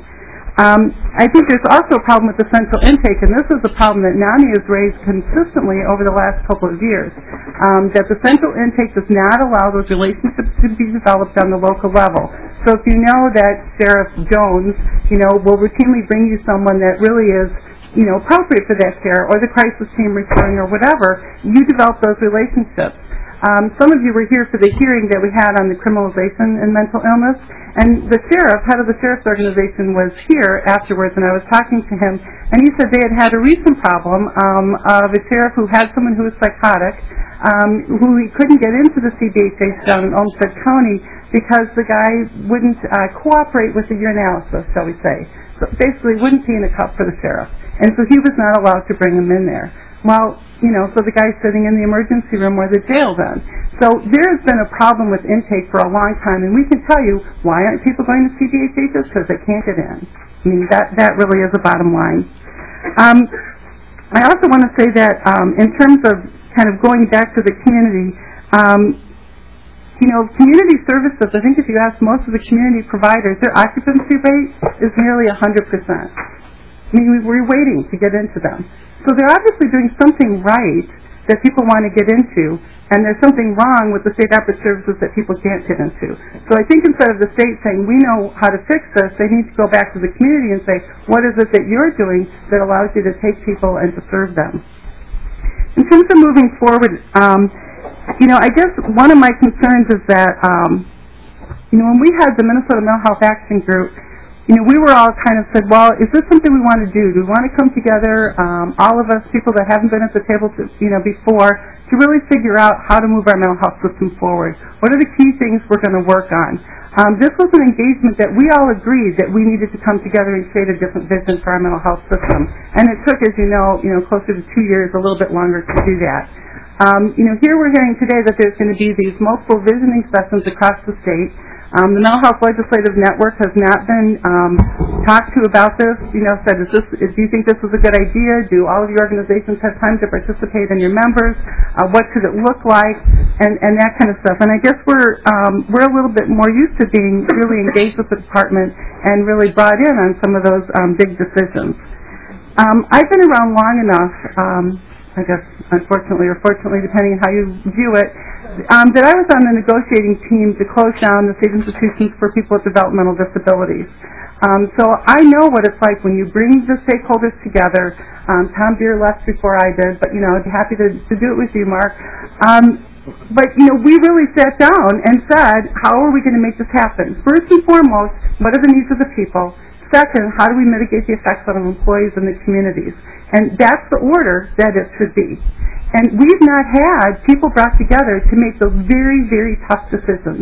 I think there's also a problem with the central intake, and this is a problem that NAMI has raised consistently over the last couple of years, that the central intake does not allow those relationships to be developed on the local level. So if you know that Sheriff Jones, will routinely bring you someone that really is appropriate for that care, or the crisis team referring or whatever, you develop those relationships. Some of you were here for the hearing that we had on the criminalization and mental illness, and the sheriff, head of the sheriff's organization, was here afterwards, and I was talking to him, and he said they had a recent problem of a sheriff who had someone who was psychotic, who he couldn't get into the CBHH down in Olmsted County because the guy wouldn't cooperate with the urinalysis, shall we say. So basically wouldn't pee in a cup for the sheriff, and so he was not allowed to bring him in there. Well, so the guy's sitting in the emergency room or the jail then. So there's been a problem with intake for a long time, and we can tell you, why aren't people going to CBHHs? Because they can't get in. I mean, that really is the bottom line. I also want to say that in terms of kind of going back to the community, community services, I think if you ask most of the community providers, their occupancy rate is nearly 100%. I mean, we're waiting to get into them. So they're obviously doing something right that people want to get into, and there's something wrong with the state-operated services that people can't get into. So I think instead of the state saying, we know how to fix this, they need to go back to the community and say, what is it that you're doing that allows you to take people and to serve them? In terms of moving forward, I guess one of my concerns is that, when we had the Minnesota Mental Health Action Group, we were all kind of said, well, is this something we want to do? Do we want to come together, all of us, people that haven't been at the table before, to really figure out how to move our mental health system forward? What are the key things we're going to work on? This was an engagement that we all agreed that we needed to come together and create a different vision for our mental health system. And it took, as you know, closer to 2 years, a little bit longer to do that. Here we're hearing today that there's going to be these multiple visioning sessions across the state. The Mental Health Legislative Network has not been talked to about this. Said, do you think this is a good idea? Do all of your organizations have time to participate in your members? What should it look like? And that kind of stuff. And I guess we're a little bit more used to being really engaged with the department and really brought in on some of those big decisions. I've been around long enough, I guess, unfortunately or fortunately, depending on how you view it, that I was on the negotiating team to close down the state institutions for people with developmental disabilities. So I know what it's like when you bring the stakeholders together. Tom Beer left before I did, but, I'd be happy to do it with you, Mark. But, we really sat down and said, how are we going to make this happen? First and foremost, what are the needs of the people? Second, how do we mitigate the effects on employees and the communities? And that's the order that it should be. And we've not had people brought together to make those very, very tough decisions.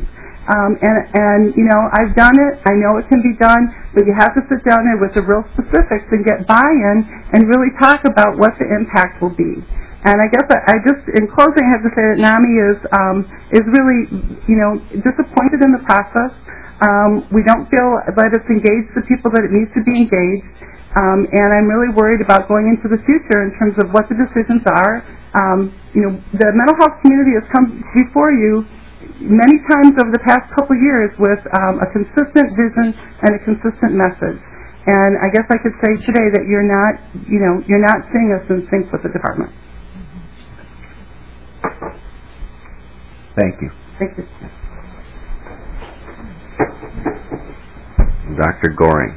And you know, I've done it. I know it can be done, but you have to sit down there with the real specifics and get buy-in and really talk about what the impact will be. And I guess I just, in closing, I have to say that NAMI is really, you know, disappointed in the process. We don't feel that it's engaged the people that it needs to be engaged. And I'm really worried about going into the future in terms of what the decisions are. You know, the mental health community has come before you many times over the past couple of years with a consistent vision and a consistent message. And I guess I could say today that you're not, you know, you're not seeing us in sync with the department. Thank you. Thank you. Dr. Goring.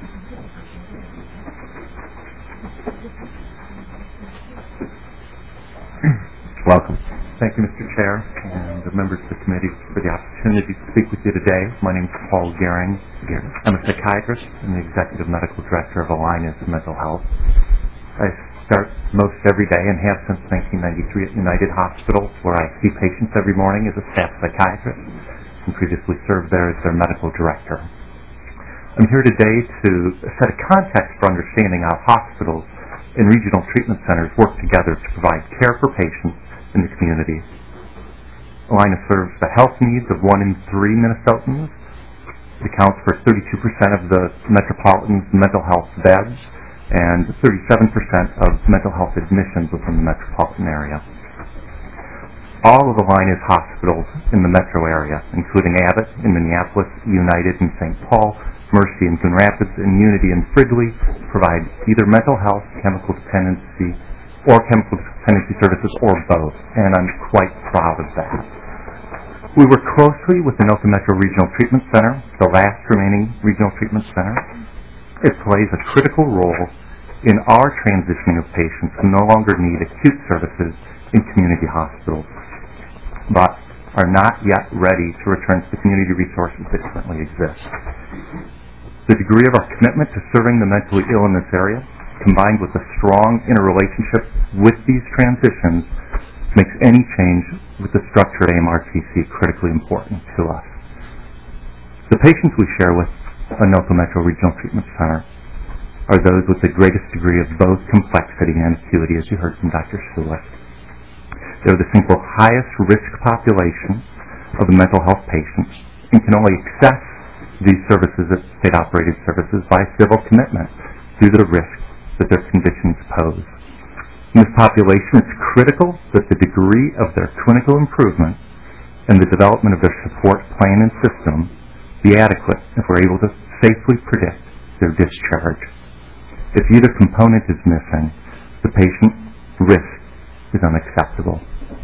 Welcome. Thank you, Mr. Chair, and the members of the committee for the opportunity to speak with you today. My name is Paul Gehring. I'm a psychiatrist and the executive medical director of Alliance Mental Health. I start most every day and have since 1993 at United Hospital, where I see patients every morning as a staff psychiatrist and previously served there as their medical director. I'm here today to set a context for understanding how hospitals and regional treatment centers work together to provide care for patients in the community. Alliance serves the health needs of 1 in 3 Minnesotans. It accounts for 32% of the metropolitan's mental health beds and 37% of mental health admissions within the metropolitan area. All of Alliance hospitals in the metro area, including Abbott in Minneapolis, United in St. Paul, Mercy in Coon Rapids, and Unity in Fridley, provide either mental health, chemical dependency services, or both, and I'm quite proud of that. We work closely with the Anoka Metro Regional Treatment Center, the last remaining regional treatment center. It plays a critical role in our transitioning of patients who no longer need acute services in community hospitals, but are not yet ready to return to the community resources that currently exist. The degree of our commitment to serving the mentally ill in this area, combined with a strong interrelationship with these transitions, makes any change with the structure at AMRTC critically important to us. The patients we share with Anoka Metro Regional Treatment Center are those with the greatest degree of both complexity and acuity, as you heard from Dr. Sulik. They're the single highest risk population of the mental health patients and can only access these services as state-operated services by civil commitment due to the risk that their conditions pose. In this population, it's critical that the degree of their clinical improvement and the development of their support plan and system be adequate if we're able to safely predict their discharge. If either component is missing, the patient risk is unacceptable.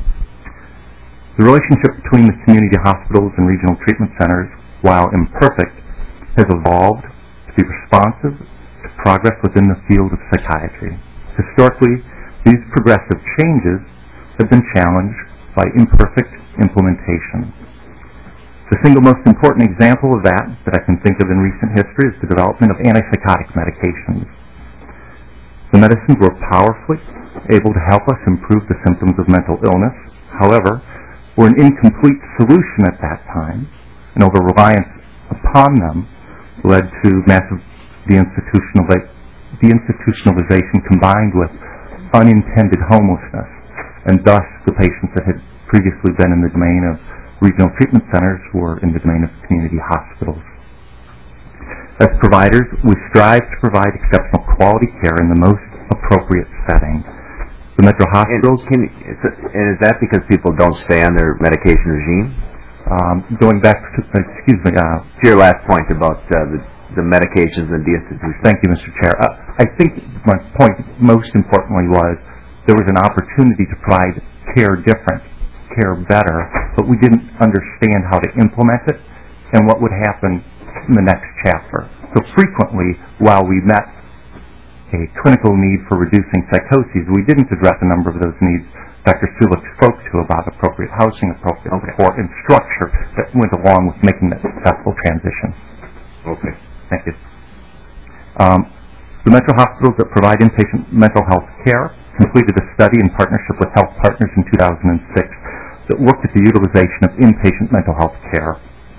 The relationship between the community hospitals and regional treatment centers, while imperfect, has evolved to be responsive to progress within the field of psychiatry. Historically, these progressive changes have been challenged by imperfect implementation. The single most important example of that I can think of in recent history is the development of antipsychotic medications. The medicines were powerfully able to help us improve the symptoms of mental illness. However, were an incomplete solution at that time, and over-reliance upon them led to massive deinstitutionalization combined with unintended homelessness, and thus the patients that had previously been in the domain of regional treatment centers were in the domain of community hospitals. As providers, we strive to provide exceptional quality care in the most appropriate setting. The Metro hospitals... And is that because people don't stay on their medication regime? Going back to, to your last point about the medications and deinstitution. Thank you, Mr. Chair. I think my point most importantly was there was an opportunity to provide care different, care better, but we didn't understand how to implement it and what would happen in the next chapter. So frequently, while we met a clinical need for reducing psychoses, we didn't address a number of those needs Dr. Sulik spoke to about appropriate housing, appropriate support, and structure that went along with making that successful transition. Okay. Thank you. The Metro hospitals that provide inpatient mental health care completed a study in partnership with Health Partners in 2006 that looked at the utilization of inpatient mental health care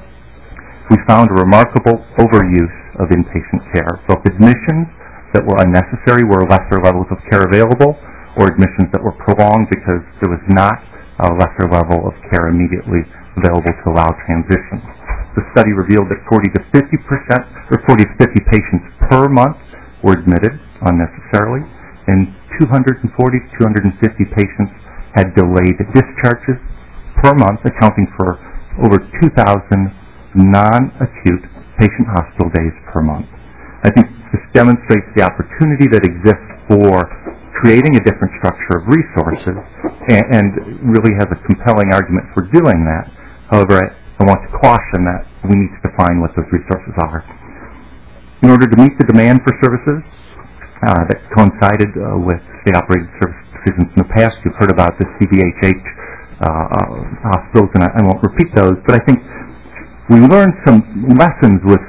we found a remarkable overuse of inpatient care, both admissions that were unnecessary where lesser levels of care available, or admissions that were prolonged because there was not a lesser level of care immediately available to allow transition. The study revealed that 40 to 50 patients per month were admitted unnecessarily, and 240 to 250 patients had delayed discharges per month, accounting for over 2,000 non-acute patient hospital days per month. I think this demonstrates the opportunity that exists for creating a different structure of resources and really has a compelling argument for doing that. However, I want to caution that we need to define what those resources are. In order to meet the demand for services that coincided with state-operated service decisions in the past, you've heard about the CDHH hospitals, and I won't repeat those, but I think we learned some lessons with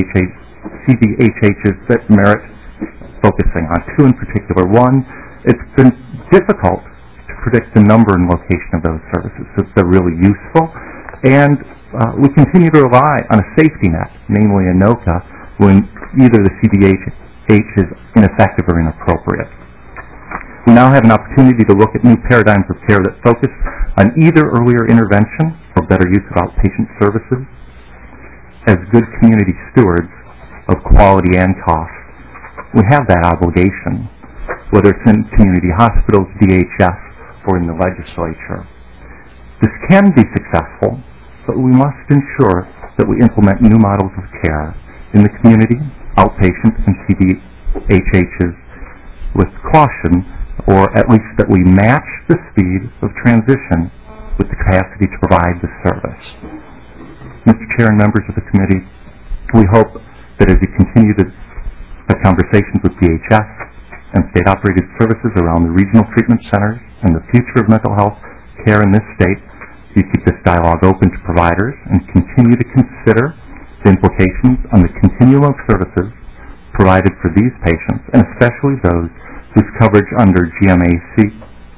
CDHHs that merit focusing on. Two in particular. One, it's been difficult to predict the number and location of those services, so they're really useful. And we continue to rely on a safety net, namely ANOCA, when either the CDHH is ineffective or inappropriate. We now have an opportunity to look at new paradigms of care that focus on either earlier intervention or better use of outpatient services. As good community stewards of quality and cost, we have that obligation, whether it's in community hospitals, DHS, or in the legislature. This can be successful, but we must ensure that we implement new models of care in the community, outpatient, and CDHHs with caution, or at least that we match the speed of transition with the capacity to provide the service. Mr. Chair and members of the committee, we hope that as you continue to have conversations with DHS and state-operated services around the regional treatment centers and the future of mental health care in this state, you keep this dialogue open to providers and continue to consider the implications on the continuum of services provided for these patients, and especially those whose coverage under GMAC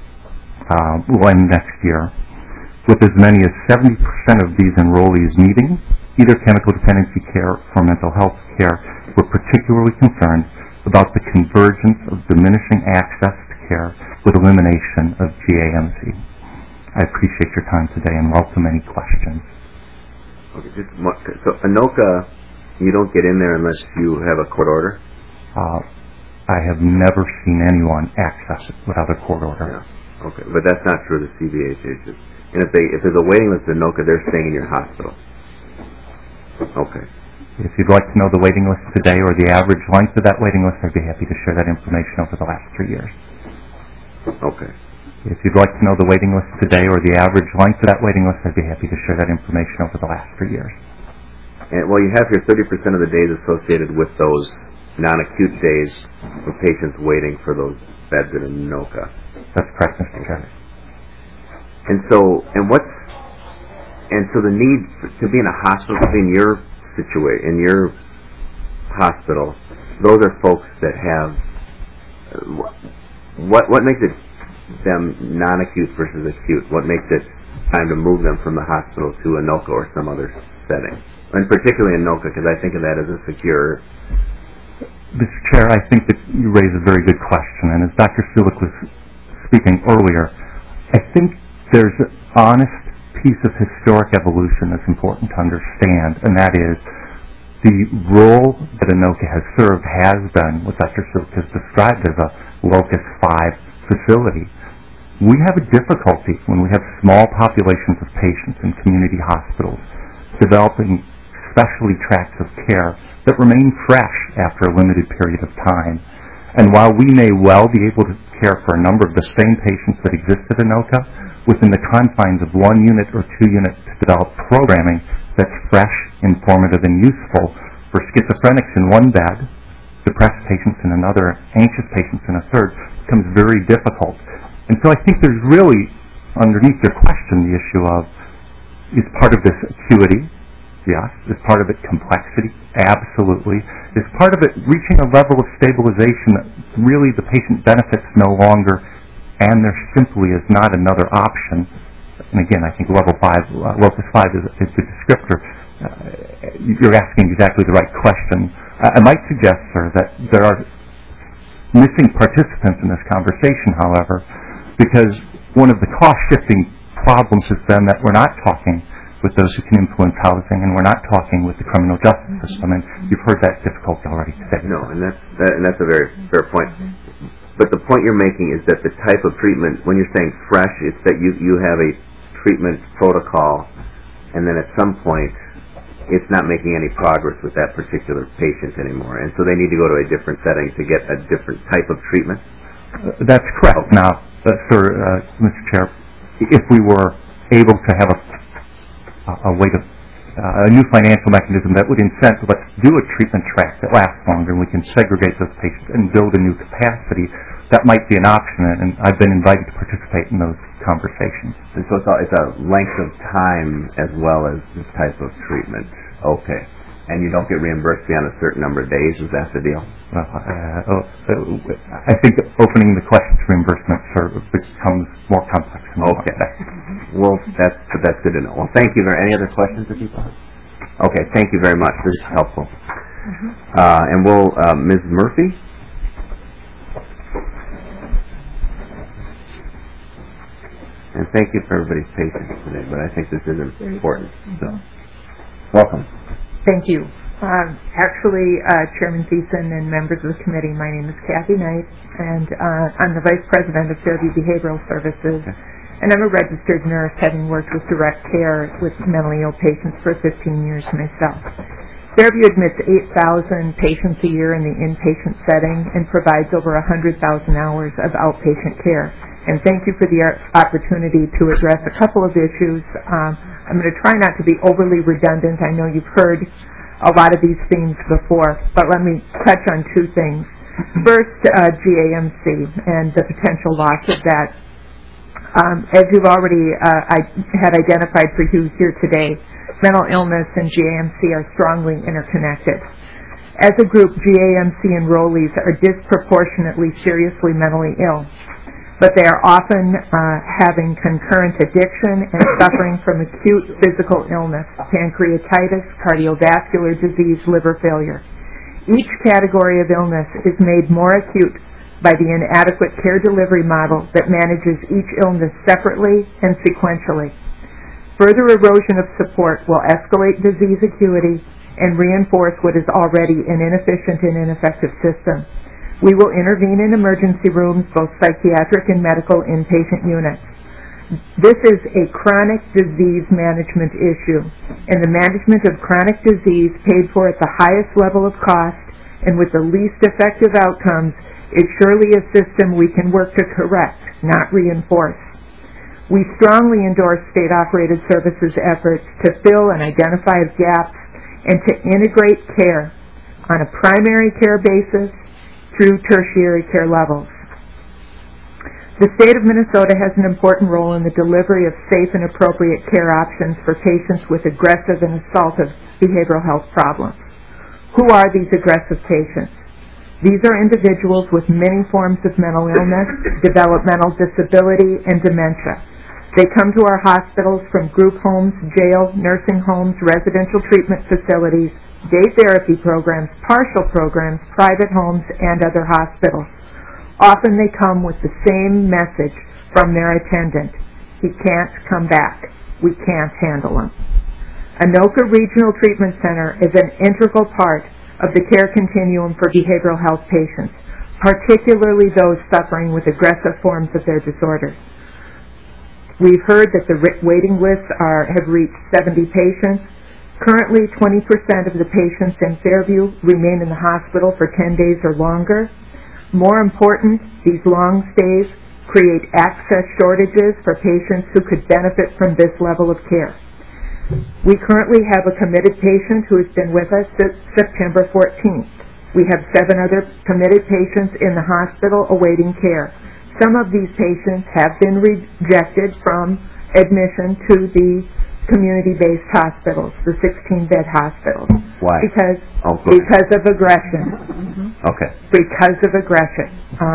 will end next year, with as many as 70% of these enrollees needing either chemical dependency care or mental health care. We're particularly concerned about the convergence of diminishing access to care with elimination of GAMC. I appreciate your time today and welcome any questions. Okay, so ANOCA, you don't get in there unless you have a court order? I have never seen anyone access it without a court order. Yeah. Okay, but that's not true of the CDHHs. And if there's a waiting list at ANOCA, they're staying in your hospital. Okay. If you'd like to know the waiting list today or the average length of that waiting list, I'd be happy to share that information over the last 3 years. Okay. If you'd like to know the waiting list today or the average length of that waiting list, I'd be happy to share that information over the last 3 years. And well, you have here 30% of the days associated with those non-acute days for patients waiting for those beds in ANOCA. That's correct, Mr. Chair. And so the need to be in a hospital, to be in your hospital, those are folks that have what makes it them non-acute versus acute? What makes it time to move them from the hospital to ANOCA or some other setting? And particularly ANOCA, because I think of that as a secure. Mr. Chair, I think that you raise a very good question, and as Dr. Sulik was speaking earlier, I think there's an honest piece of historic evolution that's important to understand, and that is the role that ANOCA has served has been what Dr. Sulik has described as a Locus 5 facility. We have a difficulty when we have small populations of patients in community hospitals developing specialty tracks of care that remain fresh after a limited period of time. And while we may well be able to care for a number of the same patients that exist at ANOCA, within the confines of 1 unit or 2 units to develop programming that's fresh, informative, and useful for schizophrenics in one bed, depressed patients in another, anxious patients in a third, becomes very difficult. And so I think there's really, underneath your question, the issue of, is part of this acuity? Yes. Is part of it complexity? Absolutely. Is part of it reaching a level of stabilization that really the patient benefits no longer, and there simply is not another option? And again, I think Locus 5 is a descriptor you're asking exactly the right question. I might suggest, sir, that there are missing participants in this conversation, however, because one of the cost-shifting problems has been that we're not talking with those who can influence housing, and we're not talking with the criminal justice system, and you've heard that difficulty already today. No, and that's a very fair point. But the point you're making is that the type of treatment, when you're saying fresh, it's that you have a treatment protocol, and then at some point it's not making any progress with that particular patient anymore, and so they need to go to a different setting to get a different type of treatment? That's correct. Now, sir, Mr. Chair, if we were able to have a way to a new financial mechanism that would incent, let's do a treatment track that lasts longer, and we can segregate those patients and build a new capacity, that might be an option, and I've been invited to participate in those conversations. And so it's a length of time as well as this type of treatment. Okay. And you don't get reimbursed beyond a certain number of days, is that the deal? Well, I think opening the question to reimbursement becomes more complex. Okay. Well, that's good to know. Well, thank you. Any other questions that you have? Okay, thank you very much. This is helpful. And we'll, Ms. Murphy? And thank you for everybody's patience today, but I think this is important. So, welcome. Thank you. Actually, Chairman Thiessen and members of the committee, my name is Kathy Knight, and I'm the Vice President of Fairview Behavioral Services, and I'm a registered nurse, having worked with direct care with mentally ill patients for 15 years myself. Fairview admits 8,000 patients a year in the inpatient setting and provides over 100,000 hours of outpatient care. And thank you for the opportunity to address a couple of issues. I'm going to try not to be overly redundant. I know you've heard a lot of these themes before, but let me touch on two things. First, GAMC and the potential loss of that. As you've already had identified for you here today, mental illness and GAMC are strongly interconnected. As a group, GAMC enrollees are disproportionately seriously mentally ill, but they are often having concurrent addiction and suffering from acute physical illness, pancreatitis, cardiovascular disease, liver failure. Each category of illness is made more acute by the inadequate care delivery model that manages each illness separately and sequentially. Further erosion of support will escalate disease acuity and reinforce what is already an inefficient and ineffective system. We will intervene in emergency rooms, both psychiatric and medical inpatient units. This is a chronic disease management issue, and the management of chronic disease paid for at the highest level of cost and with the least effective outcomes is surely a system we can work to correct, not reinforce. We strongly endorse state-operated services efforts to fill and identify gaps and to integrate care on a primary care basis through tertiary care levels. The state of Minnesota has an important role in the delivery of safe and appropriate care options for patients with aggressive and assaultive behavioral health problems. Who are these aggressive patients? These are individuals with many forms of mental illness, developmental disability, and dementia. They come to our hospitals from group homes, jails, nursing homes, residential treatment facilities, day therapy programs, partial programs, private homes, and other hospitals. Often they come with the same message from their attendant: he can't come back. We can't handle him. Anoka Regional Treatment Center is an integral part of the care continuum for behavioral health patients, particularly those suffering with aggressive forms of their disorders. We've heard that the waiting lists have reached 70 patients. Currently, 20% of the patients in Fairview remain in the hospital for 10 days or longer. More important, these long stays create access shortages for patients who could benefit from this level of care. We currently have a committed patient who has been with us since September 14th. We have 7 other committed patients in the hospital awaiting care. Some of these patients have been rejected from admission to the community-based hospitals, the 16-bed hospitals. Why? Because of aggression. Okay. Because of aggression.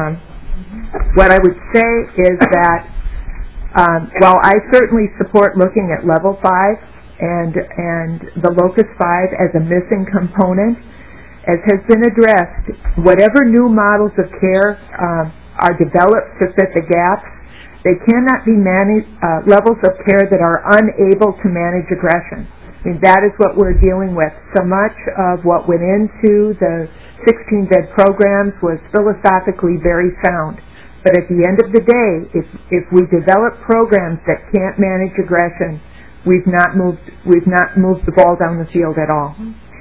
What I would say is that while I certainly support looking at level 5 and the Locus 5 as a missing component, as has been addressed. Whatever new models of care are developed to fit the gaps, they cannot be levels of care that are unable to manage aggression. I mean, that is what we're dealing with. So much of what went into the 16-bed programs was philosophically very sound. But at the end of the day, if we develop programs that can't manage aggression, we've not moved the ball down the field at all.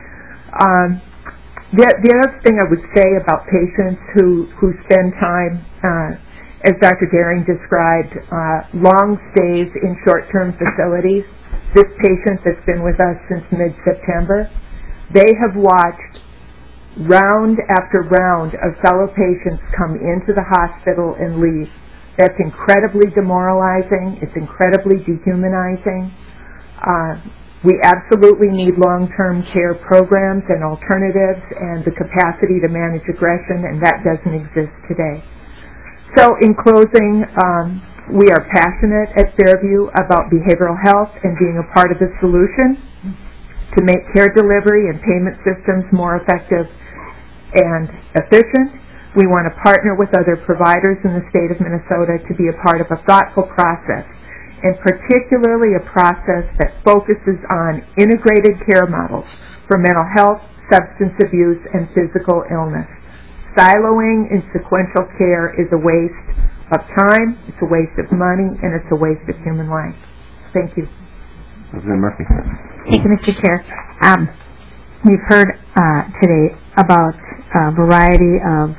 The other thing I would say about patients who spend time, as Dr. Gehring described, long stays in short-term facilities. This patient that's been with us since mid-September, they have watched round after round of fellow patients come into the hospital and leave. That's incredibly demoralizing. It's incredibly dehumanizing. We absolutely need long-term care programs and alternatives and the capacity to manage aggression, and that doesn't exist today. So in closing, we are passionate at Fairview about behavioral health and being a part of the solution to make care delivery and payment systems more effective and efficient. We want to partner with other providers in the state of Minnesota to be a part of a thoughtful process, and particularly a process that focuses on integrated care models for mental health, substance abuse, and physical illness. Siloing in sequential care is a waste of time, it's a waste of money, and it's a waste of human life. Thank you. President Murphy. Thank you, Mr. Chair. We've heard today about a variety of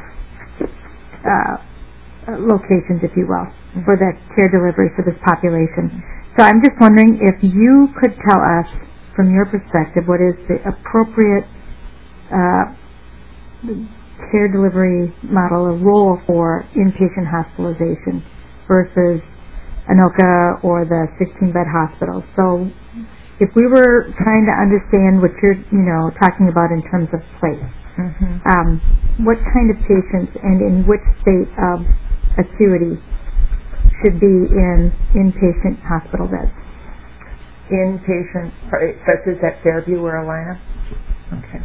locations, if you will, for the care delivery for this population. So I'm just wondering if you could tell us, from your perspective, what is the appropriate care delivery model or role for inpatient hospitalization versus Anoka or the 16-bed hospital. So if we were trying to understand what you're, talking about in terms of place, what kind of patients and in which state of acuity should be in inpatient hospital beds? Inpatient, such as at Fairview or Alina? Okay.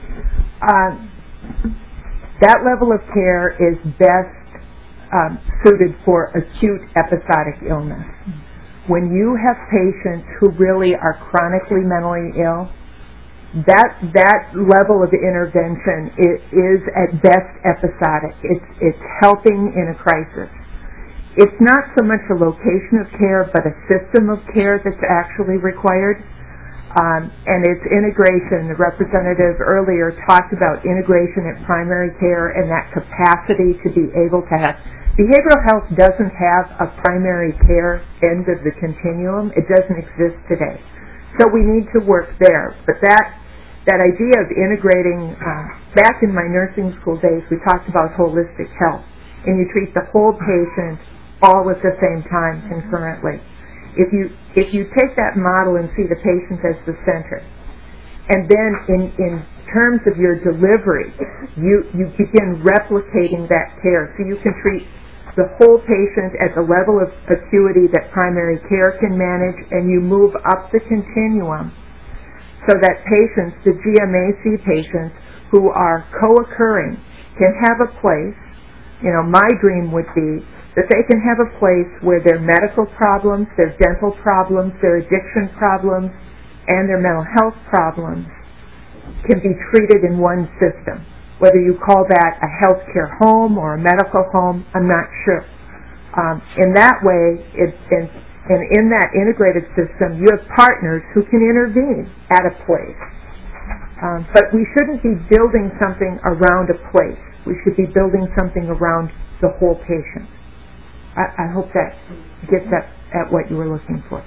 That level of care is best suited for acute episodic illness. When you have patients who really are chronically mentally ill, that level of intervention is at best episodic. It's helping in a crisis. It's not so much a location of care, but a system of care that's actually required. And its integration, the representative earlier talked about integration at primary care and that capacity to be able to have. Behavioral health doesn't have a primary care end of the continuum. It doesn't exist today. So we need to work there. But that idea of integrating, back in my nursing school days, we talked about holistic health. And you treat the whole patient all at the same time concurrently. If you take that model and see the patient as the center, and then in terms of your delivery, you begin replicating that care. So you can treat the whole patient at the level of acuity that primary care can manage, and you move up the continuum so that patients, the GMAC patients who are co-occurring, can have a place. My dream would be that they can have a place where their medical problems, their dental problems, their addiction problems, and their mental health problems can be treated in one system. Whether you call that a healthcare home or a medical home, I'm not sure. In that way, and in that integrated system, you have partners who can intervene at a place. But we shouldn't be building something around a place. We should be building something around the whole patient. I hope that gets at what you were looking for.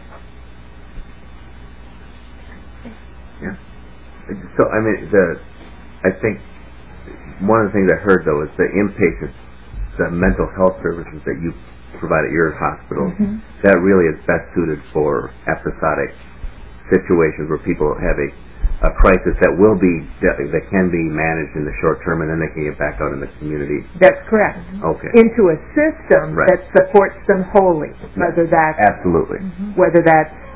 Yeah. So, I think one of the things I heard, though, is the inpatient, the mental health services that you provide at your hospital, that really is best suited for episodic situations where people have a crisis that can be managed in the short term, and then they can get back out in the community. That's correct. Okay. Into a system that supports them wholly, whether that's absolutely, whether that's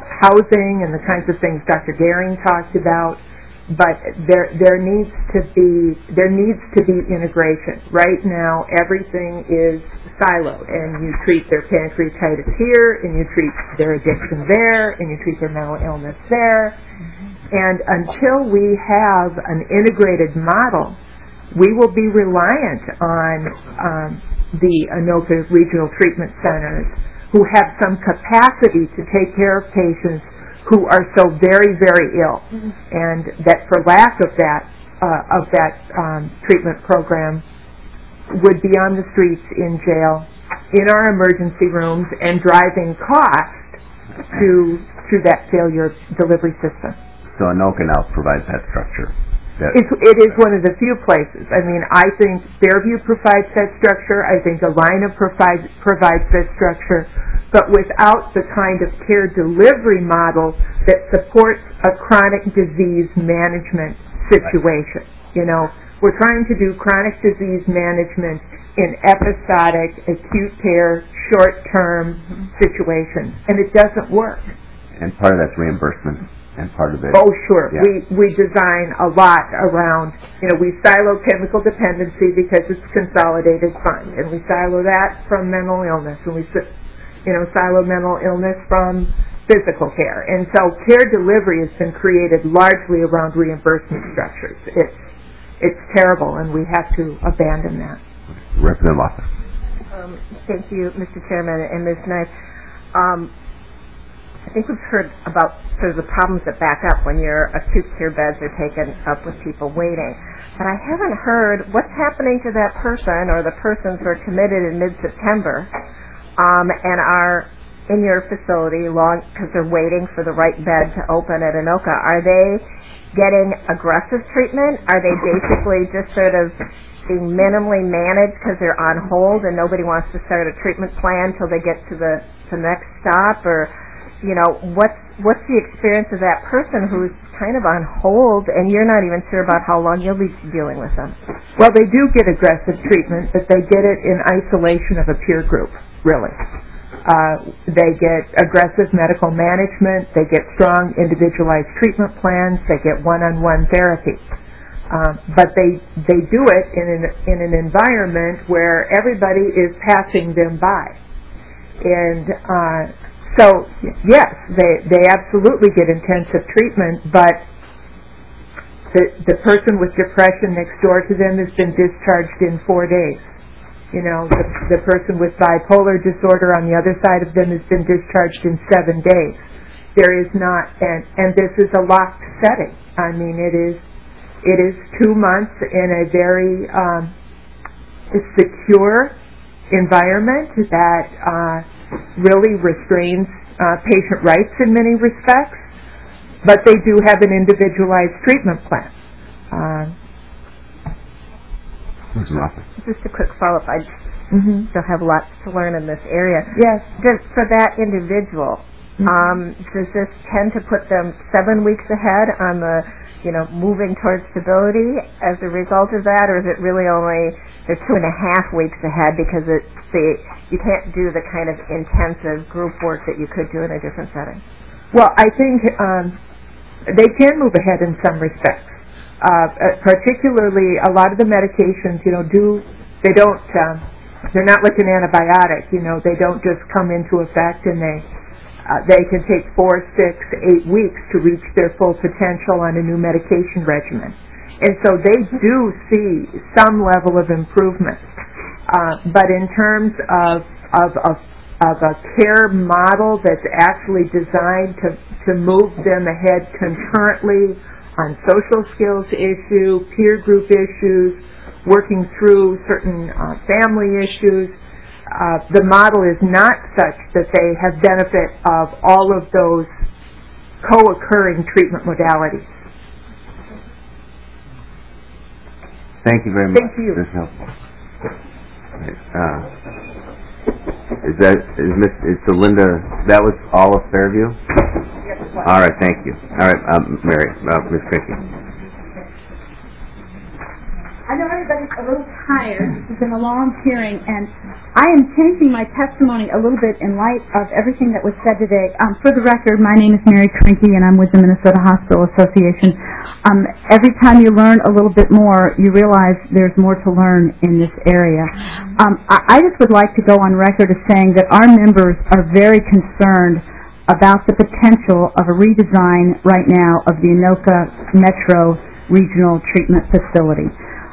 housing and the kinds of things Dr. Gehring talked about. But there needs to be integration. Right now, everything is siloed, and you treat their pancreatitis here, and you treat their addiction there, and you treat their mental illness there. And until we have an integrated model, we will be reliant on the Anoka Regional Treatment Centers, who have some capacity to take care of patients who are so very, very ill, and that for lack of that treatment program would be on the streets, in jail, in our emergency rooms, and driving cost to that failure delivery system. So Anoka now provides that structure. It is one of the few places. I mean, I think Fairview provides that structure. I think Alina provides that structure. But without the kind of care delivery model that supports a chronic disease management situation. You know, we're trying to do chronic disease management in episodic, acute care, short-term situations, and it doesn't work. And part of that's reimbursement. And part of it. Oh, sure. Yeah. We design a lot around, we silo chemical dependency because it's consolidated fund, and we silo that from mental illness, and we silo mental illness from physical care. And so care delivery has been created largely around reimbursement structures. It's terrible, and we have to abandon that. Representative Moffat. Thank you, Mr. Chairman and Ms. Knight. I think we've heard about sort of the problems that back up when your acute care beds are taken up with people waiting. But I haven't heard what's happening to that person or the persons who are committed in mid-September and are in your facility because they're waiting for the right bed to open at Anoka. Are they getting aggressive treatment? Are they basically just sort of being minimally managed because they're on hold and nobody wants to start a treatment plan until they get to the next stop? Or what's the experience of that person who's kind of on hold and you're not even sure about how long you'll be dealing with them? Well, they do get aggressive treatment, but they get it in isolation of a peer group, really. They get aggressive medical management, they get strong individualized treatment plans, they get one-on-one therapy. But they do it in an environment where everybody is passing them by. And so, yes, they absolutely get intensive treatment, but the person with depression next door to them has been discharged in 4 days. The person with bipolar disorder on the other side of them has been discharged in 7 days. There is not, and this is a locked setting. I mean, it is 2 months in a very secure environment that really restrains patient rights in many respects, but they do have an individualized treatment plan. Just a quick follow-up. I still have lots to learn in this area. Yes. For that individual, does this tend to put them 7 weeks ahead on the moving towards stability as a result of that, or is it really only they're 2.5 weeks ahead because you can't do the kind of intensive group work that you could do in a different setting? Well, I think they can move ahead in some respects. Particularly, a lot of the medications, they're not like an antibiotic. They don't just come into effect and they can take 4, 6, 8 weeks to reach their full potential on a new medication regimen. And so they do see some level of improvement. But in terms of a care model that's actually designed to move them ahead concurrently on social skills issue, peer group issues, working through certain family issues, the model is not such that they have benefit of all of those co-occurring treatment modalities. Thank you very much. Thank you. That's helpful. So Linda, that was all of Fairview? Yes. All right, thank you. All right, Mary, Ms. Crinkey. I know everybody's a little tired. It's been a long hearing, and I am changing my testimony a little bit in light of everything that was said today. For the record, my name is Mary Krinke, and I'm with the Minnesota Hospital Association. Every time you learn a little bit more, you realize there's more to learn in this area. I just would like to go on record as saying that our members are very concerned about the potential of a redesign right now of the Anoka Metro Regional Treatment Facility.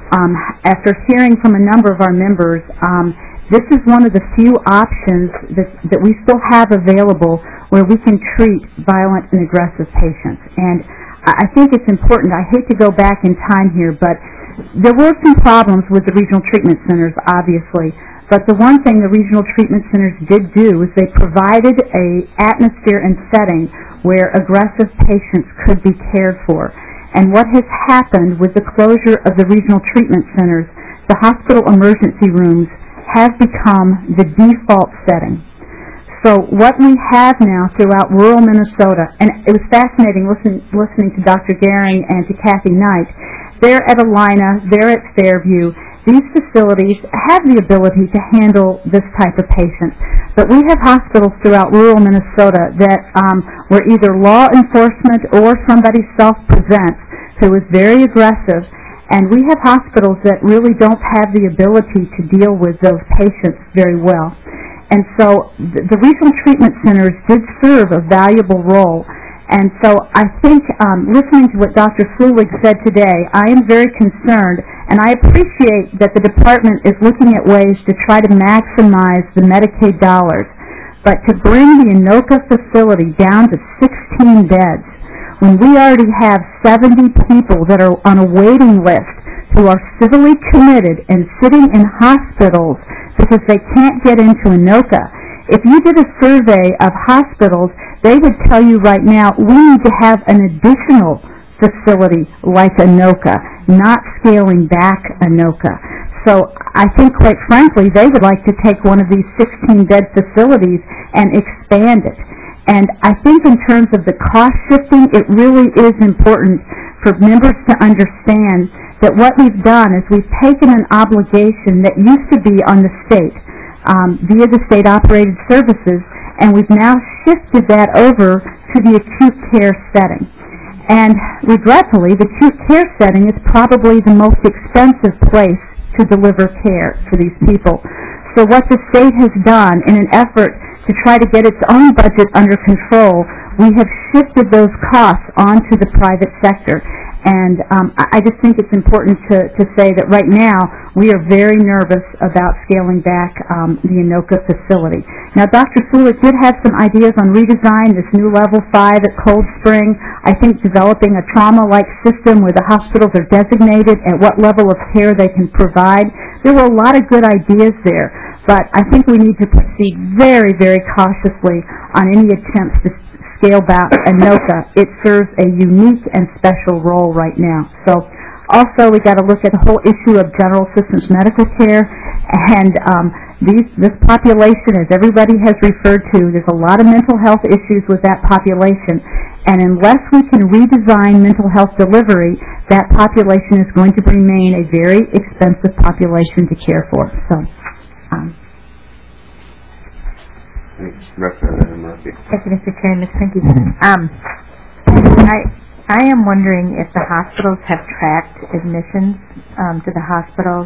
After hearing from a number of our members, this is one of the few options that we still have available where we can treat violent and aggressive patients. And I think it's important. I hate to go back in time here, but there were some problems with the regional treatment centers, obviously. But the one thing the regional treatment centers did do is they provided an atmosphere and setting where aggressive patients could be cared for. And what has happened with the closure of the regional treatment centers, the hospital emergency rooms have become the default setting. So what we have now throughout rural Minnesota, and it was fascinating listening to Dr. Gehring and to Kathy Knight, they're at Alina, they're at Fairview. These facilities have the ability to handle this type of patient. But we have hospitals throughout rural Minnesota that where either law enforcement or somebody self-presents who is very aggressive, and we have hospitals that really don't have the ability to deal with those patients very well. And so the regional treatment centers did serve a valuable role. And so I think listening to what Dr. Flulig said today, I am very concerned, and I appreciate that the department is looking at ways to try to maximize the Medicaid dollars. But to bring the Anoka facility down to 16 beds, when we already have 70 people that are on a waiting list who are civilly committed and sitting in hospitals because they can't get into Anoka. If you did a survey of hospitals, they would tell you right now, we need to have an additional facility like Anoka, not scaling back Anoka. So I think, quite frankly, they would like to take one of these 16-bed facilities and expand it. And I think in terms of the cost shifting, it really is important for members to understand that what we've done is we've taken an obligation that used to be on the state via the state-operated services, and we've now shifted that over to the acute care setting. And regretfully, the acute care setting is probably the most expensive place to deliver care to these people. So what the state has done in an effort to try to get its own budget under control, we have shifted those costs onto the private sector. And I just think it's important to say that right now we are very nervous about scaling back the Anoka facility. Now, Dr. Flulig did have some ideas on redesign, this new Level 5 at Cold Spring. I think developing a trauma-like system where the hospitals are designated and what level of care they can provide. There were a lot of good ideas there, but I think we need to proceed very, very cautiously on any attempts to scale back Anoka. It serves a unique and special role right now. So also we got to look at the whole issue of general assistance medical care, and this population, as everybody has referred to, there's a lot of mental health issues with that population, and unless we can redesign mental health delivery, that population is going to remain a very expensive population to care for. So Representative Murphy. Thank you, Mr. Chair and Ms. Krinke. I am wondering if the hospitals have tracked admissions to the hospitals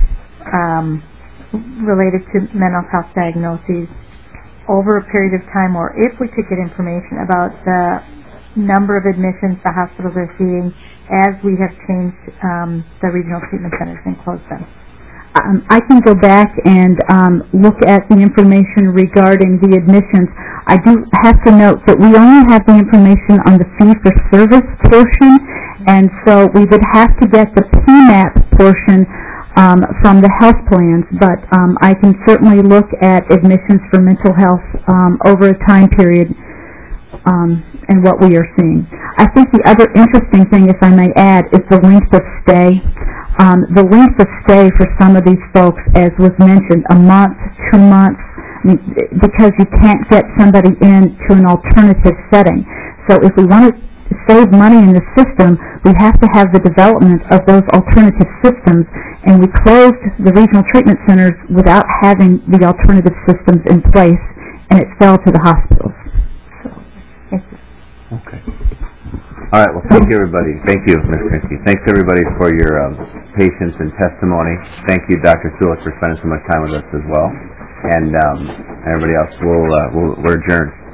related to mental health diagnoses over a period of time, or if we could get information about the number of admissions the hospitals are seeing as we have changed the regional treatment centers and closed them. I can go back and look at the information regarding the admissions. I do have to note that we only have the information on the fee-for-service portion, and so we would have to get the PMAP portion from the health plans, but I can certainly look at admissions for mental health over a time period and what we are seeing. I think the other interesting thing, if I may add, is the length of stay. The length of stay for some of these folks, as was mentioned, a month, 2 months, because you can't get somebody into an alternative setting. So if we want to save money in the system, we have to have the development of those alternative systems, and we closed the regional treatment centers without having the alternative systems in place, and it fell to the hospitals. So, thank you. Okay. All right. Well, thank you, everybody. Thank you, Ms. Krinsky. Thanks, everybody, for your patience and testimony. Thank you, Dr. Sulik, for spending so much time with us as well. And everybody else, we're adjourned.